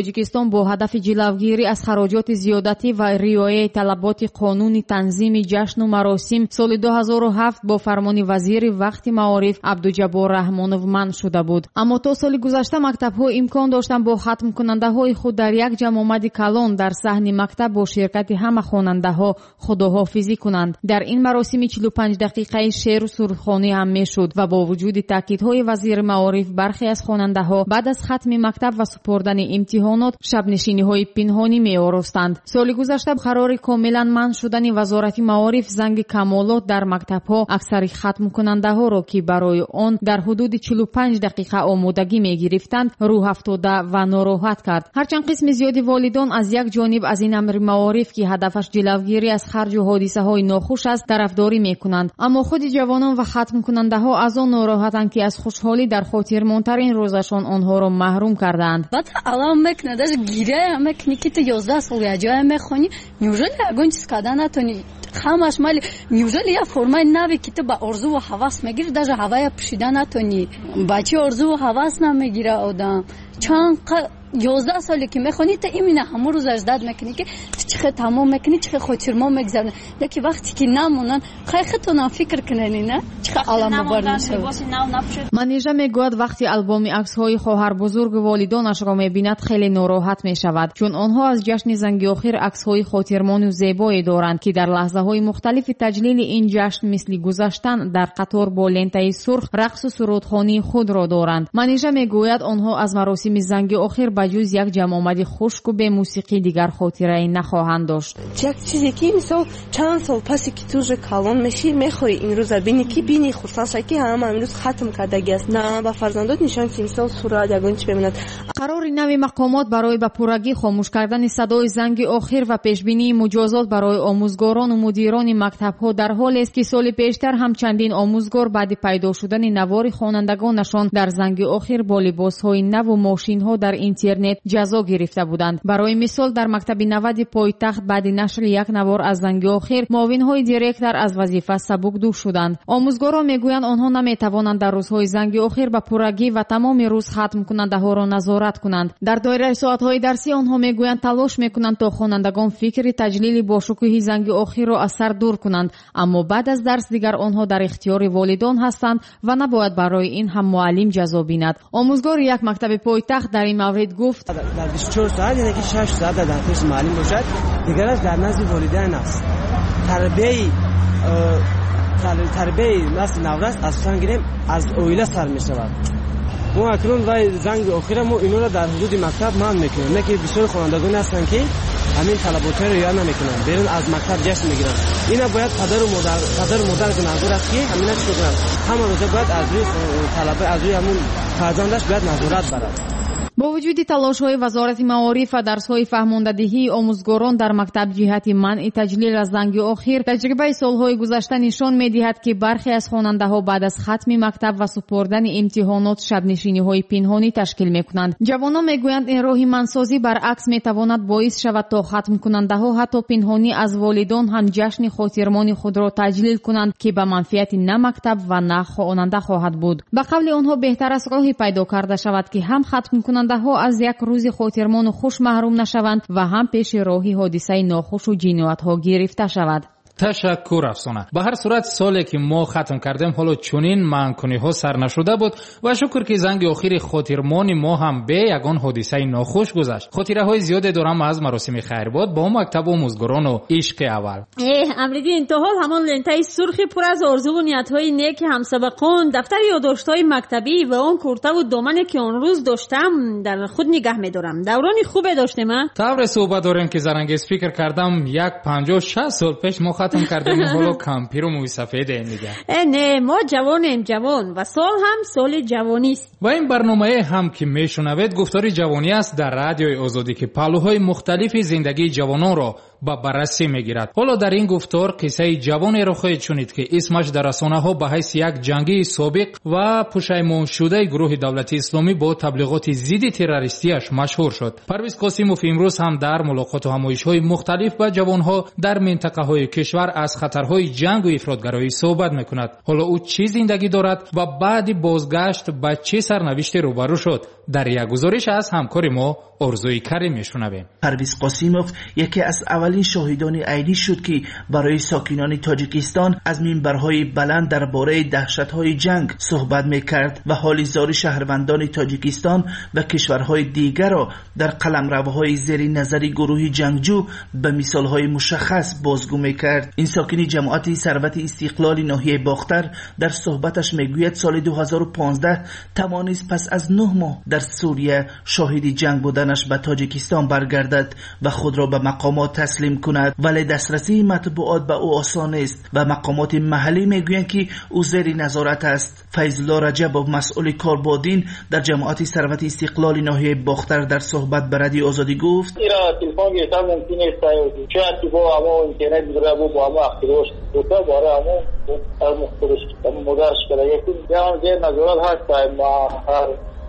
тоҷикистон бо ҳадафи ҷилавгирӣ аз хароҷоти зиёдатӣ ва риояи талаботи қонуни танзими ҷашну маросим соли ду ҳазору ҳафт бо фармони вазири вақти маориф абдуҷаббор раҳмонов манъ шуда буд. аммо то соли гузашта мактабҳо имкон доштанд бо хатмкунандаҳои худ дар як ҷамъомади калон дар саҳни мактаб бо ширкати ҳама хонандаҳо худоҳофизӣ кунанд. дар ин маросими чилу панҷ дақиқаи шеъру суруххонӣ ҳам мешуд ва бо вуҷуди таъкидҳои вазири маориф бархе аз хонандаҳо баъд аз хатми мактаб ва супурдани имтиҳонот шабнишиниҳои пинҳонӣ меоростанд. соли гузашта қарори комилан манъ шудани вазорати маориф занги камолот дар мактабҳо аксари хатмкунандаҳоро ки барои он дар ҳудуди чилу панҷ дақиқа омодагӣ мегирифтанд рӯҳ афтода ва нороҳат кард. ҳарчанд қисми зиёди волидон аз як ҷониб аз ин амри маориф ки ҳадафаш ҷилавгирӣ аз харҷу ҳодисаҳои нохуш аст тарафдорӣ мекунанд, аммо худи ҷавонон ва хатмкунандаҳо аз он нороҳатанд ки аз хушҳолӣ дар хотирмонтарин рӯзашон онҳоро маҳрум кардаанд. алам мекунад даже гиря мекунӣ ки ту ёздаҳ сол яҷоя мехонӣ, неужели ягон чиз карда натонӣ? ҳамаш мали неужели я формаи нави ки ту ба орзуву ҳавас мегирӣ, даже ҳавая пӯшида натонӣ? ба чӣ орзуву ҳавас намегира одам? чанд ёздаҳ соле ки мехонӣ та имина ҳамон рӯз аждад мекунӣ ки ту чихе тамом мекунӣ, чихе хотирмон мегзарӣ. яки вақте ки намонанд хайхатонам фикр кунанӣ, на чихе аламовар мешавад. манижа мегӯяд вақти албоми аксҳои хоҳарбузургу волидонашро мебинад хеле нороҳат мешавад, чун онҳо аз ҷашни занги охир аксҳои хотирмону зебое доранд ки дар лаҳзаҳои мухталифи таҷлили ин ҷашн мисли гузаштан дар қатор бо лентаи сурх рақсу сурудхонии худро доранд. манижа мегӯяд онҳо аз маросими занги охир ба ҷуз як ҷамъомади хушку бемусиқӣ дигар хотирае нахоҳанд дошт. як чизе ки мисол чанд сол пасе ки ту уже калон мешӣ, мехоҳӣ имрӯза бинӣ ки бини хурсанд шавӣ ки ҳама имрӯз хатм кардаги аст, на ба фарзандот нишон ки мисол сурат ягон чӣ бемонад. қарори нави мақомот барои ба пуррагӣ хомӯш кардани садои занги охир ва пешбинии муҷозот барои омӯзгорону мудирони мактабҳо дар ҳолест ки соли пештар ҳам чандин омӯзгор баъди пайдо шудани навори хонандагонашон дар занги охир бо либосҳои наву мошинҳо дар интернет ҷазо гирифта буданд. барои мисол дар мактаби навади пойтахт баъди нашри як навор аз занги охир муовинҳои директор аз вазифа сабукдӯш шуданд. омӯзгорон мегӯянд онҳо наметавонанд дар рӯзҳои занги охир ба пуррагӣ ва тамоми рӯз хатмкунандаҳоро назорат кунанд. дар доираи соатҳои дарсӣ онҳо мегӯянд талош мекунанд то хонандагон фикри таҷлили бошукӯҳи занги охирро аз сар дур кунанд, аммо баъд аз дарс дигар онҳо дар ихтиёри волидон ҳастанд ва набояд барои ин ҳам муаллим ҷазо бинад. омӯзгори як мактаби пойтахт дар ин маврид гуфт: дар бисту чор соат яъне ки шаш соат дар пеши муаллим бошад, дигараш дар назди волидайн аст. тарбияи тарбияи насли наврас асосан гирем аз оила сар мешавад. мо акнун вай занги охира мо инора дар ҳудуди мактаб манъ мекунем, не ки бисёр хонандагоне ҳастанд ки ҳамин талаботҳоро риоя намекунанд, берун аз мактаб ҷашн мегиранд. ина бояд падару модар падару модар гуноҳгор аст ки ҳамина чӣ кунанд, ҳама рӯза бояд аз рӯи талаба аз рӯи ҳамун фарзандаш бояд назорат барад. бо вуҷуди талошҳои вазорати маориф ва дарсҳои фаҳмондадиҳии омӯзгорон дар мактаб ҷиҳати манъи таҷлил аз занги охир, таҷрибаи солҳои гузашта нишон медиҳад ки бархе аз хонандаҳо баъд аз хатми мактаб ва супурдани имтиҳонот шабнишиниҳои пинҳонӣ ташкил мекунанд. ҷавонон мегӯянд ин роҳи манъсозӣ баръакс метавонад боис шавад то хатмкунандаҳо ҳатто пинҳонӣ аз волидон ҳам ҷашни хотирмони худро таҷлил кунанд ки ба манфиати на мактаб ва на хонанда хоҳад буд. ба қавли онҳо беҳтар аст роҳи пайдо карда шавад ки ҳам хатмкунандаҳо از یک روز خاطرمان خوش محروم نشوند و هم پیش راهی حادثه ناخوش و جنایت‌ها گرفته شود. ташаккур афсона. ба ҳар сурат соле ки мо хатм кардем ҳоло чунин манъкуниҳо сар нашуда буд ва шукр ки занги охири хотирмони мо ҳам бе ягон ҳодисаи нохуш гузашт. хотираҳои зиёде дорам аз маросими хайрбод бо мактабу омӯзгорону ишқи аввал. э амридин то ҳол ҳамон лентаи сурхи пур аз орзуву ниятҳои неки ҳамсабақон, дафтари ёддоштҳои мактабӣ ва он куртаву домане ки он рӯз доштам дар худ нигаҳ медорам. даврони хубе доштем. а тавре суҳбат дорем ки зарангез фикр кардам як панҷоҳ шаст сол пеш мо хатм кардем, ҳоло кампиру мӯйсафедем дига. э не мо ҷавонем, ҷавон ва сол ҳам соли ҷавонист. ва ин барномае ҳам ки мешунавед гуфтори ҷавонӣ аст дар радиои озодӣ ки паҳлӯҳои мухталифи зиндагии ҷавононро ба баррасӣ мегирад. ҳоло дар ин гуфтор қиссаи ҷавонеро хоҳед шунид ки исмаш дар расонаҳо ба ҳайси як ҷангии собиқ ва пушаймоншудаи гурӯҳи давлати исломӣ бо таблиғоти зидди террористияш машҳур шуд. Парвиз Қосимов имрӯз ҳам дар мулоқоту ҳамоишҳои мухталиф ба ҷавонҳо дар минтақаҳои кишвар аз хатарҳои ҷангу ифротгароӣ суҳбат мекунад. ҳоло ӯ чӣ зиндагӣ дорад ва баъди бозгашт ба чӣ сарнавиште рӯбарӯ шуд? дар як гузориш аз ҳамкори мо орзуи карим мешунавем. پرویز قاسیموف یکی از اولین شاهدان عینی شد که برای ساکنان تاجیکستان از منبرهای بلند درباره دهشت‌های جنگ صحبت می‌کرد و حال زار شهروندان تاجیکستان و کشورهای دیگر را در قلمروهای زیر نظر گروه جنگجو به مثال‌های مشخص بازگو می‌کرد. این ساکن جماعت ثروت استقلال ناحیه باختر در صحبتش میگوید سال دو هزار و پانزده توانست پس از نه ماه در سوریه شاهد جنگ بودنش به تاجیکستان برگردد و خود را به مقامات تسلیم کند، ولی دسترسی مطبوعات به او آسان است و مقامات محلی میگویند که او زیر نظارت است. فیض‌الله رجبov مسئول کاربادین در جماعت ثروت استقلال ناحیه باختر در صحبت به رادیو آزادی گفت: ایرا تلفن گرفتم ممکن است شاید با اما اینترنت بگیره با اما اختراعش دوتا باره اما هر مختلف اما مدارش کرده یکی جهان زیر نظارت هست ما هر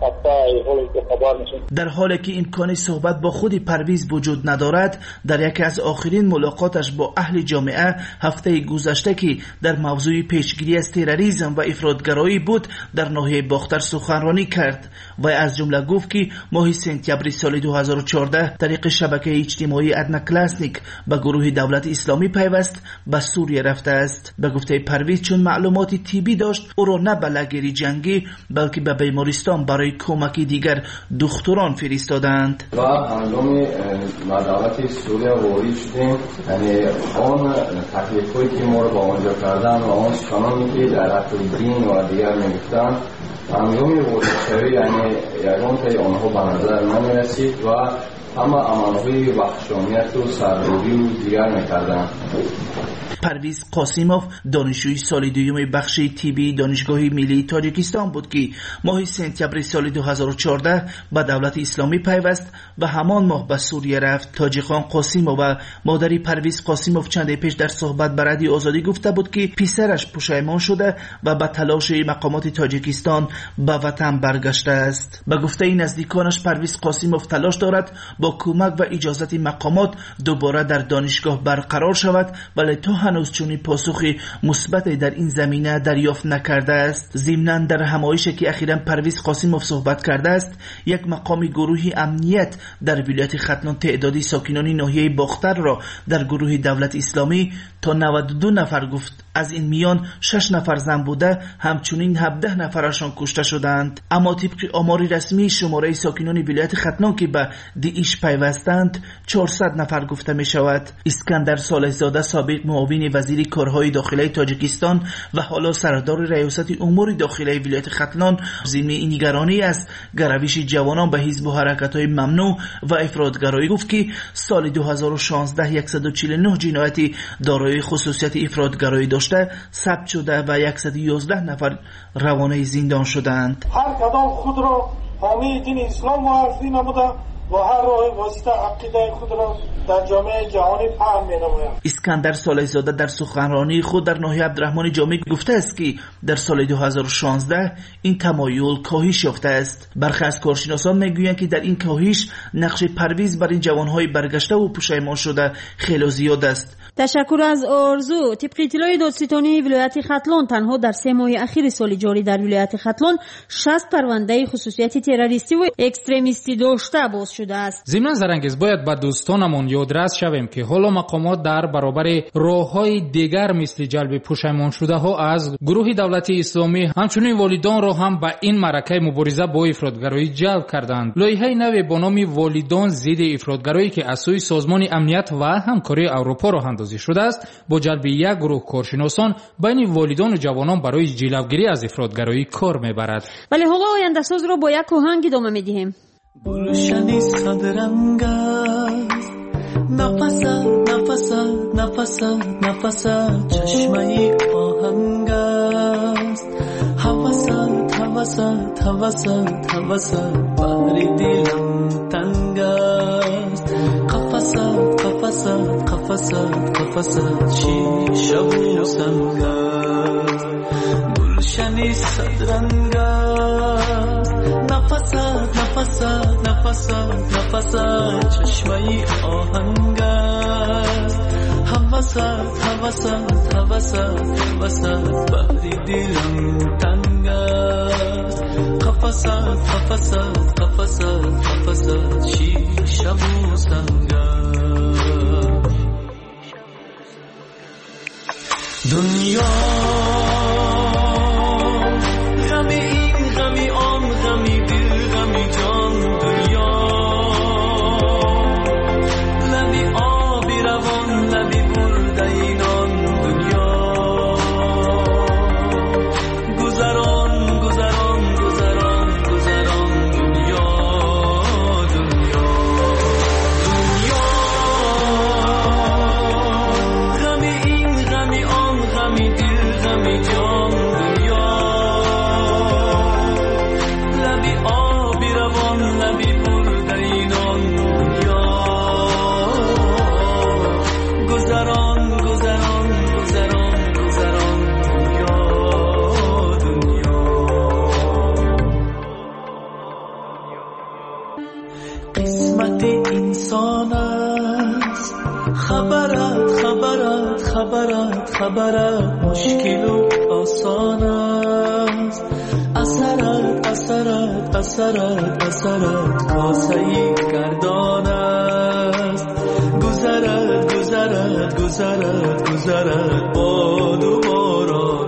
در حالی که امکان صحبت با خود پرویز وجود ندارد، در یکی از آخرین ملاقاتش با اهل جامعه هفته گذشته که در موضوع پیشگیری از تروریسم و افراطگرایی بود در ناحیه باختر سخنرانی کرد و از جمله گفت که ماه سپتامبر سال دو هزار و چهارده طریق شبکه اجتماعی ادنا کلاسنیک به گروه دولت اسلامی پیوست به سوریه رفته است. به گفته پرویز چون معلومات طبی داشت او را نه به لگری جنگی بلکه به بیمارستان برای کمکی دیگر دکتران فرستادند. و هنگام دولت سوریه وارد شدیم، یعنی آن تکلیفی که ما رو با آنجا کردن و آن سخنانی که در حق دین و دیگر میگفتند، هنگام وارد شوی یعنی یگان تای آنها به نظر نمیرسید و همه عملهای وحشانیت و سربازی و دیگر میکردند. پرویز قاسیموف دانشجوی سال دوم بخش طبی دانشگاه ملی تاجیکستان بود که ماه سپتامبر سال دو هزار و چهارده به دولت اسلامی پیوست و همان ماه به سوریه رفت. تاجیخان قاسیموف و مادری پرویز قاسیموف چند پیش در صحبت به رادیو آزادی گفته بود که پسرش پشیمان شده و به تلاش مقامات تاجیکستان به وطن برگشته است. به گفته نزدیکانش پرویز قاسیموف تلاش دارد با کمک و اجازت مقامات دوباره در دانشگاه برقرار شود، ولی تا هنوز چنین پاسخی مثبت در این زمینه دریافت نکرده است. ضمناً در همایشی که اخیراً پرویز قاسیموف صحبت کرده است، یک مقام گروهی امنیت در ولایت ختلان تعدادی ساکنان ناحیه باختر را در گروه دولت اسلامی تا نود و دو نفر گفت. از این میان شش نفر زن بوده، همچنین هفده نفرشان کشته شدند. اما طبق آمار رسمی شماره ساکنان ولایت ختلان که به داعش پیوستند چهارصد نفر گفته می شود. اسکندر صالح‌زاده سابق معاون وزیر کارهای داخلی تاجیکستان و حالا سردار ریاست امور داخلی ولایت ختلان ضمن نگرانی از گروش جوانان به حزب و حرکت‌های ممنوع و افراطگرایی گفت که سال دو هزار و شانزده صد و چهل و نه جنایتی دارای خصوصیت افراطگرایی داشته ثبت شده و صد و یازده نفر روانه زندان شدند. هر کدام خود را حامی دین اسلام معرفی نموده و هر راه واسطه عقیده خود را در جامعه جهانی فهم می‌نماید. اسکندر صالح‌زاده در سخنرانی خود در ناحیه عبدالرحمن جامع گفته است که در سال دو هزار و شانزده این تمایل کاهش یافته است. برخی از کارشناسان میگویند که در این کاهش نقش پرویز بر این جوانهای برگشته و پشیمان شده خیلی زیاد است. تشکر از آرزو. طبق اطلاع دادستانی ولایت ختلان تنها در سه ماه اخیر سال جاری در ولایت ختلان شصت پرونده خصوصیت تروریستی و اکستریمیستی داشته باز شده است. ضمن زرانگیز باید به دوستانمون یادرس شویم که حالا مقامات در برابر راههای دیگر مثل جلب پشیمان شده ها از گروه دولت اسلامی همچنین والدان را هم به این معرکه مبارزه با افراطگرایی جلب کردند. لایحه نو با نام والدان ضد افراطگرایی که از سوی سازمان امنیت و همکاری اروپا راه اندازی شده است با جلب یک گروه کارشناسان بین والدان و جوانان برای جلوگیری از افراطگرایی کار میبرد. ولی حالا آینده ساز را با یک آهنگ ادامه میدیم. گلشنی صدرنگ است، نفس نفس نفس نفس چشمه آهنگ است، هوس هوس هوس هوس بحر دلم تنگ است، قفس قفس قفصت قفصت قفصت چی شب و سنگ است گلشنی صدرنگ است نفست نفست نفست نفست چشمه آهنگ است حوست حوست حوست حوست بحری دلم تنگ است قفصت قفصت قفصت قفصت چی شب و سنگ دنیا غمی این غمی آن غمی دل غمی جان دنیا لبی آبی روان لبی برده اینان دنیا گذران گذران گذران گذران دنیا دنیا دنیا غمی این غمی آن غمی دل غمی جان دنیا لبی آبی روان لبی برده اینان دنیا گذران گذران گذران گذران دنیا دنیا قسمت انسان است خبرت خبرت خبرت خبرت مشکل و آسان است اثرت اثرت اثرت اثرت کاسه گردان است گذرت گذرت گذرت گذرت باد و باران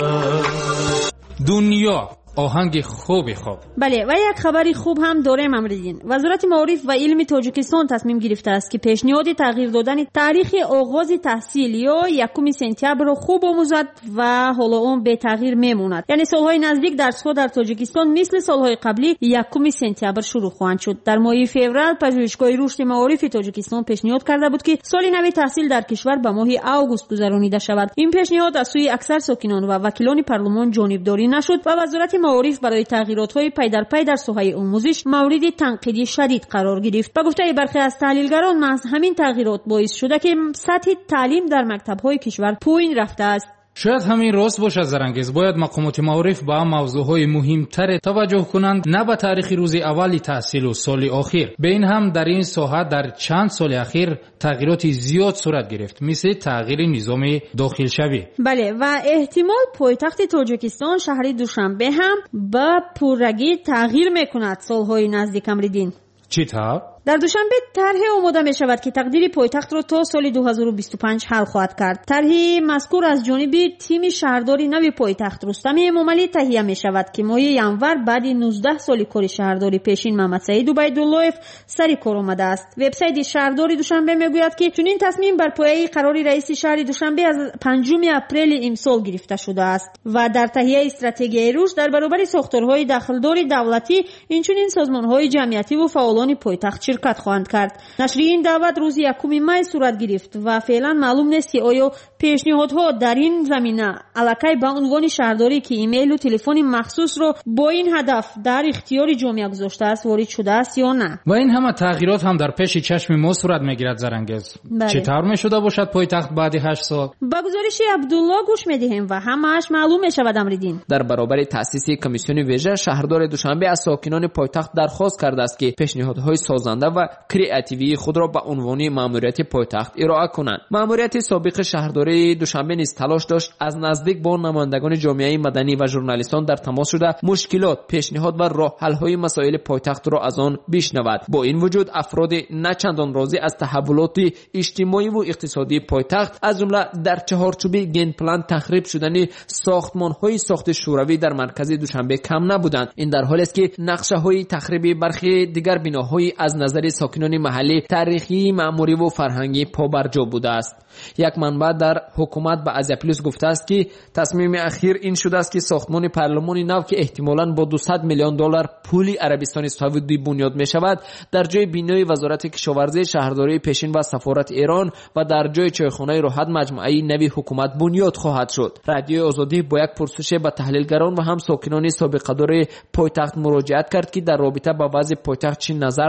است دنیا آهنگ خوبی خوب. بله و یک خبری خوب هم داریم امروزین. وزارت معارف و علم تاجیکستان تصمیم گرفته است که پیشنهاد تغییر دادن تاریخ آغاز تحصیل یا یکم سپتامبر را خوب آموزد و حالا اون به تغییر میموند. یعنی سالهای نزدیک درس‌ها در تاجیکستان مثل سالهای قبلی یکم سپتامبر شروع خواهند شد. در ماه فوریه پژوهشگاه رشد معارف تاجیکستان پیشنهاد کرده بود که سال نو تحصیل در کشور به ماه آگوست گذرانیده شود. این پیشنهاد از سوی اکثر ساکنان و وکیلان پارلمان جانبداری نشد و وزارت معارف برای تغییرات‌های پی در پی در ساحه آموزش مورد تنقیدی شدید قرار گرفت. با گفته برخی از تحلیلگران محض همین تغییرات باعث شده که سطح تعلیم در مکتب‌های کشور پایین رفته است. شاید همین راست باشد زرانگیز. باید مقامات معارف به موضوعهای مهمتر توجه کنند، نه به تاریخ روز اولی تحصیل و سال آخر. به این هم در این ساحه در چند سال اخیر تغییرات زیاد صورت گرفت، مثل تغییر نظام داخل شوی. بله و احتمال پایتخت تاجیکستان شهر دوشنبه هم به پررگی تغییر میکند سالهای نزدیک امریدین. چی طور؟ در دوشنبه طرح آماده می شود که تقدیر پایتخت را تا سال دو هزار و بیست و پنج حل خواهد کرد. طرح مذکور از جانب تیم شهرداری نو پایتخت رستم امامعلی تهیه می شود که ماه ینور بعد نوزده سال کار شهرداری پیشین محمد سعید عبیداللهیف سر کار آمده است. وبسایت شهرداری دوشنبه می گوید که چنین تصمیم بر پایه قرار رئیس شهر دوشنبه از پنجم اپریل امسال گرفته شده است و در تهیه استراتژی رشد در برابر ساختارهای داخلدار دولتی اینچنین سازمانهای جمعیتی و فعالان پایتخت شرکت خواهند کرد. نشر این دعوت روز یکم می صورت گرفت و فعلا معلوم نیست که آیا پیشنهادها در این زمینه الکی به عنوان شهرداری که ایمیل و تلفن مخصوص رو با این هدف در اختیار جامعه گذاشته است وارد شده است یا نه. و این همه تغییرات هم در پیش چشم ما صورت میگیرد زرانگیز. بله. چطور میشده باشد پایتخت بعد هشت سال؟ با گزارش عبدالله گوش میدهیم و همه‌اش معلوم میشود امریدین. در برابر تأسیس کمیسیون ویژه شهردار دوشنبه از ساکنان پایتخت درخواست کرده است که پیشنهادهای سازنده و کریاتیوی خود را به عنوان ماموریت پایتخت ارائه کنند. ماموریت سابق شهرداری دوشنبه نیز تلاش داشت از نزدیک با نمایندگان جامعه مدنی و ژورنالیستان در تماس شده مشکلات، پیشنهاد و راه حل‌های مسائل پایتخت را از آن بشنود. با این وجود افراد نه چندان راضی از تحولات اجتماعی و اقتصادی پایتخت از جمله در چهارچوب گین پلان تخریب شدن ساختمان‌های ساخت شوروی در مرکز دوشنبه کم نبودند. این در حالی است که نقشه‌های تخریب برخی دیگر بناهای از نظر ساکنان محلی تاریخی، معماری و فرهنگی پابرجا بوده است. یک منبع در حکومت به ازیا پلوس گفته است که تصمیم اخیر این شده است که ساختمان پارلمان نو که احتمالاً با دویست میلیون دلار پول عربستان سعودی بنیاد می شود در جای بینای وزارت کشاورزی، شهرداری پیشین و سفارت ایران و در جای چایخانه راحت مجموعه نوی حکومت بنیاد خواهد شد. رادیو آزادی با یک پرسش به تحلیلگران و هم ساکنان سابقه‌دار پایتخت مراجعت کرد که در رابطه با وضع پایتخت چه نظر دارند و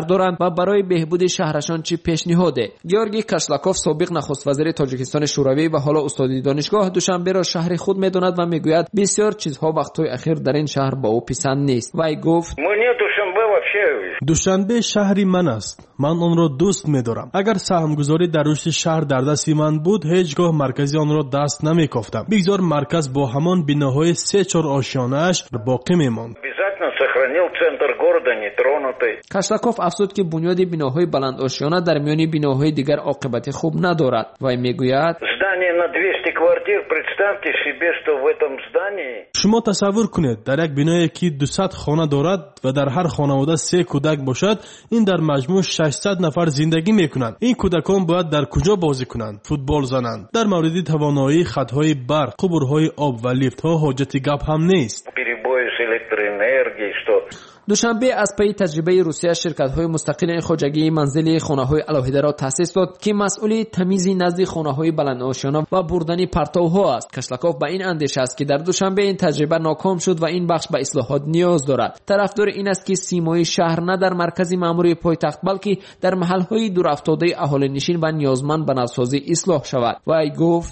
و برای بهبود شهرشان چی پیشنهاده؟ گیورگی کاشلاکوف سابق نخست وزیر تاجیکستان شوروی و حالا استاد دانشگاه دوشنبه را شهر خود میداند و میگوید بسیار چیزها وقتهای اخیر در این شهر با او پسند نیست. وی گفت دوشنبه شهری من است. من آن را دوست می‌دارم. اگر سهمگذاری در رشد شهر در دست من بود، هیچگاه مرکزی آن را دست نمی‌کافتم. بگذار مرکز با همان بناهای سه چهار آشیانه‌اش باقی می‌ماند. کاشلاکوف افزود که بنیاد بناهای بلند آشیانه در میان بناهای دیگر عاقبت خوب ندارد. وی میگوید شما تصور کنید در یک بنایی که دویست خانه دارد و در هر خانواده سه کودک باشد، این در مجموع ششصد نفر زندگی میکنند. این کودکان باید در کجا بازی کنند؟ فوتبال زنند. در مورد توانایی خطهای برق، قبورهای آب و لیفت ها حاجت گپ هم نیست. دوشنبه از پی تجربه روسیه شرکت‌های مستقل خواجگی منزلی خانه‌های علاهیده را تأسیس داد که مسئول تمیز نزد خانه‌های بلند آشیانه و بردن پرتوها است. کاشلاکوف با این اندیشه است که در دوشنبه این تجربه ناکام شد و این بخش به اصلاحات نیاز دارد. طرفدار این است که سیمای شهر نه در مرکز مأموری پایتخت بلکه در محل‌های دورافتاده اهالی نشین و نیازمند به نوسازی اصلاح شود. و ای گفت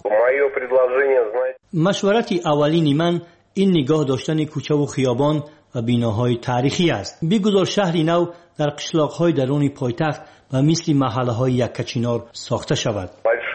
مشورت اولین من این نگاه داشتن کوچه و خیابان و بیناهای تاریخی است. بگذار شهری نو در قشلاق‌های درون پایتخت و مثل محله‌های یکچینار ساخته شود.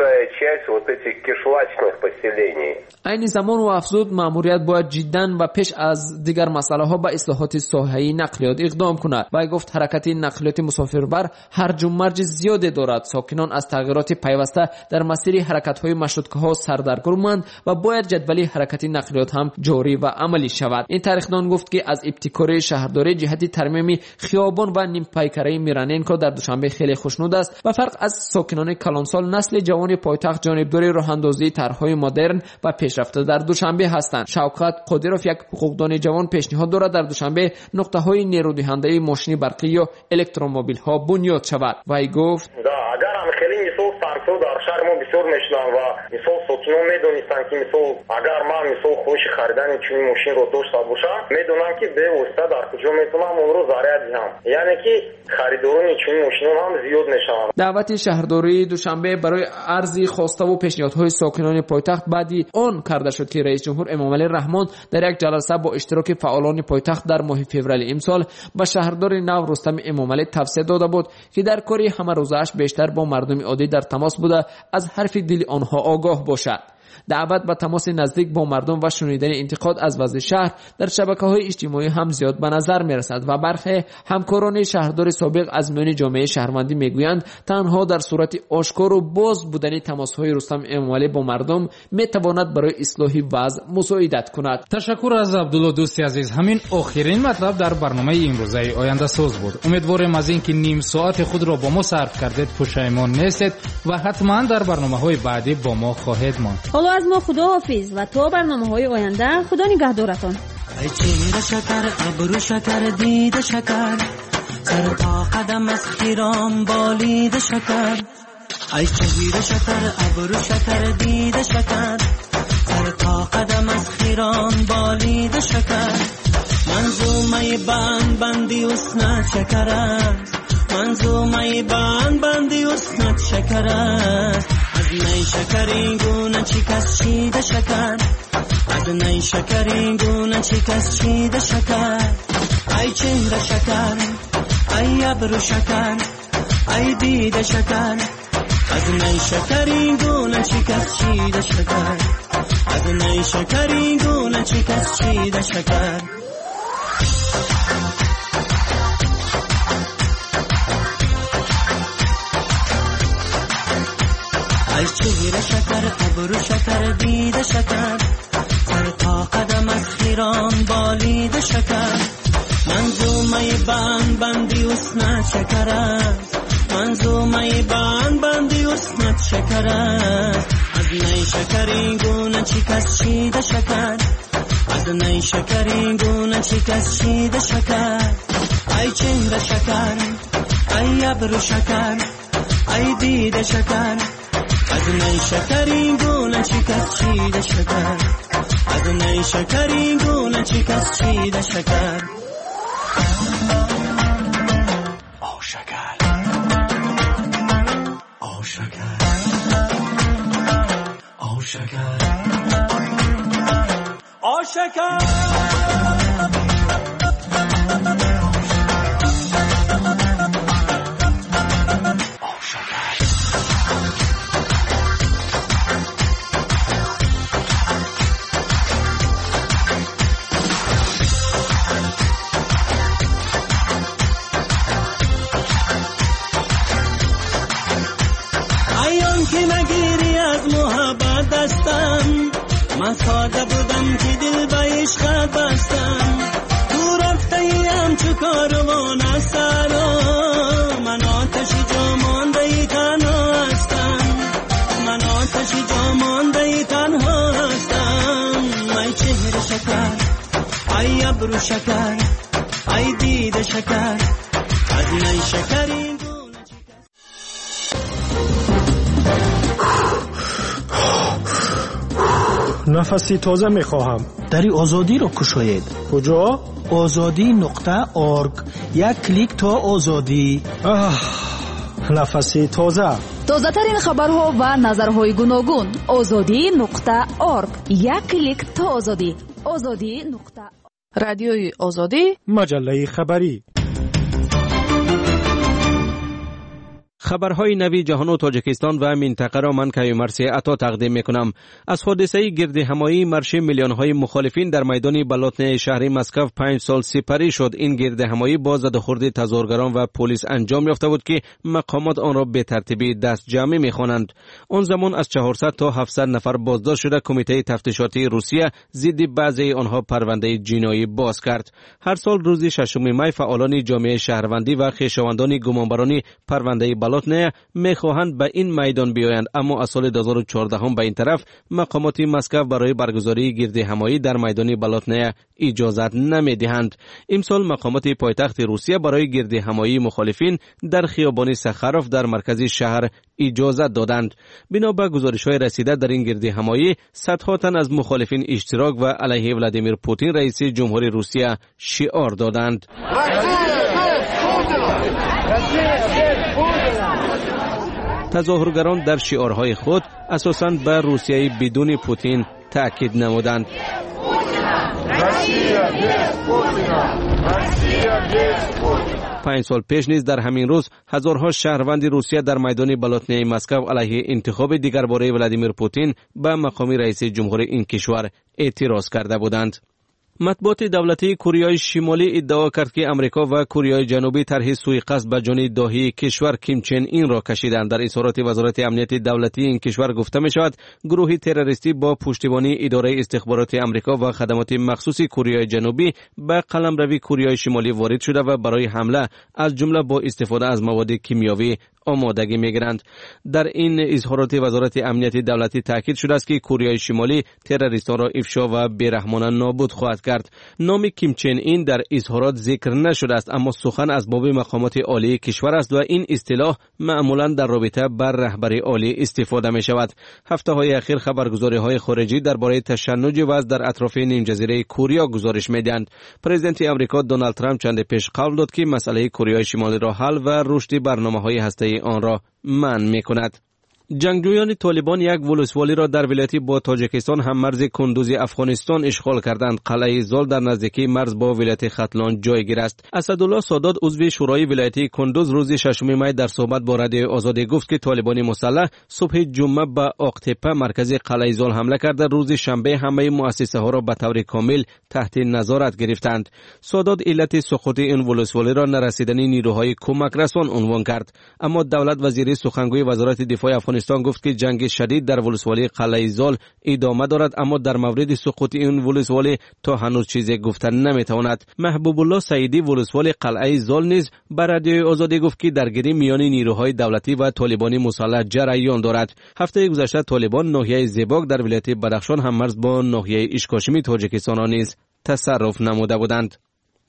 این زمان و افزود مأموریت باید جداً و پیش از دیگر مسئله ها به اصلاحات ساحه‌ای نقلیات اقدام کند. و گفت حرکت نقلیات مسافربر هرج و مرج زیادی دارد. ساکنان از تغییرات پیوسته در مسیر حرکت‌های مشروطه‌ها سردرگمند و باید جدول حرکت نقلیات هم جاری و عملی شود. این تاریخدان گفت که از ابتکار شهرداری جهت ترمیم خیابان و نیم پیکره میرانینکو در دوشنبه خیلی خوشنود است و فرق از ساکنان کلانسال نسل جوان پایتخت جانبدار راهاندازی طرح‌های مدرن و پیشرفته در دوشنبه هستند. شوکت قادروف یک حقوقدان جوان پیشنهاد دارد در دوشنبه نقطه‌های نیرودهنده ماشین برقی یا الکترومبیل‌ها بنیاد شود. وی گفت اگر هم خیلی مثال فرق‌ها در شهر ما بسیار میشدن و مثال ساکنان میدونستن که مثال اگر من مثال خوش خریدن چنین ماشین رو داشته باشم، میدونم که به واسطه در کجا میتونم اون رو ضرر بدم. یعنی که خریداران چنین ماشینا هم زیاد میشن. دعوت شهرداری دوشنبه برای عرضی خواسته و پیشنهادهای ساکنان پایتخت بعدی آن کرده شد که رئیس جمهور امامعلی رحمان در یک جلسه با اشتراک فعالان پایتخت در ماه فوریه امسال به شهردار نو رستم امامعلی توصیه داده بود که در کاری همه روزش بیشتر با مردم عادی در تماس بوده از حرف دل آنها آگاه باشد. دعوت به تماس نزدیک با مردم و شنیدن انتقاد از وضع شهر در شبکه‌های اجتماعی هم زیاد به نظر می‌رسد و برخی همکاران شهردار سابق از میان جامعه شهروندی میگویند تنها در صورت آشکار و باز بودن تماس‌های رستم امامعلی با مردم میتواند برای اصلاح وضع مساعدت کند. تشکر از عبدالله دوستی عزیز. همین آخرین مطلب در برنامه امروزه آینده ساز بود. امیدوارم از اینکه نیم ساعت خود را با ما صرف کردید پشیمان نیستید و حتما در برنامه‌های بعدی با ما خواهید ماند. حالا از ما خدا حافظ و تا برنامه‌های آینده خدا نگهدارتان. ای چهره شکر ابرو شکر دیده شکر سر تا قدم از خیرام بالید شکر. ای چهره شکر ابرو شکر دیده شکر سر تا قدم از خیرام بالید شکر. منظومه بند بندی اسنت شکر است. منظومه بند بندی اسنت شکر است. از نی شکری گونه چی کس چیده شکر. از نی شکری گونه چی کس چیده شکر. ای چهره شکر ای ابرو شکر ای دیده شکر. از نی شکری گونه چی کس چیده شکر. از نی شکری گونه چی کس چیده شکر. ای چهره شکر ابرو شکر دیده شکر سر تا قدم از خیران بالید شکر. منظومه بند بندی اسنت شکر است. منظومه بند بندی اسنت شکر است. از نی شکری گونه چی کس چیده شکر. از نی شکری گونه چی کس چیده شکر. ای چهره شکر ای ابرو شکر ای دیده شکر. از نی شکری گونه چی کس چیده شکر. از نی شکری گونه چی کس چیده شکر. او شکر شکر آ شکر من ساده بودم که دل به عشق بستم تو رفتیم چو کاروان از سرا من آتش جا مانده تنها هستم من آتش جا مانده تنها هستم ای چهره شکر ای ابرو شکر ای دیده شکر از نی شکری نفسی تازه میخواهم. دری آزادی رو کشاید. کجا؟ آزادی نقطه ارگ. یک کلیک تا آزادی. نفسی تازه. تازه ترین خبرها و نظرهای گوناگون. آزادی نقطه ارگ. یک کلیک تا آزادی. آزادی نقطه رادیوی آزادی. مجله خبری. خبرهای نوی جهان و تاجیکستان و منطقه را من کیومرثی عطا تقدیم میکنم. از حادثه گرد همایی مرش میلیون های مخالفین در میدان بلاتن شهر مسکو پنج سال سپری شد. این گرد همایی با زده‌خورد تظاهرگران و پلیس انجام یافته بود که مقامات آن را به ترتیبی دست جمعی میخوانند. آن زمان از چهارصد تا هفتصد نفر بازداشت شده کمیته تفتیشاتی روسیه ضد بعضی آنها پرونده جنایی باز کرد. هر سال روز ششم می فعالان جامعه شهروندی و خویشاوندان گمانبران پرونده بلاتنه میخواهند به این میدان بیایند، اما از سال دو هزار و چهارده هم به این طرف مقامات مسکو برای برگزاری گرد همایی در میدان بلاتنه اجازت نمیدهند. امسال مقامات پایتخت روسیه برای گرد همایی مخالفین در خیابان سخاروف در مرکز شهر اجازت دادند. بنا به گزارش‌های رسیده در این گرد همایی صدها تن از مخالفین اشتراک و علیه ولادیمیر پوتین رئیس جمهوری روسیه شعار دادند. تظاهرگران در شعارهای خود اساساً به روسیه بدون پوتین تاکید نمودند. پنج سال پیش نیز در همین روز هزارها شهروند روسیه در میدان بلاتنه مسکو علیه انتخاب دیگرباره ولادیمیر پوتین به مقام رئیس جمهور این کشور اعتراض کرده بودند. مطبوعات دولتی کره شمالی ادعا کرد که امریکا و کره جنوبی طرح سوءقصد به جان داهی کشور کیم چن این را کشیدند. در اظهارات وزارت امنیت دولتی این کشور گفته می شود گروه تروریستی با پشتیبانی اداره استخبارات امریکا و خدمات مخصوص کره جنوبی به قلمرو کره شمالی وارد شده و برای حمله از جمله با استفاده از مواد کیمیایی آمادگی میگیرند. در این اظهارات وزارت امنیت دولتی تاکید شده است که کره شمالی تروریستان را افشا و بیرحمانه نابود خواهد کرد. نام کیم چن این در اظهارات ذکر نشده است، اما سخن از باب مقامات عالی کشور است و این اصطلاح معمولا در رابطه بر رهبری عالی استفاده می شود. هفته های اخیر خبرگزاری های خارجی درباره تشنج وضع در اطراف نیم جزیره کره گزارش میدهند. پرزیدنت آمریکا دونالد ترامپ چند پیش قول داد که مسئله کره شمالی را حل و رشد برنامه‌های هسته‌ای آن را منع می‌کند. جنگجویان طالبان یک ولسوالی را در ولایت با تاجیکستان هم مرز کندوز افغانستان اشغال کردند. قلعه زال در نزدیکی مرز با ولایت ختلان جایگیر است. اسدالله سادات عضو شورای ولایت کندوز روز ششم می در صحبت با رادیو آزادی گفت که طالبان مسلح صبح جمعه به آقتپه مرکز قلعه زال حمله کرده. روز شنبه همه مؤسسه ها را به طور کامل تحت نظارت گرفتند. سادات علت سقوط این ولسوالی را نرسیدن نیروهای کمک رسان عنوان کرد، اما دولت وزیر سخنگوی وزارت دفاع افغانستان گفت که جنگ شدید در ولسوالی قلعه زال ادامه دارد، اما در مورد سقوط این ولسوالی تا هنوز چیزی گفتن نمیتواند. محبوب الله سعیدی ولسوالی قلعه زال نیز بر رادیو آزادی گفت که درگیری میان نیروهای دولتی و طالبانی مسلح جریان دارد. هفته گذشته طالبان ناحیه زیباک در ولایت بدخشان هم مرز با ناحیه اشکاشمی تاجیکستان نیز تصرف نموده بودند.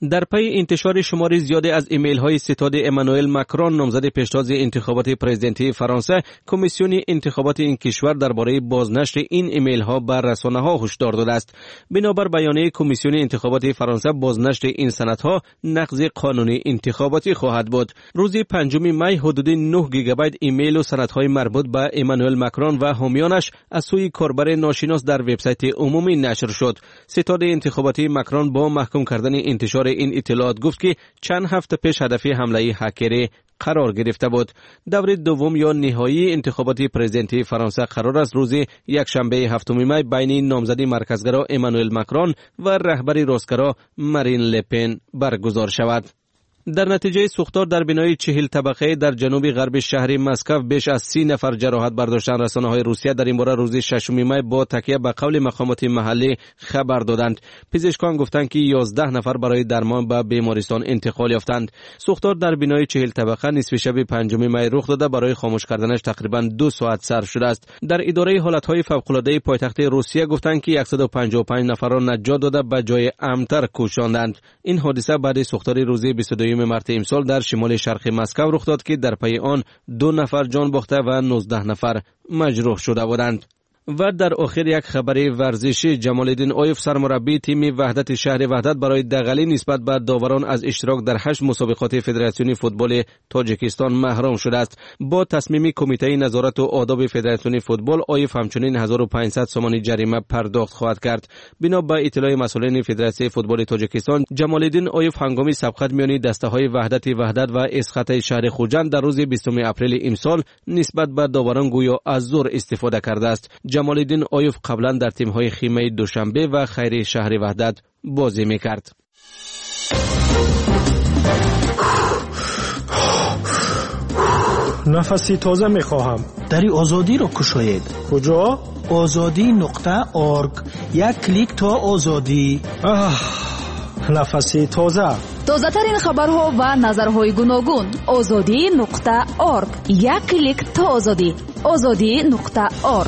در پی انتشار شماری زیادی از ایمیل های ستاد امانوئل ماکرون نامزد پیشتاز انتخابات پرزیدنتی فرانسه، کمیسیون انتخابات این کشور درباره بازنشر این ایمیل ها بر رسانه ها هشدار داده است. بنابر بیانیه کمیسیون انتخابات فرانسه، بازنشر این سندها نقض قانونی انتخاباتی خواهد بود. روز پنجم می حدود نه گیگابایت ایمیل و سندهای مربوط به امانوئل ماکرون و حامیانش از سوی کاربر ناشناس در وبسایت عمومی نشر شد. ستاد انتخاباتی ماکرون با محکوم کردن انتشار این اطلاعات گفت که چند هفته پیش هدف حمله هکری قرار گرفته بود. دور دوم یا نهایی انتخابات پرزیدنتی فرانسه قرار است روز یکشنبه هفتم می بین نامزد مرکزگرا امانوئل ماکرون و رهبر راستگرا مارین لپن برگزار شود. در نتیجه سوختار در بنای چهل طبقه در جنوب غرب شهر مسکو بیش از سی نفر جراحت برداشتند. رسانه‌های روسیه در این باره روز ششم می با تکیه به قول مقامات محلی خبر دادند. پزشکان گفتند که یازده نفر برای درمان به بیمارستان انتقال یافتند. سوختار در بنای چهل طبقه نصف شب پنجم می رخ داده. برای خاموش کردنش تقریبا دو ساعت صرف شده است. در اداره حالت‌های فوق‌العاده پایتخت روسیه گفتند که صد و پنجاه و پنج نفر را نجات داده به جای امن‌تر کوشاندند. این حادثه بعد سوختار روز بیست و دو مارس امسال در شمال شرق مسکو رخ داد که در پی آن دو نفر جان باخته و نوزده نفر مجروح شده بودند. و در آخر یک خبر ورزشی، جمالالدین اویف سرمربی تیم وحدت شهر وحدت برای دغلی نسبت به داوران از اشتراک در هشت مسابقات فدراسیون فوتبال تاجیکستان محروم شده است. با تصمیم کمیته نظارت و آداب فدراسیون فوتبال، اویف همچنین هزار و پانصد سومانی جریمه پرداخت خواهد کرد. بنا به اطلاع مسئولین فدراسیون فوتبال تاجیکستان، جمالالدین اویف هنگام سبقت میان دسته‌های وحدت وحدت و اسقاط شهر خوجند در روز بیستم اپریل امسال نسبت به داوران گویا از زور استفاده کرده است. جمالالدین اویف قبلا در تیم‌های خیمه دوشنبه و خیری شهر وحدت بازی می‌کرد. نفسی تازه می‌خواهم. دری آزادی را کشاید. کجا؟ آزادی نقطه اورگ. یک کلیک تا آزادی. نفسی تازه. تازه ترین خبرها و نظرهای گوناگون. آزادی نقطه اورگ. یک کلیک تا آزادی. آزادی نقطه اورگ.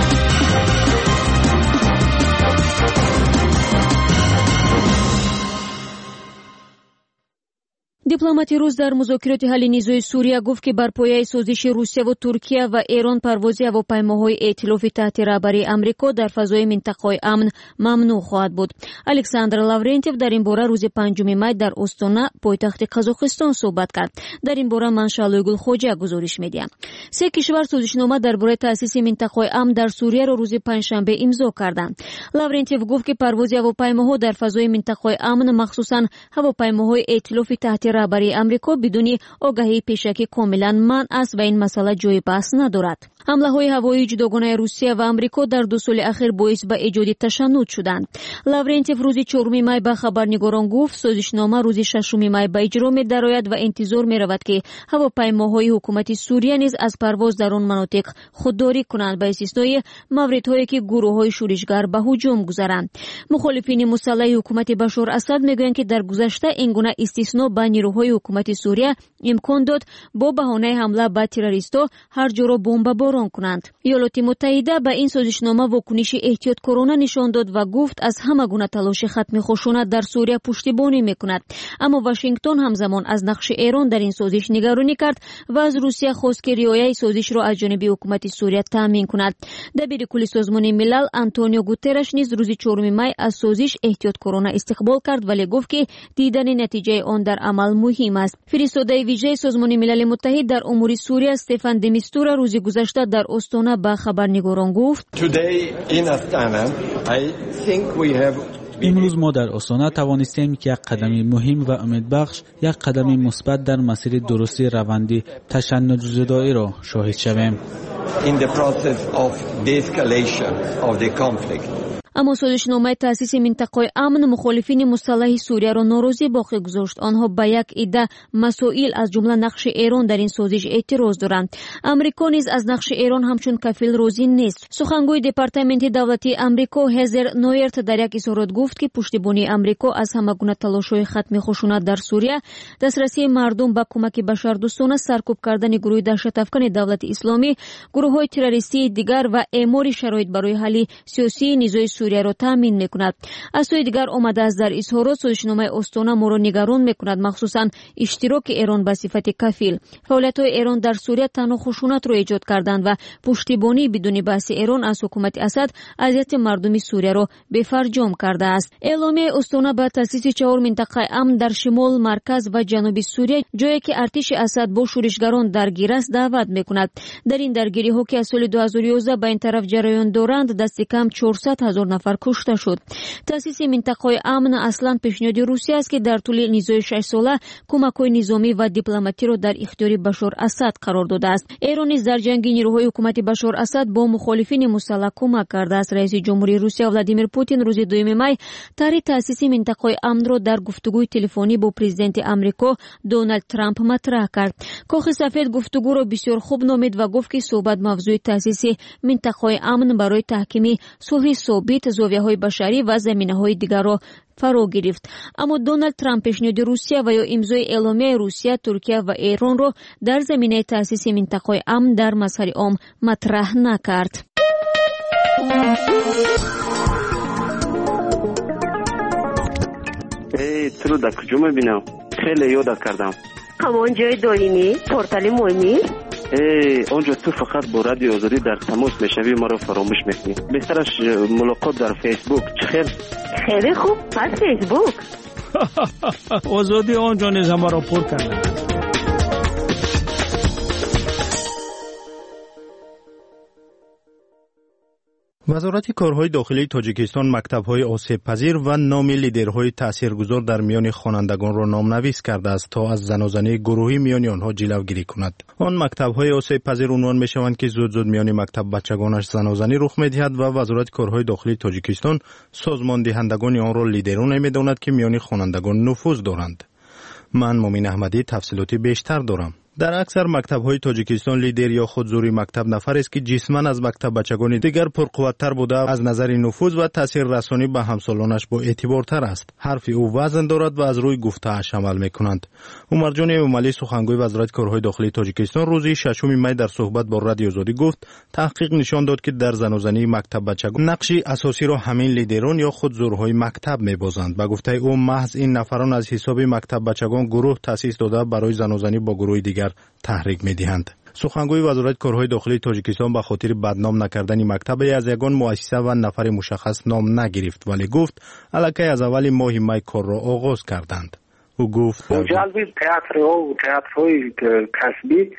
дипломати рус дар музокироти ҳалли низои сурия гуфт ки бар пояи созиши русия ву туркия ва эрон парвози ҳавопаймоҳои эътилофи таҳти раҳбарии амрико дар фазои минтақаи амн мамнӯъ хоҳад буд. александр лаврентьев дар ин бора рӯзи панҷуми май дар остона пойтахти қазоқистон суҳбат кард. дар ин бора ман шаълӯйгул хоҷа гузориш медиҳам. се кишвар созишнома дар бораи таъсиси минтақаи амн дар сурияро рӯзи панҷшанбе имзо карданд. лаврентьев гуфт ки парвози ҳавопаймоҳо дар фазои минтақаи амн, махсусан ҳавопаймоҳои эътилофи таҳти раҳбарии амрико бидуни огаҳии пешакӣ комилан манъ аст ва ин масъала ҷои баҳс надорад. ҳамлаҳои ҳавоии ҷудогонаи русия ва амрико дар ду соли ахир боис ба эҷоди ташаннуд шуданд. лаврентьев рӯзи чорум май ба хабарнигорон гуфт созишнома рӯзи шашум май ба иҷро медарояд ва интизор меравад ки ҳавопаймоҳои ҳукумати сурия низ аз парвоз дар он манотиқ худдорӣ кунанд, ба истиснои мавридҳое ки гурӯҳҳои шӯришгар ба ҳуҷум гузаранд. мухолифини мусаллаҳи ҳукумати Башор Асад мегӯянд ки дар гузашта ин гуна истисно ба нирӯҳои ҳукумати Сурия имкон дод бо баҳонаи ҳамла ба террористҳо ҳар ҷоро бомбаборон кунанд. иёлоти муттаҳида ба ин созишнома вокуниши эҳтиёткорона нишон дод ва гуфт аз ҳама гуна талоши хатми хушунат дар Сурия пуштибонӣ мекунад. аммо Вашингтон ҳамзамон аз нақши Эрон дар ин созиш нигаронӣ кард ва аз Русия хост ки риояи созишро аз ҷониби ҳукумати Сурия таъмин кунад. дабири кулли созмони милал Антонио Гутерреш низ рӯзи чорум май аз созиш эҳтиёткорона истиқбол кард, вале гуфт ки дидани натиҷаи он дар амал муҳим аст. фиристодаи виҷаи созмони милали муттаҳид дар умури Сурия Стефан де Мистура рӯзи гузашта дар остона ба хабарнигорон гуфт: امروز ما در آستانا توانستیم که یک قدم مهم و امیدبخش، یک قدم مثبت در مسیر درستی روند تشنج زدایی را شاهد شویم. In the process of de-escalation of the conflict. аммо созишномаи таъсиси минтақаи амн мухолифини мусаллаҳи Сурияро норозӣ боқӣ гузошт. онҳо ба як идда масоил аз ҷумла нақши Эрон дар ин созиш эътироз доранд. амрико низ аз нақши Эрон ҳамчун кафил розӣ нест. сухангӯи департаменти давлатии амрико Ҳезер Ноерт дар як изҳорот гуфт ки пуштибонии амрико аз ҳама гуна талошҳои хатми хушунат дар Сурия, дастрасии мардум ба кӯмаки башардӯстона, саркӯб кардани гурӯҳи даҳшатафкани давлати исломӣ, гурӯҳҳои террористии дигар ва эъмори шароит барои ҳалли сиёсии низои سوریه را تامین میکند. از سوی دیگر آمده است در اظهارات سازشنامه استونه ما را نگران میکند، مخصوصا اشتراک ایران به صفت کفیل. فعالیت‌های ایران در سوریه تنها خشونت را ایجاد کردند و پشتیبانی بدون بحث ایران از حکومت اسد اذیت مردم سوریه را بفرجام کرده است. اعلامیه استونه به تأسیس چهار منطقه امن در شمال، مرکز و جنوب سوریه، جایی که ارتش اسد با شورشگران درگیر است، دعوت میکند. در این درگیری ها که از سال دو هزار و یازده به این طرف جریان دارند، دست کم چهارصد هزار نفر کشته شد. تأسیس منطقه امن اصلا پیشنهاد روسیه است که در طول نزاع شش ساله کمک‌های نظامی و دیپلماتی را در اختیار بشار اسد قرار داده است. ایران نیز در جنگ نیروهای حکومت بشار اسد با مخالفین مسلح کمک کرده است. رئیس جمهوری روسیه ولادیمیر پوتین روز دوم می طرح تأسیس منطقه امن را در گفتگوی تلفنی با پرزیدنت آمریکا دونالد ترامپ مطرح کرد. کاخ سفید گفتگو را بسیار خوب نامید و گفت که صحبت موضوع تأسیس منطقه امن برای تحکیم صلح ثابت، زاویه‌های بشری و زمینه‌های دیگر را فرا گرفت. اما دونالد ترامپ پیشنهاد روسیه و یا امضای اعلامیه روسیه، ترکیه و ایران را در زمینه تأسیس منطقه امن در مظهر عام مطرح نکرد. ای تو رو در کجا میبینم؟ خیلی یادت کردم. همان جای دائمی پورتال مهمی؟ ای اونجا تو فقط با رادیو آزادی در تماس میشوی، ما رو فراموش میکنی. بهترش ملاقات در فیسبوک. چخیر؟ خیلی خوب، پس فیسبوک. آزادی آنجا نیز همه را پر کرده. وزارت کارهای داخلی تاجیکستان مکتب‌های آسیب پذیر و نام لیدرهای تاثیرگذار در میان خوانندگان را نامنویس کرده است تا از زنازنه گروهی میان آنها جلوگیری کند. آن مکتب‌های آسیب پذیر عنوان می‌شوند که زود زود میان مکتب بچگانش زنازنی رخ می‌دهد و وزارت کارهای داخلی تاجیکستان سازمان دهندگان آن را لیدران نمی‌داند که میان خوانندگان نفوذ دارند. من مومین احمدی تفصیلاتی بیشتر دارم. در اکثر مکتب‌های تاجیکستان لیدر یا خودزوری مکتب نفر است که جسماً از مکتب بچگان دیگر پرقوت‌تر بوده، از نظر نفوذ و تاثیر رسانی به همسالانش با اعتبارتر است. حرف او وزن دارد و از روی گفته‌اش عمل می‌کنند. عمرجان امالی سخنگوی وزارت کارهای داخلی تاجیکستان روز ششم می در صحبت با رادیو آزادی گفت تحقیق نشان داد که در زنازنی مکتب بچگان نقشی اساسی را همین لیدران یا خودزورهای مکتب می‌بازند. به گفته او محض این نفران از حساب مکتب بچگان گروه تأسیس داده برای زنازنی با گروه دیگر تحریک می‌دهند. سخنگوی وزارت کارهای داخلی تاجیکستان به خاطر بدنام نکردن مکتب از یگان مؤسسه و نفر مشخص نام نگرفت، ولی گفت الکی از اول ماه می کار را آغاز کردند. او گفت جلب تئاترها و تئاترهای کسبی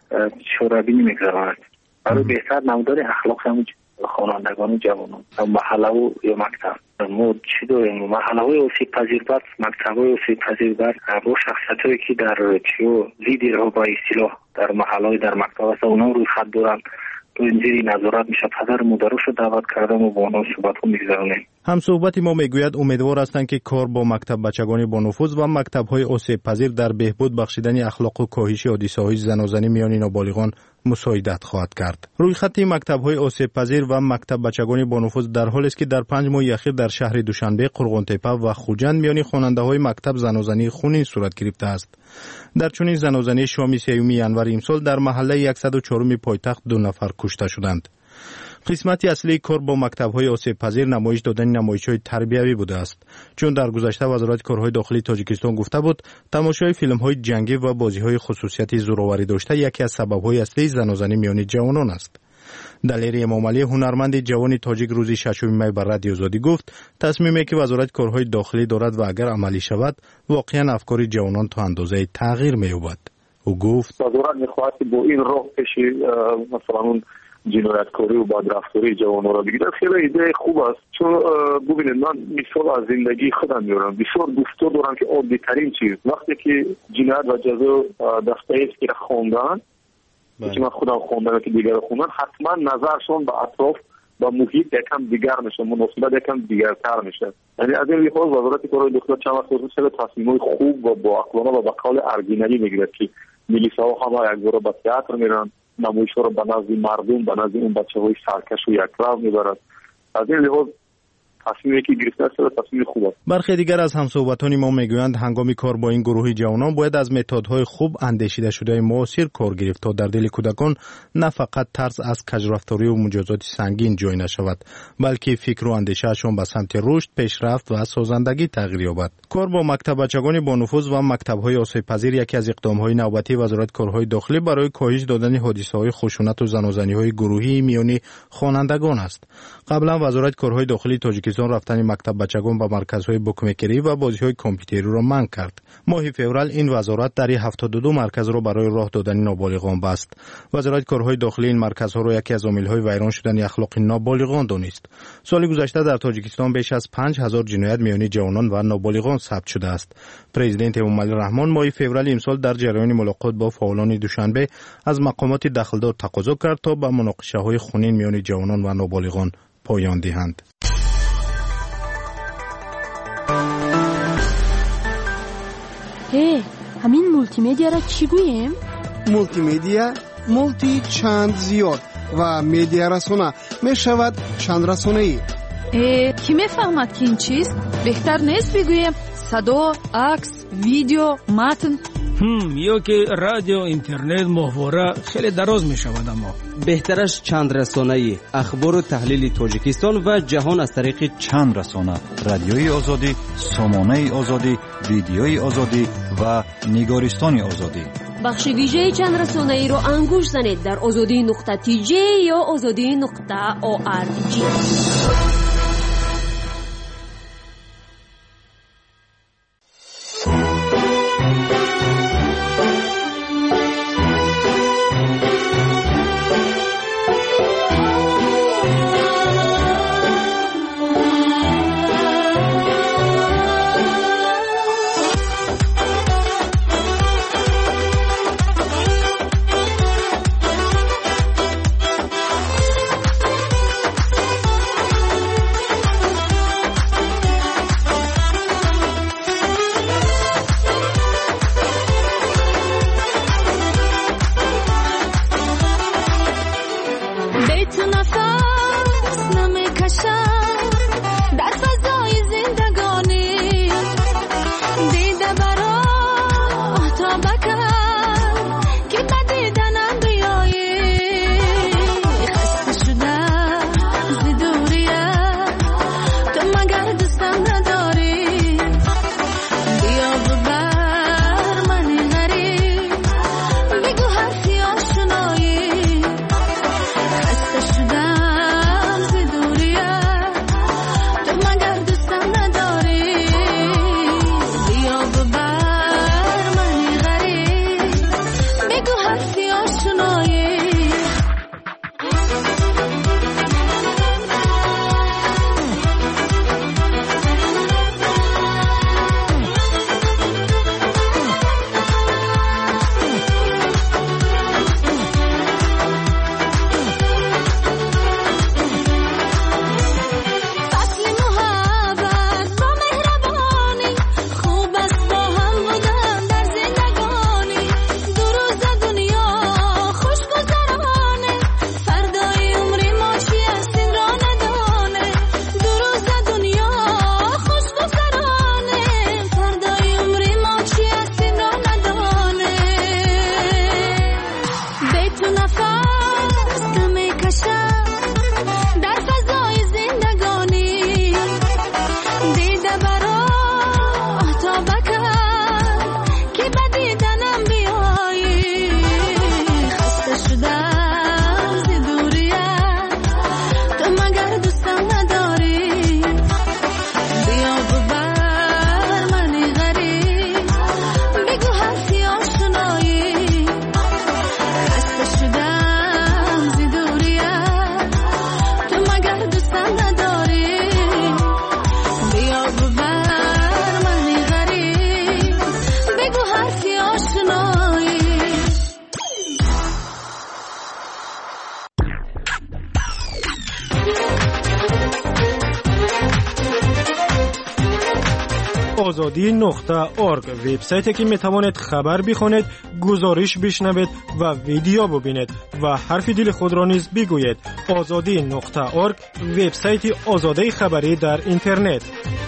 شورابینی می‌گذارد. برای بهتر نمودار اخلاق همون خوانندگان و جوانان محله و یا مکتب ما چی داریم؟ محله های آسیب پذیر بر مکتب های آسیب پذیر بر با شخصیت هایی که در چیو لیدرها با اصطلاح در محله های در مکتب هست اونا روی خط دارن تو اینجوری نظارت میشه. پدر مادرش رو دعوت کردم و با اونا صحبت رو میگذارونیم. هم صحبت ما میگوید امیدوار هستند که کار با مکتب بچگانی با نفوذ و مکتب های آسیب پذیر در بهبود بخشیدن اخلاق و کاهش حادثه های زنازنی میان نابالغان مساعدت خواهد کرد. روی خط مکتب های آسیب پذیر و مکتب بچگانی با نفوذ در حالی است که در پنج ماه اخیر در شهر دوشنبه، قرغن‌تپه و خوجند میان خواننده های مکتب زنازنی خونین صورت گرفته است. در چنین زنازنی شام سیوم ینور امسال در محله صد و چهار پایتخت دو نفر کشته شدند. قسمتی اصلی کار با مکتب‌های آسیب پذیر نمایش دادن نمایش‌های تربیوی بوده است، چون در گذشته وزارت کارهای داخلی تاجیکستان گفته بود تماشای فیلم‌های جنگی و بازی‌های خصوصیت زوراوری داشته یکی از سبب‌های اصلی زنازنی میان جوانان است. دلیری امامعلی هنرمند جوان تاجیک روز ششم می بر رادیو آزادی گفت تصمیمی که وزارت کارهای داخلی دارد و اگر عملی شود واقعا افکار جوانان تا اندازه تغییر می‌یابد. او گفت وزارت می‌خواهد با این راه پیش مثلا اون جنایتکاری و بدرفتاری جوانان را بگیرد. خیلی ایده خوب است، چون ببینید من مثال از زندگی خودم میارم. بسیار گفتار دارم که عادی ترین چیز وقتی که جنایت و جزا دسته است که خواندن که من خودم خوندم که دیگر خوندن حتما نظرشون به اطراف و محیط یکم دیگر میشه، مناسبت یکم دیگرتر میشه. یعنی از این لحاظ وزارت کارهای داخلی چند وقت خصوصا تصمیم‌های خوب و با عقلانه و با قول ارگینالی میگیرد که میلیساها همه یک بار به تئاتر میرن، نمایش‌ها رو به نزد مردم به نزد اون بچه‌های سرکش و یک رو میبرد. از این لحاظ تصمیمی که گرفته است تصمیم خوب است. برخی دیگر از همصحبتان ما میگویند هنگام کار با این گروه جوانان باید از متدهای خوب اندیشیده شده معاصر کار گرفت تا در دل کودکان نه فقط ترس از کجرفتاری و مجازات سنگین جای نشود، بلکه فکر و اندیشه‌شان به سمت رشد، پیشرفت و سازندگی تغییر یابد. کار با مکتب بچگان با نفوذ و مکتب‌های آسیب پذیر یکی از اقدام‌های نوبتی وزارت کارهای داخلی برای کاهش دادن حادثه‌های خشونت و زناشویی‌های گروهی میان خوانندگان است. قبلا وزارت کارهای داخلی تاجیکستان رفتن مکتب بچگان به مرکزهای بوکمکری و بازی‌های کامپیوتری را منع کرد. ماه فوریه این وزارت در هفتاد و دو مرکز را برای راه دادن نابالغان بست. وزارت کارهای داخلی این مرکزها را یکی از عامل‌های ویران شدن اخلاق نابالغان دانست. سال گذشته در تاجیکستان بیش از پنج هزار جنایت میان جوانان و نابالغان ثبت شده است. پرزیدنت امامعلی رحمان ماه فوریه امسال در جریان ملاقات با فعالان دوشنبه از مقامات دخلدار تقاضا کرد تا به مناقشه‌های خونین میان جوانان و نابالغان پایان دهند. هی، همین مولتی مدیا را چی گوییم؟ مولتی مدیا مولتی چند زیاد و مدیا رسانه می شود چند رسانه ای. کی میفهمد که این چیست؟ بهتر نیست بگویم صدا، عکس، ویدیو، متن؟ هم یا که رادیو، اینترنت، ماهواره خیلی دراز می شود. اما بهترش چند رسانه‌ای، اخبار و تحلیل تاجیکستان و جهان از طریق چند رسانه، رادیوی آزادی، سامانه آزادی، ویدیوی آزادی و نگارستان آزادی. بخش ویژه چند رسانه‌ای رو انگوش زنید در آزادی نقطه تی جی یا آزادی نقطه او آر جی. آزادی نقطه اورگ وبسایتی که میتوانید خبر بخونید، گزارش بشنوید و ویدیو ببینید و حرف دل خود را نیز بگویید. آزادی نقطه اورگ وبسایت آزادی خبری در اینترنت.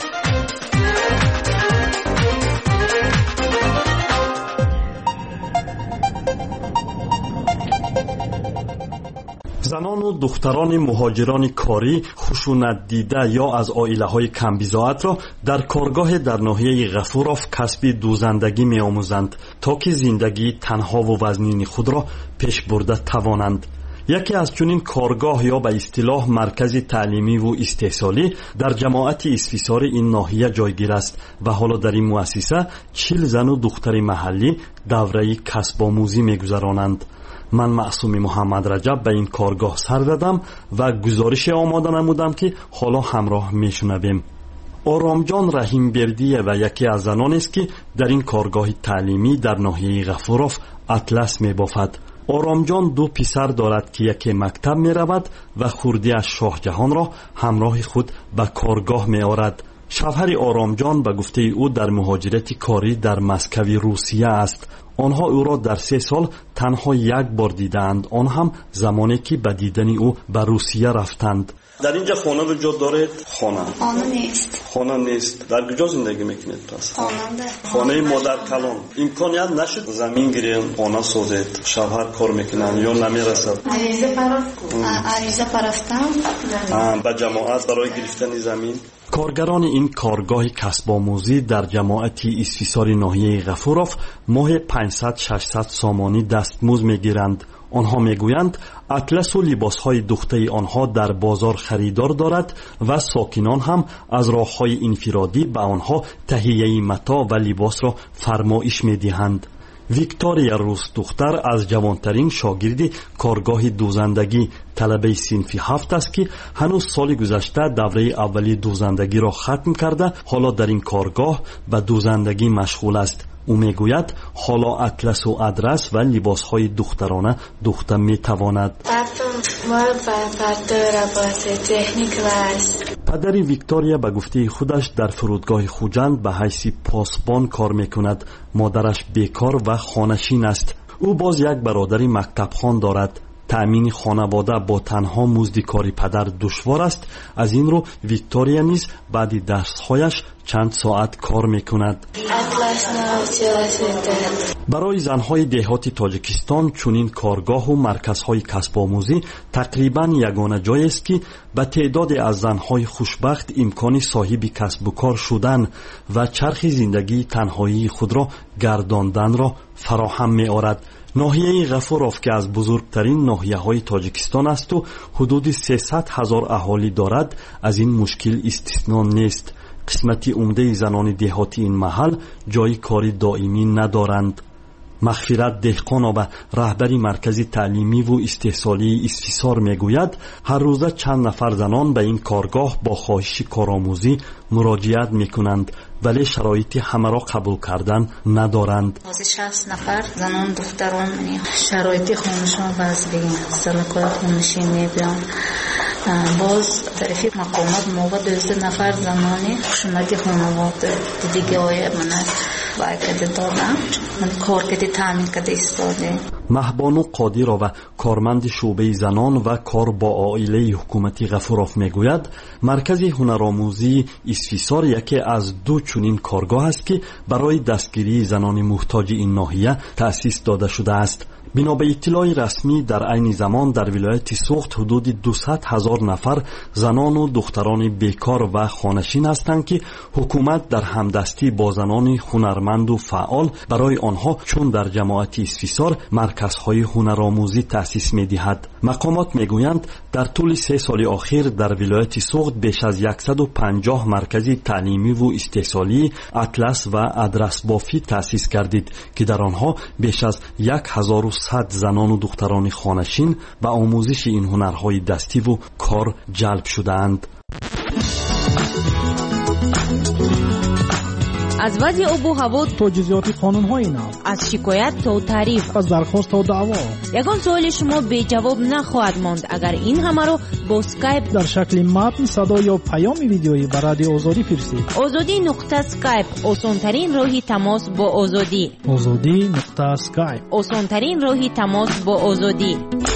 زنان و دختران مهاجران کاری خشونت دیده یا از عائله‌های کم‌بضاعت را در کارگاه در ناحیه غفوروف کسب دوزندگی می‌آموزند تا که زندگی تنها و وزنین خود را پیش برده توانند. یکی از چنین کارگاه یا به اصطلاح مرکز تعلیمی و استحصالی در جماعت اسفیسار این ناحیه جایگیر است و حالا در این مؤسسه چهل زن و دختر محلی دوره کسب آموزی می‌گذرانند. من معصوم محمد رجب به این کارگاه سر دادم و گزارش آماده نمودم که حالا همراه میشنویم. آرامجان رحیم بردیه و یکی از زنان است که در این کارگاه تعلیمی در ناحیه غفوروف اطلس میبافد. آرامجان دو پسر دارد که یکی مکتب میرود و خردی‌اش شاه جهان را همراه خود به کارگاه میآورد. شوهر آرامجان به گفته او در مهاجرت کاری در مسکو روسیه است. آنها او را در سه سال تنها یک بار دیدند، آن هم زمانی که به دیدن او به روسیه رفتند. در اینجا خانه وجود دارد؟ خانه خانه نیست. خانه نیست. در کجا زندگی میکنید پس؟ خانه خانه مادر کلان. امکانیت نشد زمین گیرین خانه سازید؟ شوهر کار میکنن یا نمیرسد؟ عریضه پرفتم. عریضه پرفتم به جماعت برای گرفتن زمین. کارگران این کارگاه کسب آموزی در جماعت اسفیسار ناحیه غفوروف ماه پانصد ششصد سامانی دستمزد میگیرند. آنها میگویند اطلس و لباسهای دوخته آنها در بازار خریدار دارد و ساکنان هم از راههای انفرادی به آنها تهیه متاع و لباس را فرمایش میدهند. ویکتوریا روس دختر از جوانترین شاگرد کارگاه دوزندگی طلبه صنف هفت است که هنوز سال گذشته دوره اولی دوزندگی را ختم کرده حالا در این کارگاه به دوزندگی مشغول است. او میگوید حالا اطلس و ادرس و لباسهای دخترانه دوخته میتواند. پدر ویکتوریا به گفته خودش در فرودگاه خوجند به حیث پاسبان کار میکند. مادرش بیکار و خانشین است. او باز یک برادر مکتب خوان دارد. تأمین خانواده با تنها مزد کاری پدر دشوار است. از این رو ویکتوریا نیز بعد درس‌هایش چند ساعت کار میکند. برای زنهای دهاتی تاجیکستان چنین کارگاه و مرکزهای کسب آموزی تقریبا یگانه جایی است که به تعداد از زنهای خوشبخت امکان صاحب کسب و کار شدن و چرخ زندگی تنهایی خود را گرداندن را فراهم می‌آورد. ناحیه غفوروف که از بزرگترین ناحیه های تاجیکستان است و حدود سیصد هزار اهالی دارد از این مشکل استثنا نیست. قسمتی عمده زنان دهاتی این محل جای کاری دائمی ندارند. مغفرت دهقانова رهبری مرکز تعلیمی و استحصالی اسفیسار میگوید هر روزه چند نفر زنان به این کارگاه با خواهش کارآموزی مراجعت میکنند ولی شرایط همه را قبول کردن ندارند. شصت نفر زنان دختران شرایط خونشان وضعی سر کار خونشی میبیان. باز طرفی مقامات موقع دویست نفر زنانی خشونتی خانواده دیگه های من باید کده دادم من کار کده تامین کده استاده. مهبانو قادیرova کارمند شعبه زنان و کار با عائله حکومتی غفوروف میگوید مرکز هنرآموزی اسفیسار یکی از دو چنین کارگاه است که برای دستگیری زنان محتاج این ناحیه تأسیس داده شده است. بنا به اطلاع رسمی در عین زمان در ولایت سوخت حدود دویست هزار نفر زنان و دختران بیکار و خانشین هستند که حکومت در همدستی با زنان هنرمند و فعال برای آنها چون در جماعت اسفیسار مرکزهای هنرآموزی تأسیس می‌دهد. مقامات میگویند در طول سه سال اخیر در ولایت سوخت بیش از صد و پنجاه مرکز تعلیمی و استحصالی اطلس و ادرس بافی تأسیس گردید که در آنها بیش از هزار و صد زنان و دختران خانشین به آموزش این هنرهای دستی و کار جلب شدند. از وضع آب و هوا تا جزئیات قانون‌های نو، از شکایت تا تعریف، از درخواست تا دعوا. یگان سوال شما بی جواب نخواهد ماند اگر این همه رو با اسکایپ در شکل متن، صدا یا پیام ویدیویی به رادیو آزادی فرستید. آزادی نقطه اسکایپ آسان‌ترین راهی تماس با آزادی. آزادی نقطه اسکایپ آسان‌ترین راهی تماس با آزادی.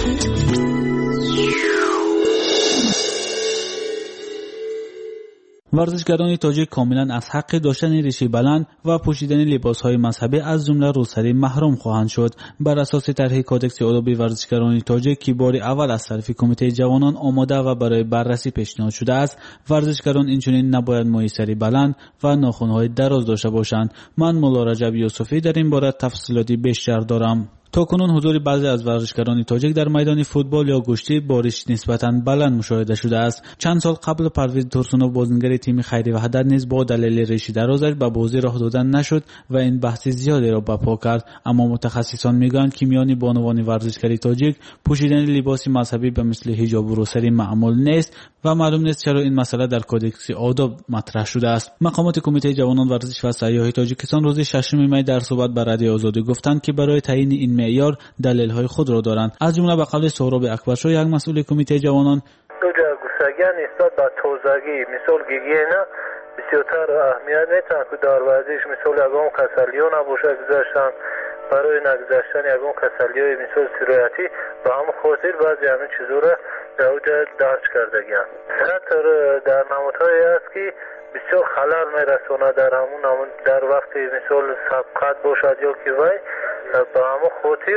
ورزشکاران تاجیک کاملا از حق داشتن ریشه بلند و پوشیدن لباسهای مذهبی از جمله روسری محروم خواهند شد. بر اساس طرح کودکس آداب ورزشکاران تاجیک که بار اول از طرف کمیته جوانان آماده و برای بررسی پیشنهاد شده است، ورزشکاران اینچنین نباید موی سری بلند و ناخن‌های دراز داشته باشند. من مولا رجب یوسفی در این باره تفصیلاتی بیشتر دارم. تا کنون حضور بعضی از ورزشکاران تاجیک در میدان فوتبال یا گشتی بارش نسبتاً بلند مشاهده شده است. چند سال قبل پرویز ترسونوف بازیگر تیم خیری وحدت نیز با دلیل ریشه درازش به بازی راه دادن نشد و این بحث زیادی را برپا کرد. اما متخصصان میگویند که میان بانوان ورزشکاری تاجیک پوشیدن لباس مذهبی به مثل حجاب و روسری معمول نیست و معلوم نیست چرا این مسئله در کودکس آداب مطرح شده است. مقامات کمیته جوانان ورزش و سیاحی تاجیکستان روز ششم می در صحبت با رادیو آزادی گفتند که برای تعیین این معیار دلایل خود را دارند. از جمله به قول سهراب اکبرشاه، یک مسئول کمیته جوانان، گوسگی نسبت به توزگی مثال گیگینا بسیارتر اهمیت میتونه که در ورزش مثال یگان کسلیون نباشه گذاشتن برای نگذاشتن یگان کسلیای مثال سرایتی به هم خاطر بعضی همین چیزا را در اوجه درج کرده گیم. حتی در نمودهایی است که بسیار خلل میرسونه در همون همون در وقتی مثال سبقت باشد یا که وی به همون خاطر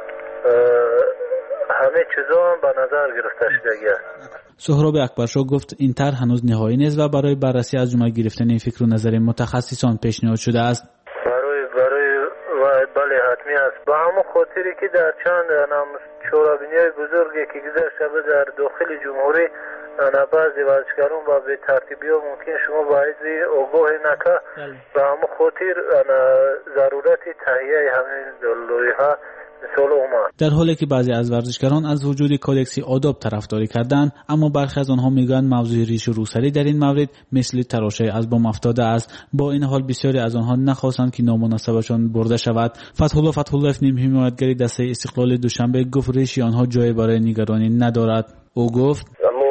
همه چیزا هم به نظر گرفته شده است. سهراب اکبرشاه گفت این طرح هنوز نهایی نیست و برای بررسی از جمله گرفتن این فکر و نظر متخصصان پیشنهاد شده است. برای برای بله حتمی است. به همون خاطری که در چند شورابینی‌های بزرگی که گذشته به در داخل جمهوری انا بعضی ورزشکاران با به ترتیبی ها ممکن شما باید آگاه نکه به همون خاطر ضرورت تهیه همین لایحه مثال اومد. در حالی که بعضی از ورزشکاران از وجود کودکس آداب طرفداری کردند، اما برخی از آنها میگویند موضوع ریش و روسری در این مورد مثل تراشه از بام افتاده است. با این حال بسیاری از آنها نخواستند که نامناسبشان برده شود. فتح‌الله فتح‌الله نیم حمایتگری دسته استقلال دوشنبه گفت ریشی آنها جای برای نگرانی ندارد. او گفت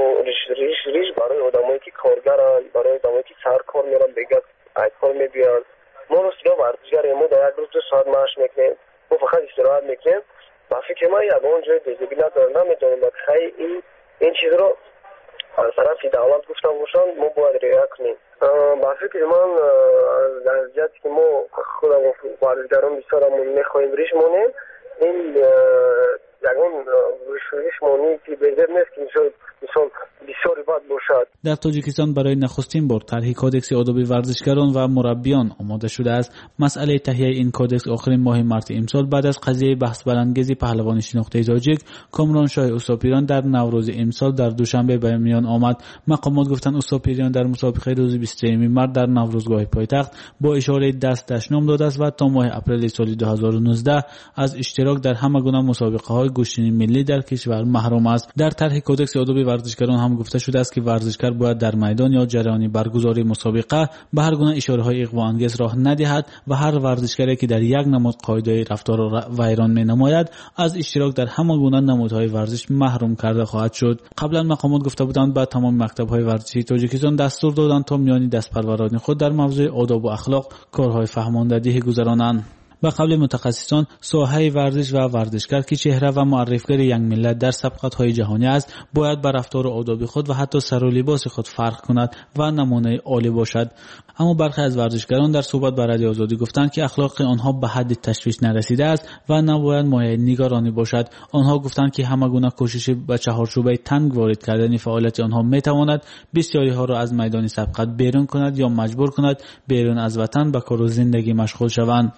کارگران برای آدمایی که سر کار میرن بگه ای کار میبیان ما رسیده ورزشگر ما در یک روز دو ساعت معاش میکنیم ما فقط استراحت میکنیم و فکر من یک اون جای دیگه ندارم نمیدونم خیلی این این چیز رو از طرف دولت گفتم باشن ما باید رعایت کنیم. با فکر من در جهتی که ما خودم ورزشگران بسیارمون میخواهیم ریش مونیم این یکون ریش مونی که بهتر نیست که مثال مثال بسیاری باید باشد. در تاجیکستان برای نخستین بار طرح کودکس آداب ورزشکاران و مربیان آماده شده است. مسئله تهیه این کودکس آخرین ماه مارس امسال بعد از قضیه بحث برانگیز پهلوان شناخته تاجیک کامرانشاه اوساپیران در نوروز امسال در دوشنبه به میان آمد. مقامات گفتند اوساپیران در مسابقه روز بیست و سوم مارس در نوروزگاه پایتخت با اشاره دست دشنام داده است و تا ماه اپریل سال دو هزار و نوزده از اشتراک در همه گونه مسابقه‌های گشتین ملی در کشور محروم است. در طرح کودکس آداب ورزشکاران هم گفته شده است که ورزشکار باید در میدان یا جریان برگزاری مسابقه به هر گونه اشاره‌های اغوا‌انگیز راه ندهد و هر ورزشکاری که در یک نماد قاعده رفتار ویران می‌نماید از اشتراک در همه گونه نمادهای ورزش محروم کرده خواهد شد. قبلا مقامات گفته بودند با تمام مکتب‌های ورزشی تاجیکستان دستور دادند تا میان دستپروران خود در موضوع آداب و اخلاق کارهای فهماندهی گذرانند. به قول متخصصان ساحه ورزش و ورزشکار که چهره و معرفگر یک ملت در سبقت‌های جهانی است باید بر رفتار و آداب خود و حتی سر و لباس خود فرق کند و نمونه عالی باشد. اما برخی از ورزشکاران در صحبت با رادیو آزادی گفتند که اخلاق آنها به حد تشویش نرسیده است و نباید مایه نگرانی باشد. آنها گفتند که همه گونه کوشش به چهارچوبه تنگ وارد کردن فعالیت آنها میتواند بسیاری ها را از میدان سبقت بیرون کند یا مجبور کند بیرون از وطن به کار و زندگی مشغول شوند.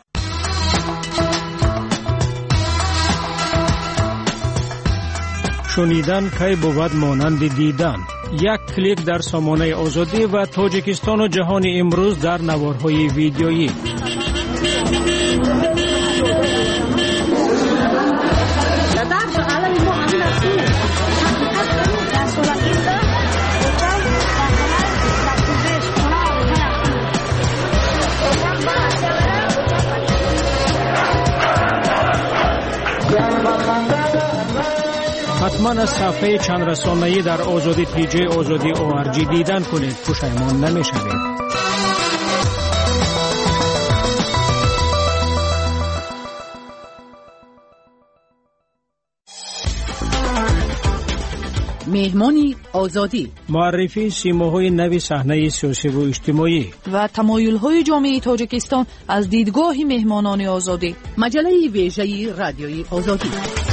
شنیدن کی بود مانند دیدن. یک کلیک در سامانه آزادی و تاجیکستان و جهان امروز در نوارهای ویدیویی. حتما از صفحه چند رسانه‌ای در آزادی تی جی آزادی او آر جی دیدن کنید. پشیمان نمی‌شوید. مهمانی آزادی، معرفی سیماهای نوی صحنه سیاسی و اجتماعی و تمایل‌های جامعه تاجیکستان از دیدگاه مهمانان آزادی. مجله ویژه رادیوی آزادی.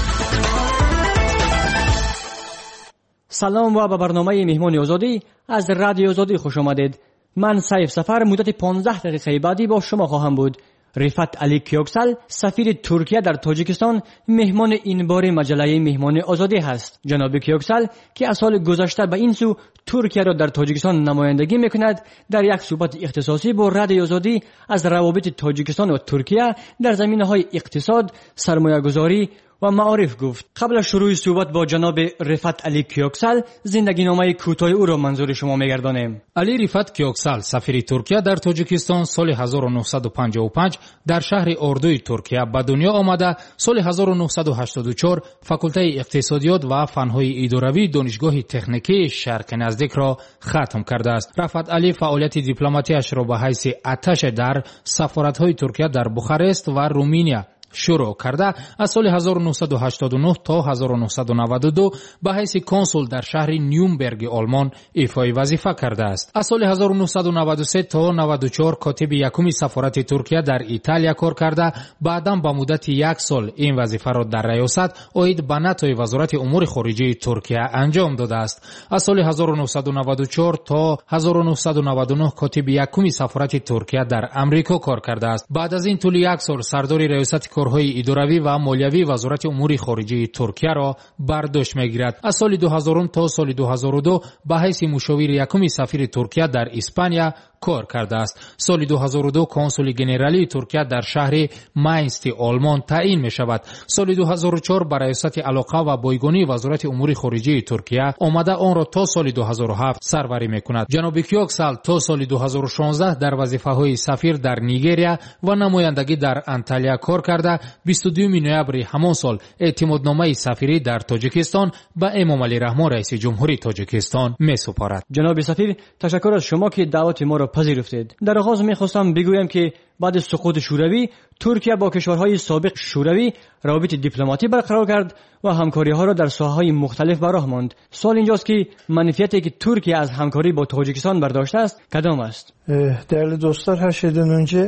سلام و به برنامه مهمانی آزادی از رادیو آزادی خوش آمدید. من سیف سفر مدت پانزده دقیقه بعدی با شما خواهم بود. رفت علی کیوکسل سفیر ترکیه در تاجیکستان مهمان این بار مجله مهمان آزادی هست. جناب کیوکسل که از سال گذشته به این سو ترکیه را در تاجیکستان نمایندگی میکند، در یک صحبت اختصاصی با رادیو آزادی از روابط تاجیکستان و ترکیه در زمینه‌های اقتصاد، سرمایه‌گذاری و معارف گفت. قبل از شروع صحبت با جناب رفت علی کیوکسل زندگی نامه کوتاه او را منظور شما می‌گردانیم. علی رفت کیوکسل سفیر ترکیه در تاجیکستان سال هزار و نهصد و پنجاه و پنج در شهر اردوی ترکیه به دنیا آمده. سال هزار و نهصد و هشتاد و چهار فاکولته اقتصادیات و فن‌های اداروی دانشگاه تکنیکی شرق نزدیک را ختم کرده است. رفت علی فعالیت دیپلماتیش را به حیث اتش در سفارت‌های ترکیه در بخارست و رومانیا شروع کرده. از سال هزار و نهصد و هشتاد و نه تا هزار و نهصد و نود و دو به حیث کنسول در شهر نیومبرگ آلمان ایفای وظیفه کرده است. از سال هزار و نهصد و نود و سه تا نود و چهار کاتب یکم سفارت ترکیه در ایتالیا کار کرده. بعداً به مدت یک سال این وظیفه را در ریاست عاید به نتای وزارت امور خارجه ترکیه انجام داده است. از سال هزار و نهصد و نود و چهار تا هزار و نهصد و نود و نه کاتب یکم سفارت ترکیه در امریکا کار کرده است. بعد از این طول یک سال سردار ریاست کارهای اداروی و مالیوی وزارت امور خارجه ترکیه را بر دوش میگیرد. از سال دو هزار تا سال دو هزار و دو به حیث مشاور یکم سفیر ترکیه در اسپانیا کار کرده است. سال دو هزار و دو کنسول ژنرالی ترکیه در شهر ماینست آلمان تعیین می شود. سال دو هزار و چهار برای ریاست علاقه و بایگانی وزارت امور خارجه ترکیه آمده آن را تا سال دو هزار و هفت سروری می کند. جناب کیوکسل تا سال دو هزار و شانزده در وظیفه های سفیر در نیگریا و نمایندگی در انتالیا کار کرده. بیست و دوم نوامبر همان سال اعتمادنامه سفیری در تاجیکستان به امام علی رحمان رئیس جمهوری تاجیکستان می سپارد. جناب سفیر، تشکر از شما که دعوت ما را پذیرفتید. در آغاز می‌خواستم بگویم که بعد از سقوط شوروی ترکیه با کشورهای سابق شوروی روابط دیپلماتی برقرار کرد و همکاری‌ها را در ساحه‌های مختلف به راه ماند. سوال اینجاست که منفیتی که ترکیه از همکاری با تاجیکستان برداشته است کدام است؟ Değerli dostlar, her şeyden önce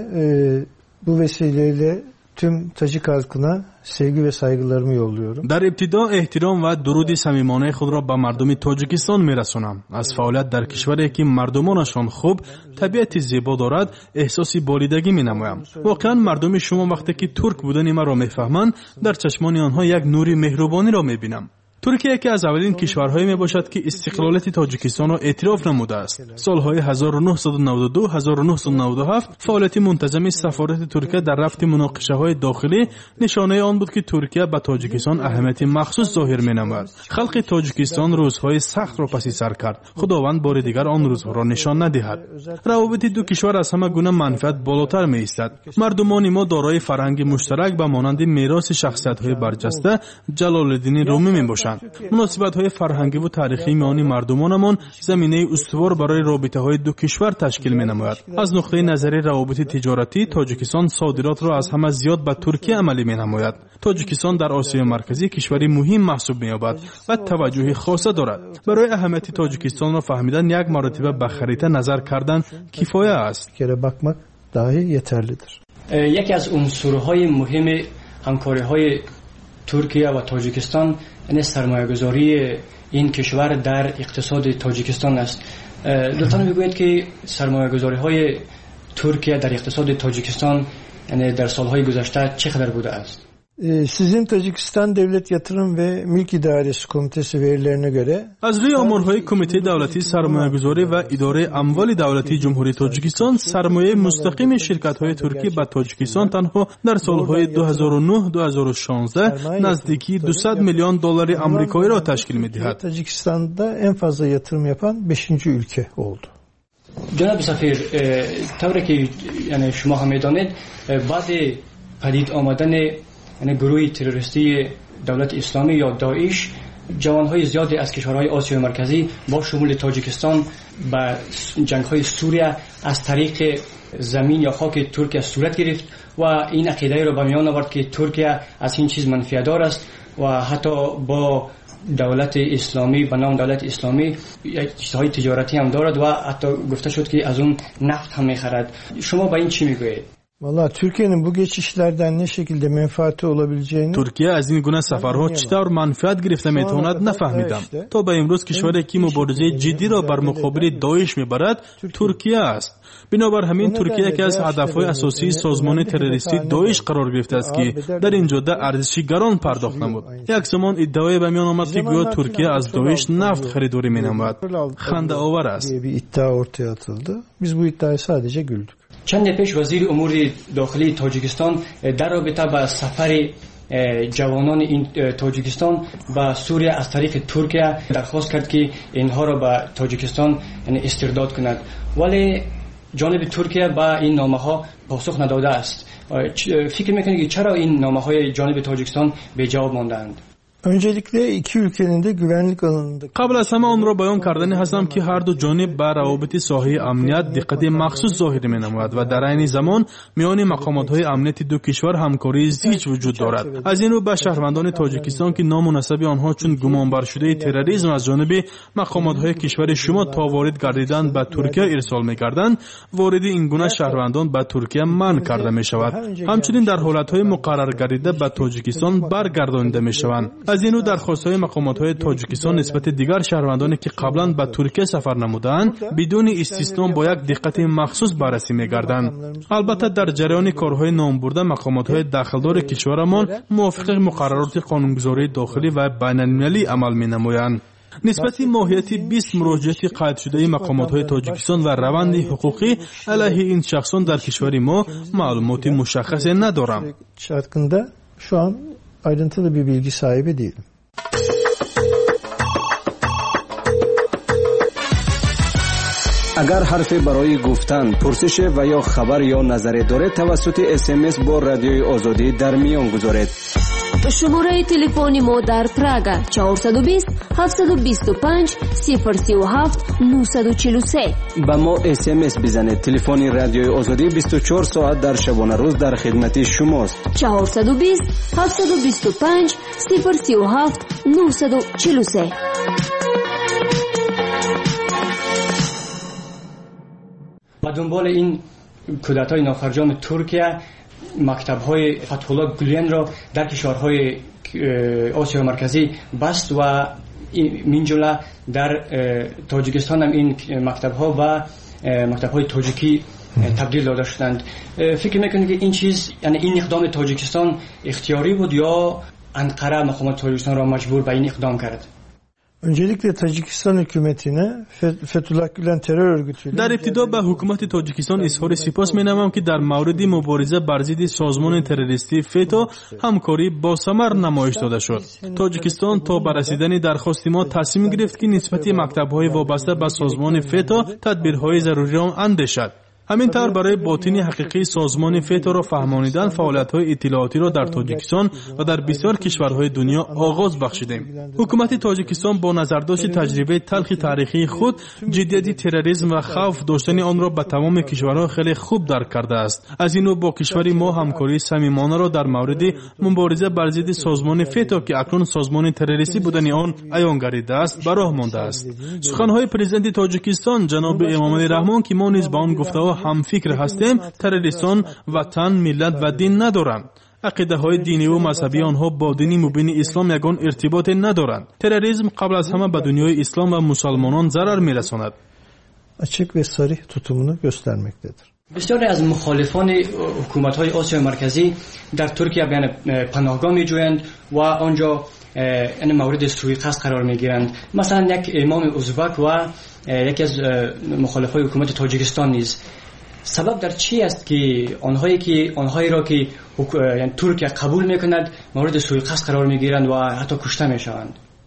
bu vesileyle tüm Tacik halkına sevgi ve saygılarımı yolluyorum. در ابتدا احترام و درود صمیمانه خود را به مردم تاجیکستان میرسانم. از فعالیت در کشوری که مردمانشان خوب، طبیعت زیبا دارد، احساس بالیدگی مینمایم. واقعا مردم شما وقتی که ترک بودن مرا میفهمند، در چشمان آنها یک نور مهربانی را میبینم. ترکیه که از اولین کشورهایی می باشد که استقلالیت تاجیکستان را اعتراف نموده است. سالهای هزار و نهصد و نود و دو تا هزار و نهصد و نود و هفت فعالیت منتظم سفارت ترکیه در رفع مناقشه‌های داخلی نشانه آن بود که ترکیه به تاجیکستان اهمیت مخصوص ظاهر می‌نماید. خلق تاجیکستان روزهای سخت را پس سر کرد. خداوند بار دیگر آن روزها را نشان ندهد. روابط دو کشور از همه گونه منفعت بالاتر می‌ایستد. مردمان ما دارای فرهنگ مشترک به مانند میراث شخصیت‌های برجسته جلال الدین رومی میباشند. مناسبت‌های فرهنگی و تاریخی میان مردمانمان زمینه استوار برای رابطه‌های دو کشور تشکیل می‌نماید. از نقطه نظر روابط تجارتی تاجیکستان صادرات را از همه زیاد به ترکیه عملی می‌نماید. تاجیکستان در آسیا مرکزی کشوری مهم محسوب می‌یابد و توجه خاصه دارد. برای اهمیت تاجیکستان را فهمیدن یک مرتبه به خریطه نظر کردن کفایه است. Kere bakmak dahi yeterlidir. یکی از عنصرهای مهم همکاری‌های ترکیه و تاجیکستان این سرمایه‌گذاری این کشور در اقتصاد تاجیکستان است. لطفاً بگویید که سرمایه‌گذاری‌های ترکیه در اقتصاد تاجیکستان یعنی در سال‌های گذشته چقدر بوده است؟ Sizin Tacikistan Devlet Yatırım ve Mülk İdaresi Komitesi verilerine göre از روی آمارهای کمیته دولتی سرمایه‌گذاری و اداره اموال دولتی جمهوری تاجیکستان سرمایه مستقیم شرکت‌های ترکی به تاجیکستان تنها در سال‌های دو هزار و نه تا دو هزار و شانزده نزدیکی دویست میلیون دلار آمریکایی را تشکیل می‌دهد. Tacikistan'da en fazla yatırım yapan beşinci ülke oldu. جناب سفیر، طوری که یعنی شما هم می‌دانید بعد پدید آمدن یعنی گروه تروریستی دولت اسلامی یا داعش جوانهای زیادی از کشورهای آسیا مرکزی با شمول تاجیکستان به جنگ‌های سوریه از طریق زمین یا خاک ترکیه صورت گرفت و این عقیده را به میان آورد که ترکیه از این چیز منفعت‌دار است و حتی با دولت اسلامی به نام دولت اسلامی چیزهای تجارتی هم دارد و حتی گفته شد که از اون نفت هم می‌خرد. شما با این چی میگویید؟ Valla Türkiye'nin bu geçişlerden ne şekilde menfaati olabileceğini ترکیه از این گونه سفرها چطور منفعت گرفته میتواند نفهمیدم. تا به امروز کشوری که مبارزه جدی را بر مقابل داعش میبرد ترکیه است. بنابر همین ترکیه یکی از هدفهای اساسی سازمان تروریستی داعش قرار گرفته است که در این جاده ارزشی گران پرداخت نمود. یک زمان ادعای به میان آمد که گویا ترکیه از داعش نفت خریداری مینمود. خنده آور است. Biz bu iddiaya sadece güldük. چند پیش وزیر امور داخلی تاجیکستان در رابطه با سفر جوانان این تاجیکستان به سوریه از طریق ترکیه درخواست کرد که اینها را به تاجیکستان استرداد کند، ولی جانب ترکیه به این نامه ها پاسخ نداده است. فکر میکنید که چرا این نامه های جانب تاجیکستان به جواب ماندند؟ Öncelikle iki ülkenin de güvenlik alanında قبل از همه آن را بیان کردن هستم که هر دو جانب بر روابط ساحه امنیت دقت مخصوص ظاهر می‌نماید و در عین زمان میان مقامات‌های امنیتی دو کشور همکاری زیج وجود دارد. از این رو به شهروندان تاجیکستان که نامناسب آنها چون گمانبر شده تروریسم از جانب مقامات‌های کشور شما تا وارد گردیدند به ترکیه ارسال می‌کردند، وارد این گونه شهروندان به ترکیه منع کرده می‌شود. همچنین در حالت‌های مقرر گردیده به تاجیکستان برگردانده می‌شوند. از این رو درخواست‌های مقامات‌های تاجیکستان نسبت دیگر شهروندانی که قبلا به ترکیه سفر نمودند بدون استثنا با یک دقت مخصوص بررسی می‌گردند. البته در جریان کارهای نام برده مقامات‌های داخلدار کشورمان موافق مقررات قانونگذاری داخلی و بین‌المللی عمل می‌نمایند. نسبت ماهیت بیست مراجعه قید شده مقامات‌های تاجیکستان و روند حقوقی علیه این شخصان در کشور ما معلومات مشخصی ندارم. hakkında şu an ayrıntılı bir bilgi sahibi değilim. اگر حرفی برای گفتن، پرسش و یا خبر یا نظری دارید توسط اس ام اس با رادیوی آزادی در میان گذارید. شماره تلفن ما در پراگ چهارصد و بیست هفتصد و بیست و پنج صفر سی و هفت نهصد و چهل و سه. با ما اس ام اس بزنید. تلفن رادیوی آزادی بیست و چهار ساعت در شبانه روز در خدمت شماست. چهارصد و بیست هفتصد و بیست و پنج صفر سی و هفت نهصد و چهل و سه. و دنبال این کودتای نافرجام ترکیه مکتب‌های فتح‌الله گولین را در کشورهای آسیا مرکزی بست و من جمله در تاجیکستان هم این مکتب‌ها و مکتب‌های تاجیکی تبدیل داده شدند. فکر می‌کنید که این چیز یعنی این اقدام تاجیکستان اختیاری بود یا انقره مقامات تاجیکستان را مجبور به این اقدام کرد؟ Öncelikle Tacikistan hükümetine Fethullah Gülen terör örgütüyle در ابتدا به حکومت تاجیکستان اظهار سپاس می‌نمایم که در مورد مبارزه بر ضد سازمان تروریستی فتا همکاری با ثمر نمایش داده شد. تاجیکستان تا به رسیدن درخواست ما تصمیم گرفت که نسبت مکتب‌های وابسته به سازمان فتا تدبیرهای ضروری را اندیشد. همینطور برای باطن حقیقی سازمان فتا را فهمانیدن فعالیت‌های اطلاعاتی را در تاجیکستان و در بسیار کشورهای دنیا آغاز بخشیدیم. حکومت تاجیکستان با نظرداشت تجربه تلخ تاریخی خود جدیت تروریسم و خوف داشتن آن را به تمام کشورها خیلی خوب درک کرده است. از این رو با کشور ما همکاری صمیمانه را در مورد مبارزه بر ضد سازمان فتا که اکنون سازمان تروریستی بودن آن عیان گردیده است به راه مانده است. سخن‌های پرزیدنت تاجیکستان جناب امامعلی رحمان که ما نیز با آن گفته هم فکر هستیم تروریستان وطن، ملت و دین ندارند. عقیده های دینی و مذهبی آنها با دین مبین اسلام یگان ارتباط ندارند. تروریسم قبل از همه به دنیای اسلام و مسلمانان ضرر میرساند. açık ve sarih tutumunu göstermektedir. بسیاری از مخالفان حکومت‌های آسیا مرکزی در ترکیه بیان پناهگاه می‌جویند و آنجا این مورد سوءقصد قرار می‌گیرند. مثلا یک امام ازبک و یکی از مخالفای حکومت تاجیکستان نیز. سبب در چی است که آنهایی که آنهایی را که یعنی ترکیه قبول می‌کند مورد سوءقصد قرار می‌گیرند و حتی کشته می‌شوند؟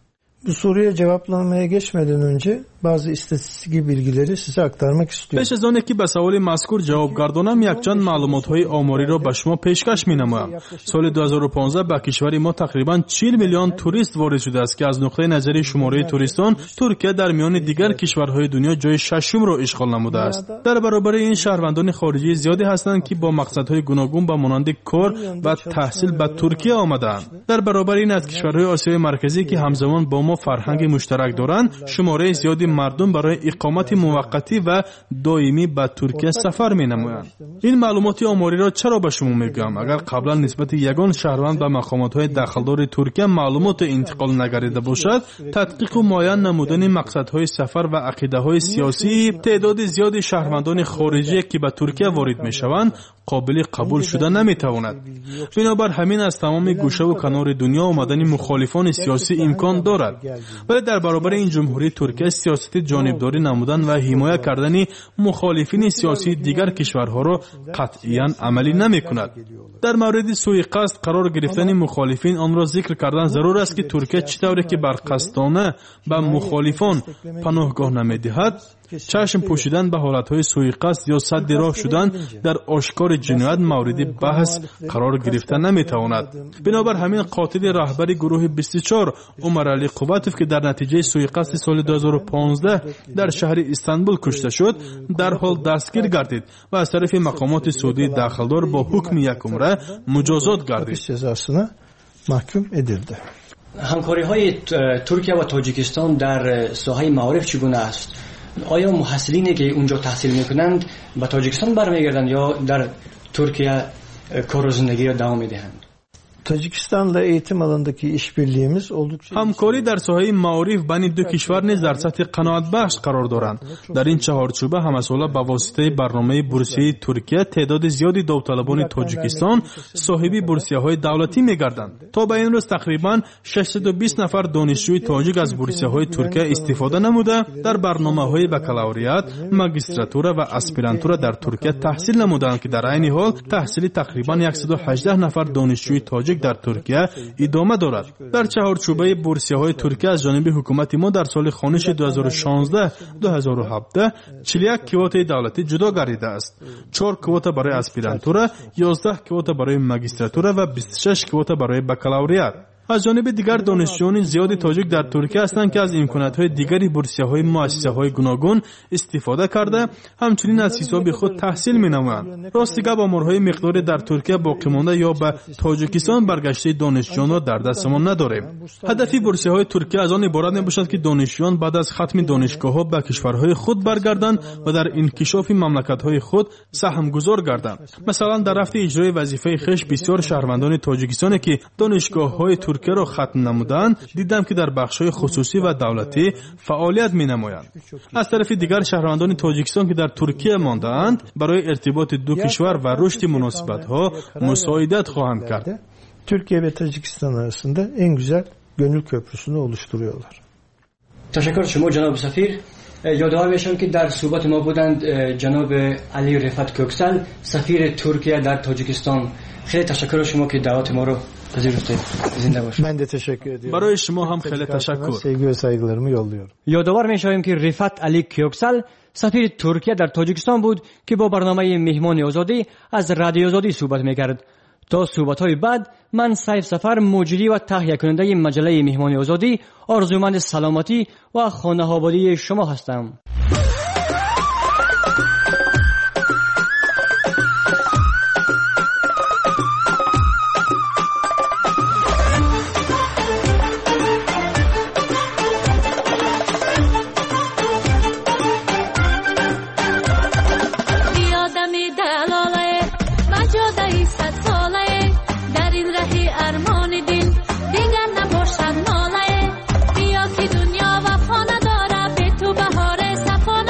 Bu soruya cevaplamaya geçmeden önce bazı istatistik bilgileri size aktarmak istiyorum. پیش از آن که به سوال مذکور جواب گردانم یک چند معلومات‌های آماری را به شما پیشکش می‌نمایم. سال دو هزار و پانزده به کشور ما تقریباً چهل میلیون توریست وارد شده است که از نقطه نظر شماره توریستان ترکیه در میان دیگر کشورهای دنیا جای ششم را اشغال نموده است. در برابر این شهروندان خارجی زیادی هستند که با مقصدهای گوناگون به مانند کار و تحصیل به ترکیه آمده‌اند. در برابر این از کشورهای آسیای مرکزی که همزمان با ما فرهنگ مشترک دارند شماره زیادی مردم برای اقامت موقتی و دائمی به ترکیه سفر می‌نمایند. این معلومات آماری را چرا به شما میگم؟ اگر قبلا نسبت یگان شهروند به مقامات‌های داخلدار ترکیه معلومات انتقال نگردیده باشد، تدقیق و معاین نمودن مقصدهای سفر و عقیده‌های سیاسی تعداد زیادی شهروندان خارجی که به ترکیه وارد می‌شوند قابل قبول شده نمی‌تواند. بنابر همین از تمام گوشه و کنار دنیا آمدن مخالفان سیاسی امکان دارد. ولی در برابر این جمهوری ترکیه سیاست جانبداری نمودن و حمایت کردن مخالفین سیاسی دیگر کشورها را قطعاً عملی نمی‌کند. در مورد سوء قصد قرار گرفتن مخالفین آن را ذکر کردن ضرور است که ترکیه چطوری که برقصدانه به مخالفان پناهگاه نمی‌دهد، چشم پوشیدن به حالتهای سوء قصد یا سد راه شدن در آشکار جنایت مورد بحث قرار گرفتن نمی‌تواند. بنابر همین قاتل رهبر گروه بیست و چهار عمر علی قواتوف که در نتیجه سوء قصد سال دو هزار و پانزده در شهر استانبول کشته شد در حال دستگیر گردید و از طرف مقامات سعودی داخلدار با حکم یک عمره مجازات گردید. cezasına mahkum edildi. همکاری‌های ترکیه و تاجیکستان در ساحه معارف چگونه است؟ آیا محصلینی که اونجا تحصیل میکنند به تاجیکستان برمیگردند یا در ترکیه کار و زندگی را ادامه میدهند؟ Tacikistan'la eğitim alanındaki işbirliğimiz oldukça همکاری در ساحه معارف بین دو کشور نیز در سطح قناعت بخش قرار دارند. در این چهارچوبه همساله به واسطه برنامه بورسیه ترکیه تعداد زیادی داوطلبان تاجیکستان صاحب بورسیه‌های دولتی می‌گردند. تا به این روز تقریباً ششصد و بیست نفر دانشجوی تاجیک از بورسیه‌های ترکیه استفاده نموده در برنامه‌های بکالوریات، ماگیستراتورا و اسپیرانتورا در ترکیه تحصیل نمودند که در عین حال تحصیل تقریباً صد و هجده نفر دانشجوی تاجیک در ترکیه ادامه دارد. در چهارچوبه بورسیه‌های ترکیه از جانب حکومت ما در سال خوانش دو هزار و شانزده دو هزار و هفده چهل و یک کوتا دولتی جدا گردیده است. چهار کوتا برای اسپیرانتورا، یازده کوتا برای ماگیستراتورا و بیست و شش کوتا برای بکالوریات. از جانب دیگر دانشجویان زیادی تاجیک در ترکیه هستند که از امکانات‌های دیگری بورسیه‌های مؤسسه‌های گوناگون استفاده کرده همچنین از حساب خود تحصیل می‌نمایند. راستی‌گه با آمارهای مقداری در ترکیه باقی مانده یا به تاجیکستان برگشته دانشجویان را در دستمان نداریم. هدف بورسیه‌های ترکیه از آن عبارت نباشد که دانشجویان بعد از ختم دانشگاه‌ها به کشورهای خود برگردند و در انکشاف مملکت‌های خود سهمگذار گردند. مثلا در رفت اجرای وظیفه خویش بسیار شهروندان تاجیکستان که دانشگاه‌های ترکیه را ختم نمودند دیدم که در بخش‌های خصوصی و دولتی فعالیت می‌نمایند. از طرف دیگر شهروندان تاجیکستان که در ترکیه مانده‌اند برای ارتباط دو کشور و رشد مناسبت‌ها مساعدت خواهند کرد. Türkiye ve Tacikistan arasında en güzel gönül köprüsünü oluşturuyorlar. تشکر شما جناب سفیر. یادآور میشم که در صحبت ما بودند جناب علی رفعت کوکسل سفیر ترکیه در تاجیکستان. خیلی تشکر شما که دعوت ما رو پذیرفتید. زنده باشید. Ben de teşekkür ediyorum. برای شما هم خیلی تشکر. Sevgi ve saygılarımı yolluyorum. یادآور میشویم که رفعت علی کوکسل سفیر ترکیه در تاجیکستان بود که با برنامه مهمان آزادی از رادیو آزادی صحبت میکرد. تا صحبت‌های بعد من سیف سفر مجری و تهیه کننده مجله مهمان آزادی آرزومند سلامتی و خانه‌آبادی شما هستم. دنیا و خانه داره به تو بهار صفا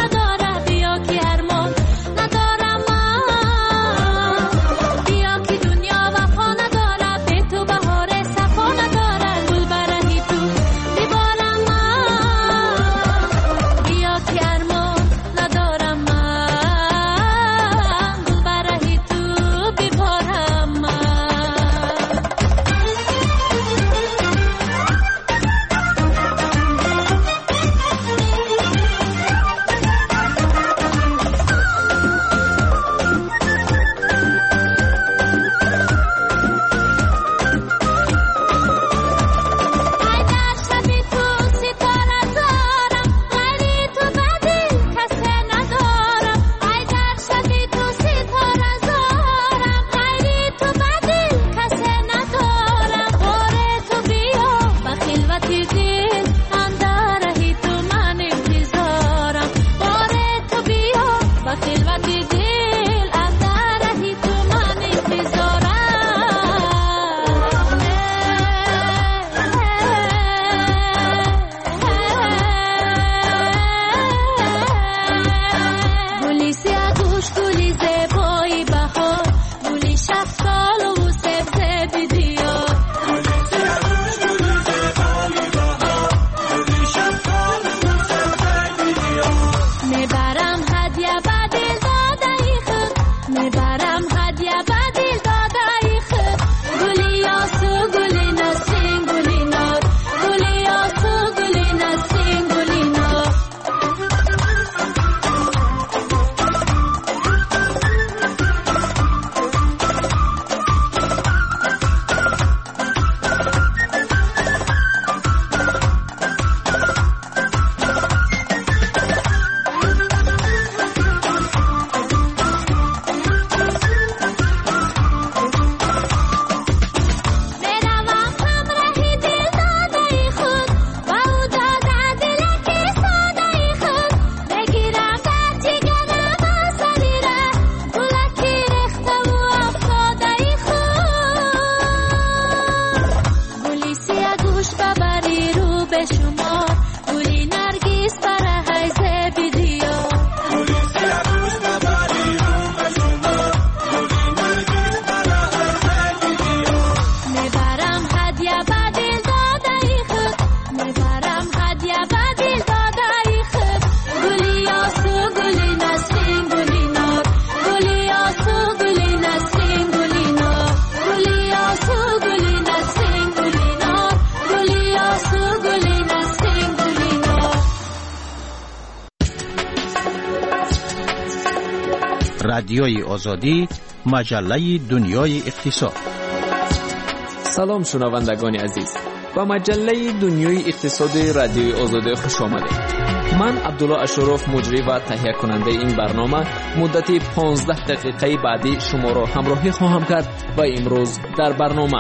رادیوی آزادی، مجله دنیای اقتصاد. سلام شنوندگان عزیز، با مجله دنیای اقتصاد رادیوی آزادی خوش آمدید. من عبدالله اشرف مجری و تهیه کننده این برنامه مدت پانزده دقیقه بعدی شما را همراهی خواهم کرد و امروز در برنامه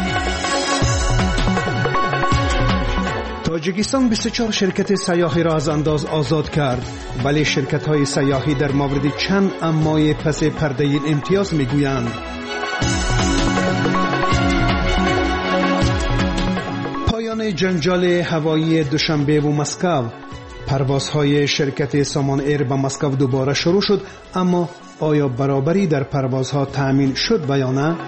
تاجیکستان بیست و چهار شرکت سیاحی را از انداز آزاد کرد، ولی شرکت‌های سیاحی در مورد چند امای پس پرده این امتیاز می‌گویند. پایان جنجال هوایی دوشنبه و مسکو. پروازهای شرکت سامان ایر به مسکو دوباره شروع شد، اما آیا برابری در پروازها تأمین شد و یا نه؟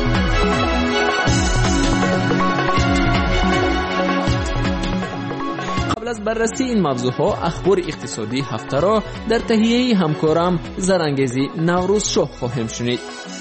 قبل از بررسی این موضوعها اخبار اقتصادی هفته را در تهیه همکارم زرانگیزی نوروز شاه خواهیم شنید.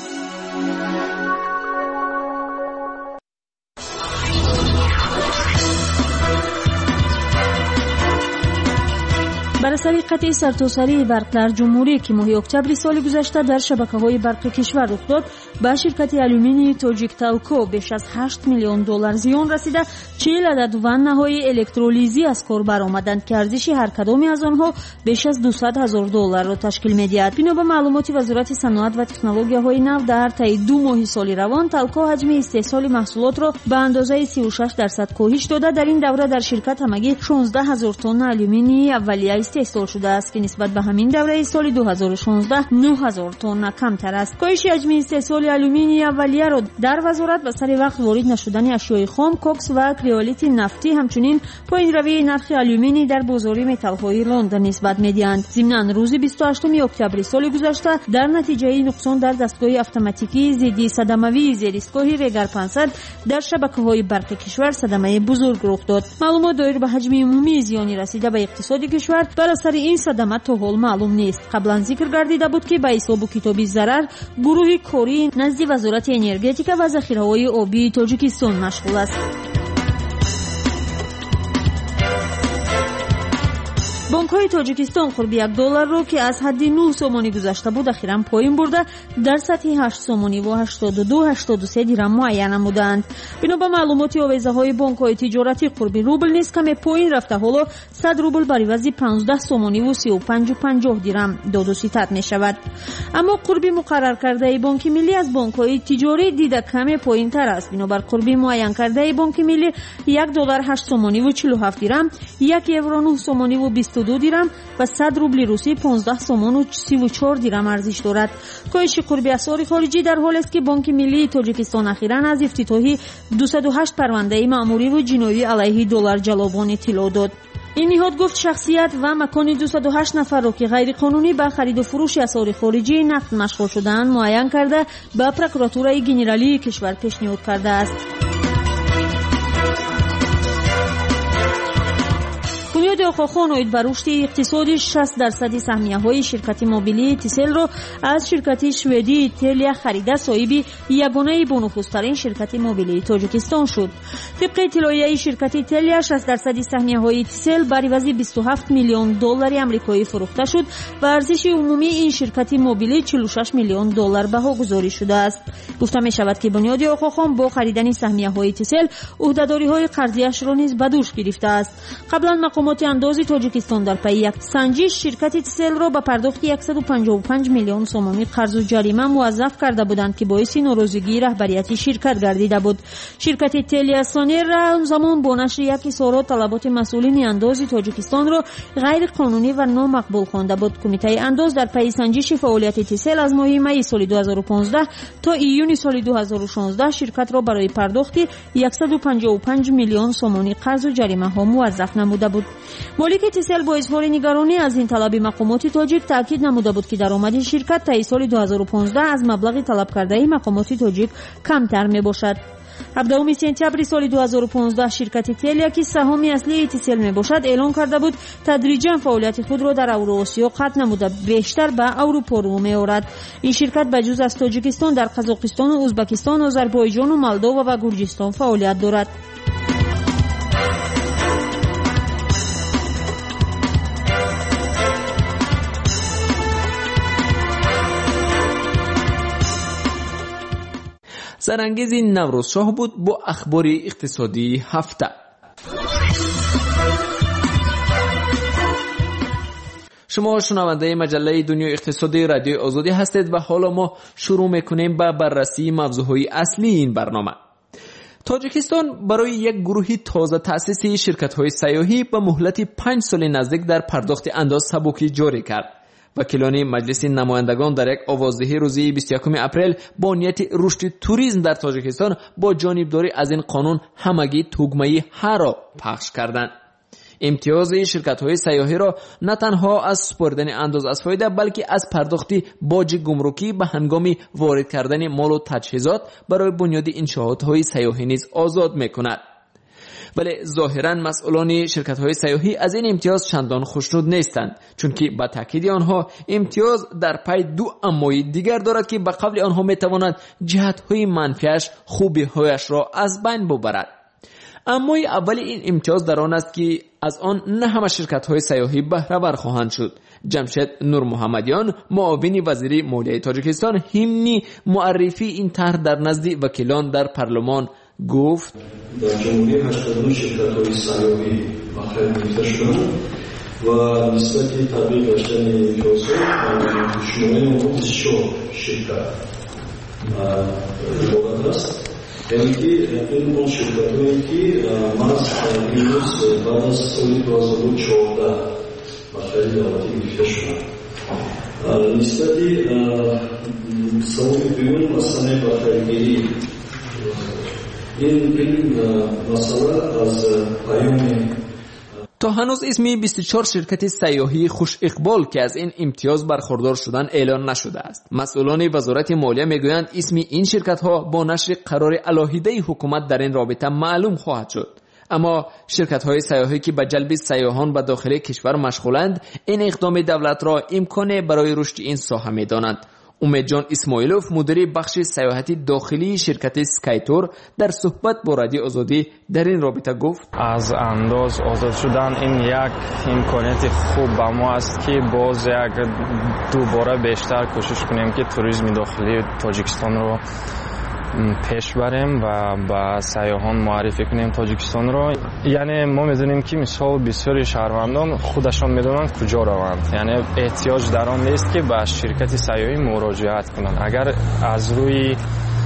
بر اثر قطع سرتاسری برق در جمهوری که ماه اکتبر سال گذشته در شبکه‌های برق کشور رخ داد، به شرکت آلومینی تاجیکتالکو بیش از هشت میلیون دلار زیان رسیده. چهل عدد وانه‌های الکترولیزی از کار برآمدند که ارزش هر کدام از آنها بیش از دویست هزار دلار را تشکیل می‌دهد. بنا به معلومات وزارت صنعت و تکنولوژی‌های نو، در طی دو ماه سال روان تالکو حجم استحصال محصولات را به اندازه سی و شش درصد کاهش داده. در این دوره در شرکت همگی شانزده هزار تن آلومینی اولیه استحصال شده است که نسبت به همین دوره سال دو هزار و شانزده نه هزار تن کمتر است. کاهش حجم استحصال آلومینی اولیه را در وزارت به سر وقت وارد نشدن اشیاء خام، کوکس و کریولیت نفتی، همچنین پایین روی نرخ آلومینی در بازار متال‌های لندن نسبت می‌دهند. ضمناً روز بیست و هشتم اکتبر سال گذشته در نتیجه نقصان در دستگاه اتوماتیکی ضد صدمه‌ای زیر ایستگاه ریگر پانصد در شبکه‌های برق کشور صدمه بزرگ رخ داد. معلومات دایر به حجم عمومی زیانی رسیده به اقتصاد کشور بر اثر این صدمه تا حال معلوم نیست. قبلا ذکر گردیده بود که به حساب و کتاب ضرر گروه کاری نزد وزارت انرژتیک و ذخیره‌های آبی تاجیکستان مشغول است. بانک‌های تاجیکستان قرب یک دلار رو که از حد نه سومانی گذشته بود اخیراً پایین برده در سطح هشت سومانی و هشتاد و دو هشتاد و سه درهم معین نمودند. بنا به معلومات آویزه‌های بانک‌های تجارتی قرب روبل نیز کم پایین رفته، حالا صد روبل بر عوض پانزده سومانی و سی و پنج و پنجاه درهم داد و ستد می‌شود. اما قرب مقرر کرده بانک ملی از بانک‌های تجاری دیده کم پایین‌تر است. بنابر قرب معین کرده بانک ملی یک دلار هشت سومانی و چهل و هفت درهم، یک یورو نه سومانی و بیست و دو درهم و صد روبل روسی پانزده سومون و سی و چهار درهم ارزش دارد. کاهش قرب اسعار خارجی در حالی است که بانک ملی تاجیکستان اخیراً از افتتاحی دویست و هشت پرونده مأموری و جنایی علیه دلار جلابان اطلاع داد. این نهاد گفت شخصیت و مکان دویست و هشت نفر را که غیر قانونی به خرید و فروش اسعار خارجی نقد مشغول شدند معین کرده به پروکراتورای گنرالی کشور پیشنهاد کرده است. بنیاد آقاخان اومید بر رشد اقتصادی شصت درصد سهمیه‌های شرکت موبیلی تیسل را از شرکت شوئدی تلیا خریده صاحب یگانه بونفوسترین شرکت موبیلی تاجیکستان شد. طبق اطلاعیه شرکت تلیا شصت درصد سهمیه‌های تیسل بر عوض بیست و هفت میلیون دلار آمریکایی فروخته شد و ارزش عمومی این شرکت موبیلی چهل و شش میلیون دلار بها گذاری شده است. گفته می شود که بنیاد آقاخان با خریدن سهمیه‌های تیسل عهده‌داری‌های قرضی‌اش را نیز به دوش گرفته است. قبلا مقامات اندازی تاجیکستان در پی یک سنجش شرکت تیسل را به پرداخت صد و پنجاه و پنج میلیون سومی قرض و جریمه موظف کرده بودند که باعث ناراضگی رهبریت شرکت گردیده بود. شرکت تلیا سانر را زمان با نشر یک اظهارات طلبات مسئولین اندازی تاجیکستان را غیر قانونی و نامقبول خوانده بود. کمیته انداز در پی سنجش فعالیت تیسل از ماه می سال دو هزار و پانزده تا ایون سال دو هزار و شانزده شرکت را برای پرداخت صد و پنجاه و پنج میلیون سومی قرض و جریمه ها موظف نموده بود. مالک تیسل با اظهار نگرانی از این طلب مقامات تاجیک تاکید نموده بود که درآمد شرکت تا سال دو هزار و پانزده از مبلغ طلب کرده مقامات تاجیک کمتر می باشد. هفدهم سپتامبر سال دو هزار و پانزده شرکت تلیا که سهام اصلی تیسل می باشد اعلام کرده بود تدریجا فعالیت خود را در اوراسیا قطع نموده بیشتر به اروپا رو می آورد. این شرکت بجز از تاجیکستان در قزاقستان و ازبکستان، آذربایجان و مولداوا و گرجستان فعالیت دارد. سرانگیزی نوروز شاه بود با اخبار اقتصادی هفته. شما شنونده مجله دنیای اقتصادی رادیوی آزادی هستید و حالا ما شروع میکنیم با بررسی موضوعهای اصلی این برنامه. تاجیکستان برای یک گروه تازه تأسیسی شرکت‌های سیاحی به مهلت پنج سال نزدیک در پرداخت انداز سبکی جاری کرد. وکیلان مجلس نمایندگان در یک آوازدهی روزی بیست و یکم اپریل با نیت رشد توریسم در تاجیکستان با جانبداری از این قانون همگی تگمه ها را پخش کردند. امتیاز شرکت‌های سیاحی را نه تنها از سپردن انداز از فایده بلکه از پرداخت باج گمرکی به هنگام وارد کردن مال و تجهیزات برای بنیاد انشاءات‌های سیاحی نیز آزاد می‌کند. ولی ظاهراً مسئولان شرکت‌های سیاحی از این امتیاز چندان خوشنود نیستند، چون که با تاکید آنها امتیاز در پی دو اموی دیگر دارد که به قبل آنها می‌تواند جهت‌های منفیش خوبی‌هایش را از بین ببرد. اما اول این امتیاز در آن است که از آن نه همه شرکت‌های سیاحی بهره ور خواهند شد. جمشید نور محمدیان معاون وزیر مالیه تاجیکستان همین معرفی این طرح در نزد وکیلان در پارلمان گفت: در جمهوری هشتاد و نه شرکت‌های سیاحی بهره گرفته شدند و نسبت تطبیق داشتن امتیازها شماره بیست و چهار شرکت عبارت است. یعنی که این اون شرکت‌هایی که ماست امروز بعد از سال دو هزار و چهارده بخیلی دعوتی گرفته شدند. نسبتی سوال بیون مسئله بخیلگیری این این مسئله از پیام تا هنوز اسمی بیست و چهار شرکت سیاحی خوش اقبال که از این امتیاز برخوردار شدن اعلان نشده است. مسئولان وزارت مالیه میگویند اسم این شرکت ها با نشر قرار علاهیده حکومت در این رابطه معلوم خواهد شد. اما شرکت های سیاحی که به جلب سیاحان به داخل کشور مشغولند این اقدام دولت را امکان برای رشد این ساحه میدانند. امید جان اسماعیلوف مدیر بخش سیاحتی داخلی شرکت سکایتور در صحبت با رادیو آزادی در این رابطه گفت: از انداز آزاد شدن این یک امکانیت خوب به ما است که باز یک دوباره بیشتر کوشش کنیم که توریسم داخلی تاجیکستان رو پیش بریم و با سیاحان معرفی کنیم تاجیکستان رو. یعنی ما میدونیم که مثال بسیاری شهروندان خودشان میدونن کجا روند، یعنی احتیاج در آن نیست که به شرکت سیاحی مراجعت کنند. اگر از روی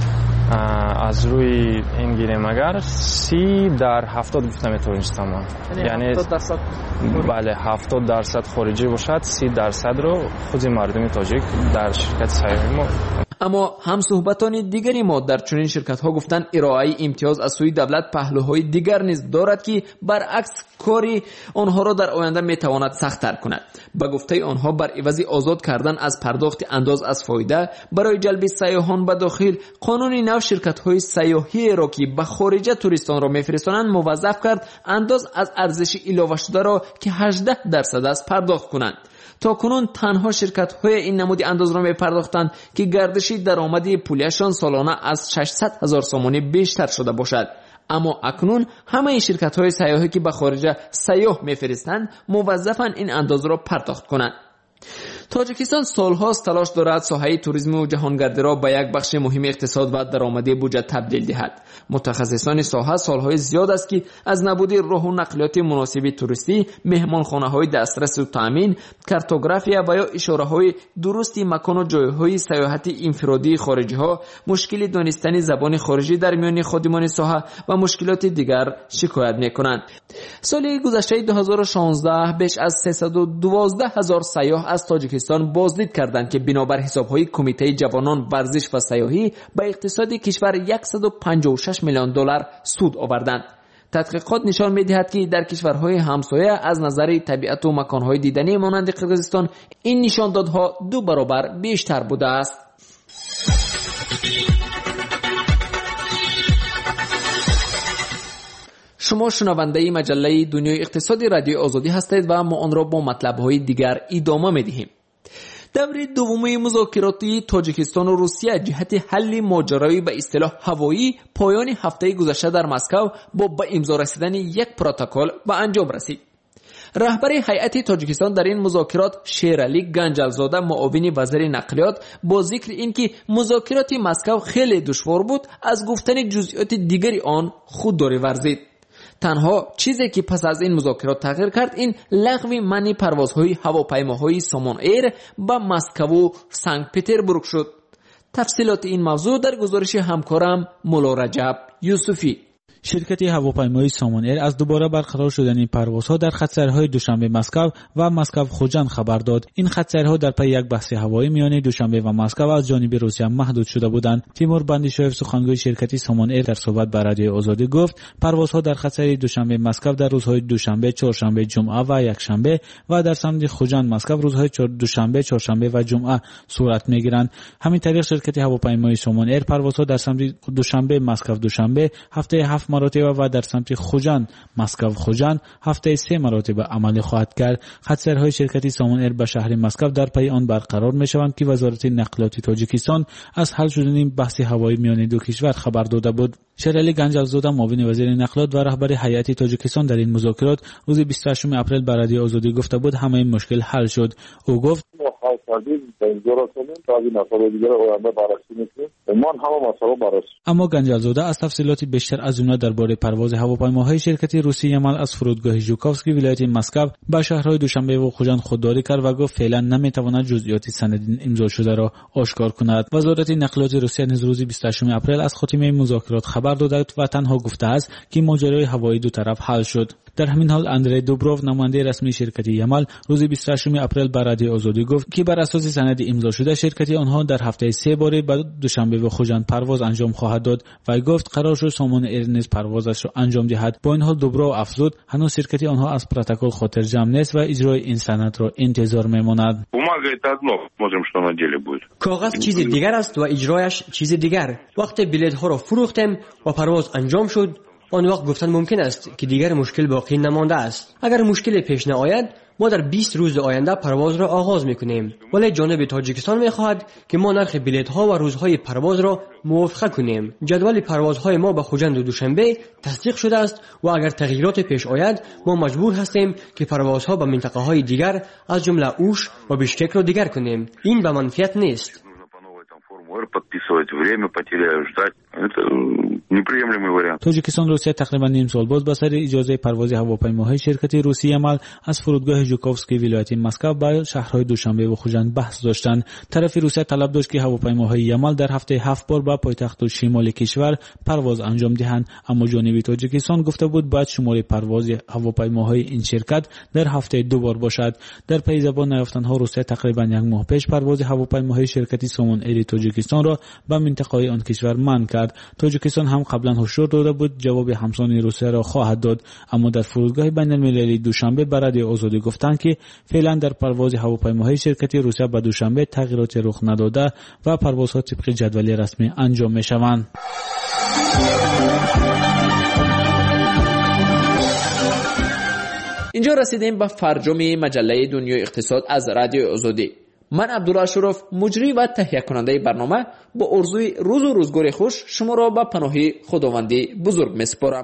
از روی این گیریم اگر سی در هفتاد گفتم تاجیکستان، یعنی هفتاد درصد بله هفتاد درصد خارجی باشد، سی درصد رو خود مردم تاجیک در شرکت سیاحی ما. اما هم صحبتان دیگری ما در چنین شرکت ها گفتند ارائه امتیاز از سوی دولت پهلوهای دیگر نیز دارد که برعکس کاری آنها را در آینده میتواند سخت‌تر کند. به گفته آنها بر عوض آزاد کردن از پرداخت انداز از فایده برای جلب سیاحان به داخل، قانون نو شرکت های سیاحی را که به خارج توریستان را میفرستانند موظف کرد انداز از ارزش اضافه شده را که هجده درصد است پرداخت کنند. تا کنون تنها شرکت های این نمودی انداز را می پرداختند که گردش درآمد پولیشان سالانه از ششصد هزار سومانی بیشتر شده باشد. اما اکنون همه شرکت های سیاحی که به خارج سیاح می فرستند موظفند این انداز را پرداخت کنند. تاجیکستان سالهاست تلاش دارد ساحه توریسم و جهانگردی را به یک بخش مهم اقتصاد و درآمدی بودجه تبدیل دهد. متخصصان ساحه سالهای زیاد است که از نبود راه و نقلیات مناسب توریستی، مهمانخانه‌های دسترس و تامین، کارتوگرافیا و یا اشاره‌های درستی مکان و جایهای سیاحتی انفرادی خارجی‌ها، مشکل دانستن زبان خارجی در میان خادمان ساحه و مشکلات دیگر شکایت می‌کنند. سال گذشته دو هزار و شانزده بیش از سیصد و دوازده هزار سیاح از تاجیکستان بازدید کردند که بنابر حساب‌های کمیته جوانان ورزش و سیاحی به اقتصاد کشور صد و پنجاه و شش میلیون دلار سود آوردند. تحقیقات نشان می‌دهد که در کشورهای همسایه از نظر طبیعت و مکان‌های دیدنی مانند قرقیزستان این نشاندادها دو برابر بیشتر بوده است. شما شنونده مجله دنیای اقتصادی رادیو آزادی هستید و ما آن را با مطلب‌های دیگر ادامه می‌دهیم. دور دوم مذاکراتی تاجیکستان و روسیه جهت حل ماجرای به اصطلاح هوایی پایان هفته گذشته در مسکو با به امضا رسیدن یک پروتکل به انجام رسید. رهبر هیئت تاجیکستان در این مذاکرات شیرعلی گنجلزاده معاون وزیر نقلیات با ذکر اینکه مذاکرات مسکو خیلی دشوار بود از گفتن جزئیات دیگری آن خودداری ورزید. تنها چیزی که پس از این مذاکرات تغییر کرد این لغو منع پروازهای هواپیماهای سامان ایر به مسکو و سنت پترزبورگ شد. تفصیلات این موضوع در گزارش همکارم مولا رجب یوسفی. شرکت هواپیمایی سامان ایر از دوباره برقرار شدن پروازها در خط‌سیرهای دوشنبه مسکو و مسکو خوجند خبر داد. این خط‌سیرها در پی یک بحث هوایی میان دوشنبه و مسکو از جانب روسیه محدود شده بودند. تیمور بندیشاєв سخنگوی شرکت سامان ایر در صحبت با رادیوی آزادی گفت پروازها در خط‌سیر دوشنبه مسکو در روزهای دوشنبه، چهارشنبه، جمعه و یکشنبه و در سمت خوجند مسکو روزهای دوشنبه، چهارشنبه و جمعه صورت میگیرند. همین طریق شرکت هواپیمایی سامان ایر پروازها در سمت دوشنبه مسکو دوشنبه هفته هفت مراتب و در سمت خوجند مسکو خوجند هفته سه مراتب عملی خواهد کرد. خط‌سیرهای شرکت سامان ایر به شهر مسکو در پی آن برقرار می شوند که وزارت نقلیات تاجیکستان از حل شدن بحث هوایی میان دو کشور خبر داده بود. شیرعلی گنجلزاده معاون وزیر نقلیات و رهبر هیئت تاجیکستان در این مذاکرات روز بیست و هشتم اپریل به رادیو آزادی گفته بود همه این مشکل حل شد. او گفت اما گنجلزاده از تفصیلات بیشتر از اونها درباره پرواز هواپیماهای شرکت روسی یمل از فرودگاه ژوکوفسکی ولایت مسکو به شهرهای دوشنبه و خوجند خودداری کرد و گفت فعلا نمیتواند جزئیات سند امضا شده را آشکار کند. وزارت نقلیات روسیه نیز روز بیست و هشتم اپریل از خاتمه مذاکرات خبر داده و تنها گفته است که ماجرای هوایی دو طرف حل شد. در همین حال اندری دوبروف نماینده رسمی شرکت یمل روز بیست و هشتم اپریل به رادیو آزادی گفت که بر اساس سند امضا شده شرکت آنها در هفته سه باره به دوشنبه و خوجند پرواز انجام خواهد داد و گفت قرار شد سامان ایر نیز پروازش را انجام دهد. با این حال دوبروف افزود هنوز شرکت آنها از پروتکل خاطر جمع نیست و اجرای این سند را انتظار میماند. کاغذ چیز دیگر است و اجرایش چیز دیگر. وقتی بلیط ها را فروختیم و پرواز انجام شد آن وقت گفتن ممکن است که دیگر مشکل باقی نمانده است. اگر مشکل پیش نیاید ما در بیست روز آینده پرواز را آغاز میکنیم، ولی جانب تاجیکستان میخواهد که ما نرخ بلیط ها و روزهای پرواز را موافقه کنیم. جدول پروازهای ما به خوجند و دوشنبه تصدیق شده است و اگر تغییرات پیش آید ما مجبور هستیم که پروازها به منطقه های دیگر از جمله اوش و بیشکک را دیگر کنیم. این به منفعت نیست. подписывать время потеряю ждать это неприемлемый вариант. تاجیکستان روسیه تقریبا نیم سال باز به سر اجازه پرواز هواپیماهای شرکت روسی یمل از فرودگاه ژوکوفسکی ولایت مسکو به شهرهای دوشنبه و خوجند بحث داشتند. طرف روسیه طلب داشت که هواپیماهای یمل در هفته هفت بار به پایتخت شمال کشور پرواز انجام دهند، اما جانب تاجیکستان گفته بود باید شمار پرواز هواپیماهای این شرکت در هفته دو بار باشد. در پی زبان نیافتنها روسیه تقریبا یک ماه پیش پرواز هواپیماهای شرکت سامان ایر تاجیکستان را به منطقه آن کشور منع کرد. تاجیکستان هم قبلا هشدار داده بود جواب همسان روسیه را خواهد داد، اما در فرودگاه بین المللی دوشنبه به رادیو آزادی گفتند که فعلا در پرواز هواپیماهای شرکت روسیه به دوشنبه تغییرات رخ نداده و پروازها طبق جدول رسمی انجام می شوند. اینجا رسیدیم به فرجام مجله دنیای اقتصاد از رادیو آزادی. من عبدالله اشرف مجری و تهیه کننده برنامه با آرزوی روز و روزگار خوش شما را به پناه خداوندی بزرگ میسپارم.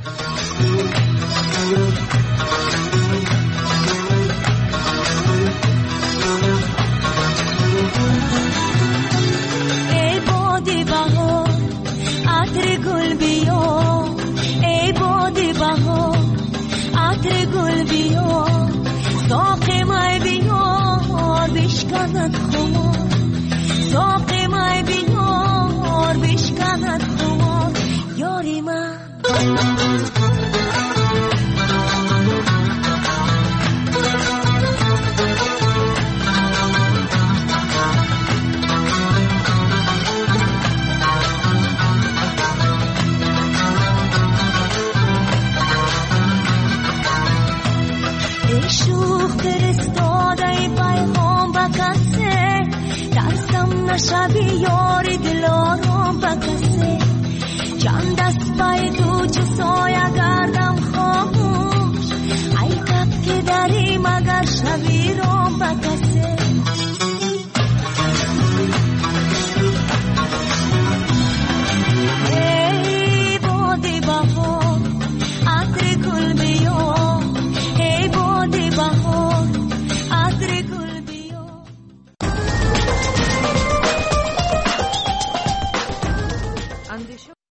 ای باد بهار عطر گل بیا، ای باد بهار عطر گل بیا، ساق مای بیا بشکند خمار، ساق مای بیار بشکند خمار یاری من. ای شوخ فرستاده پیغام با کسی ترسم نشوی یاری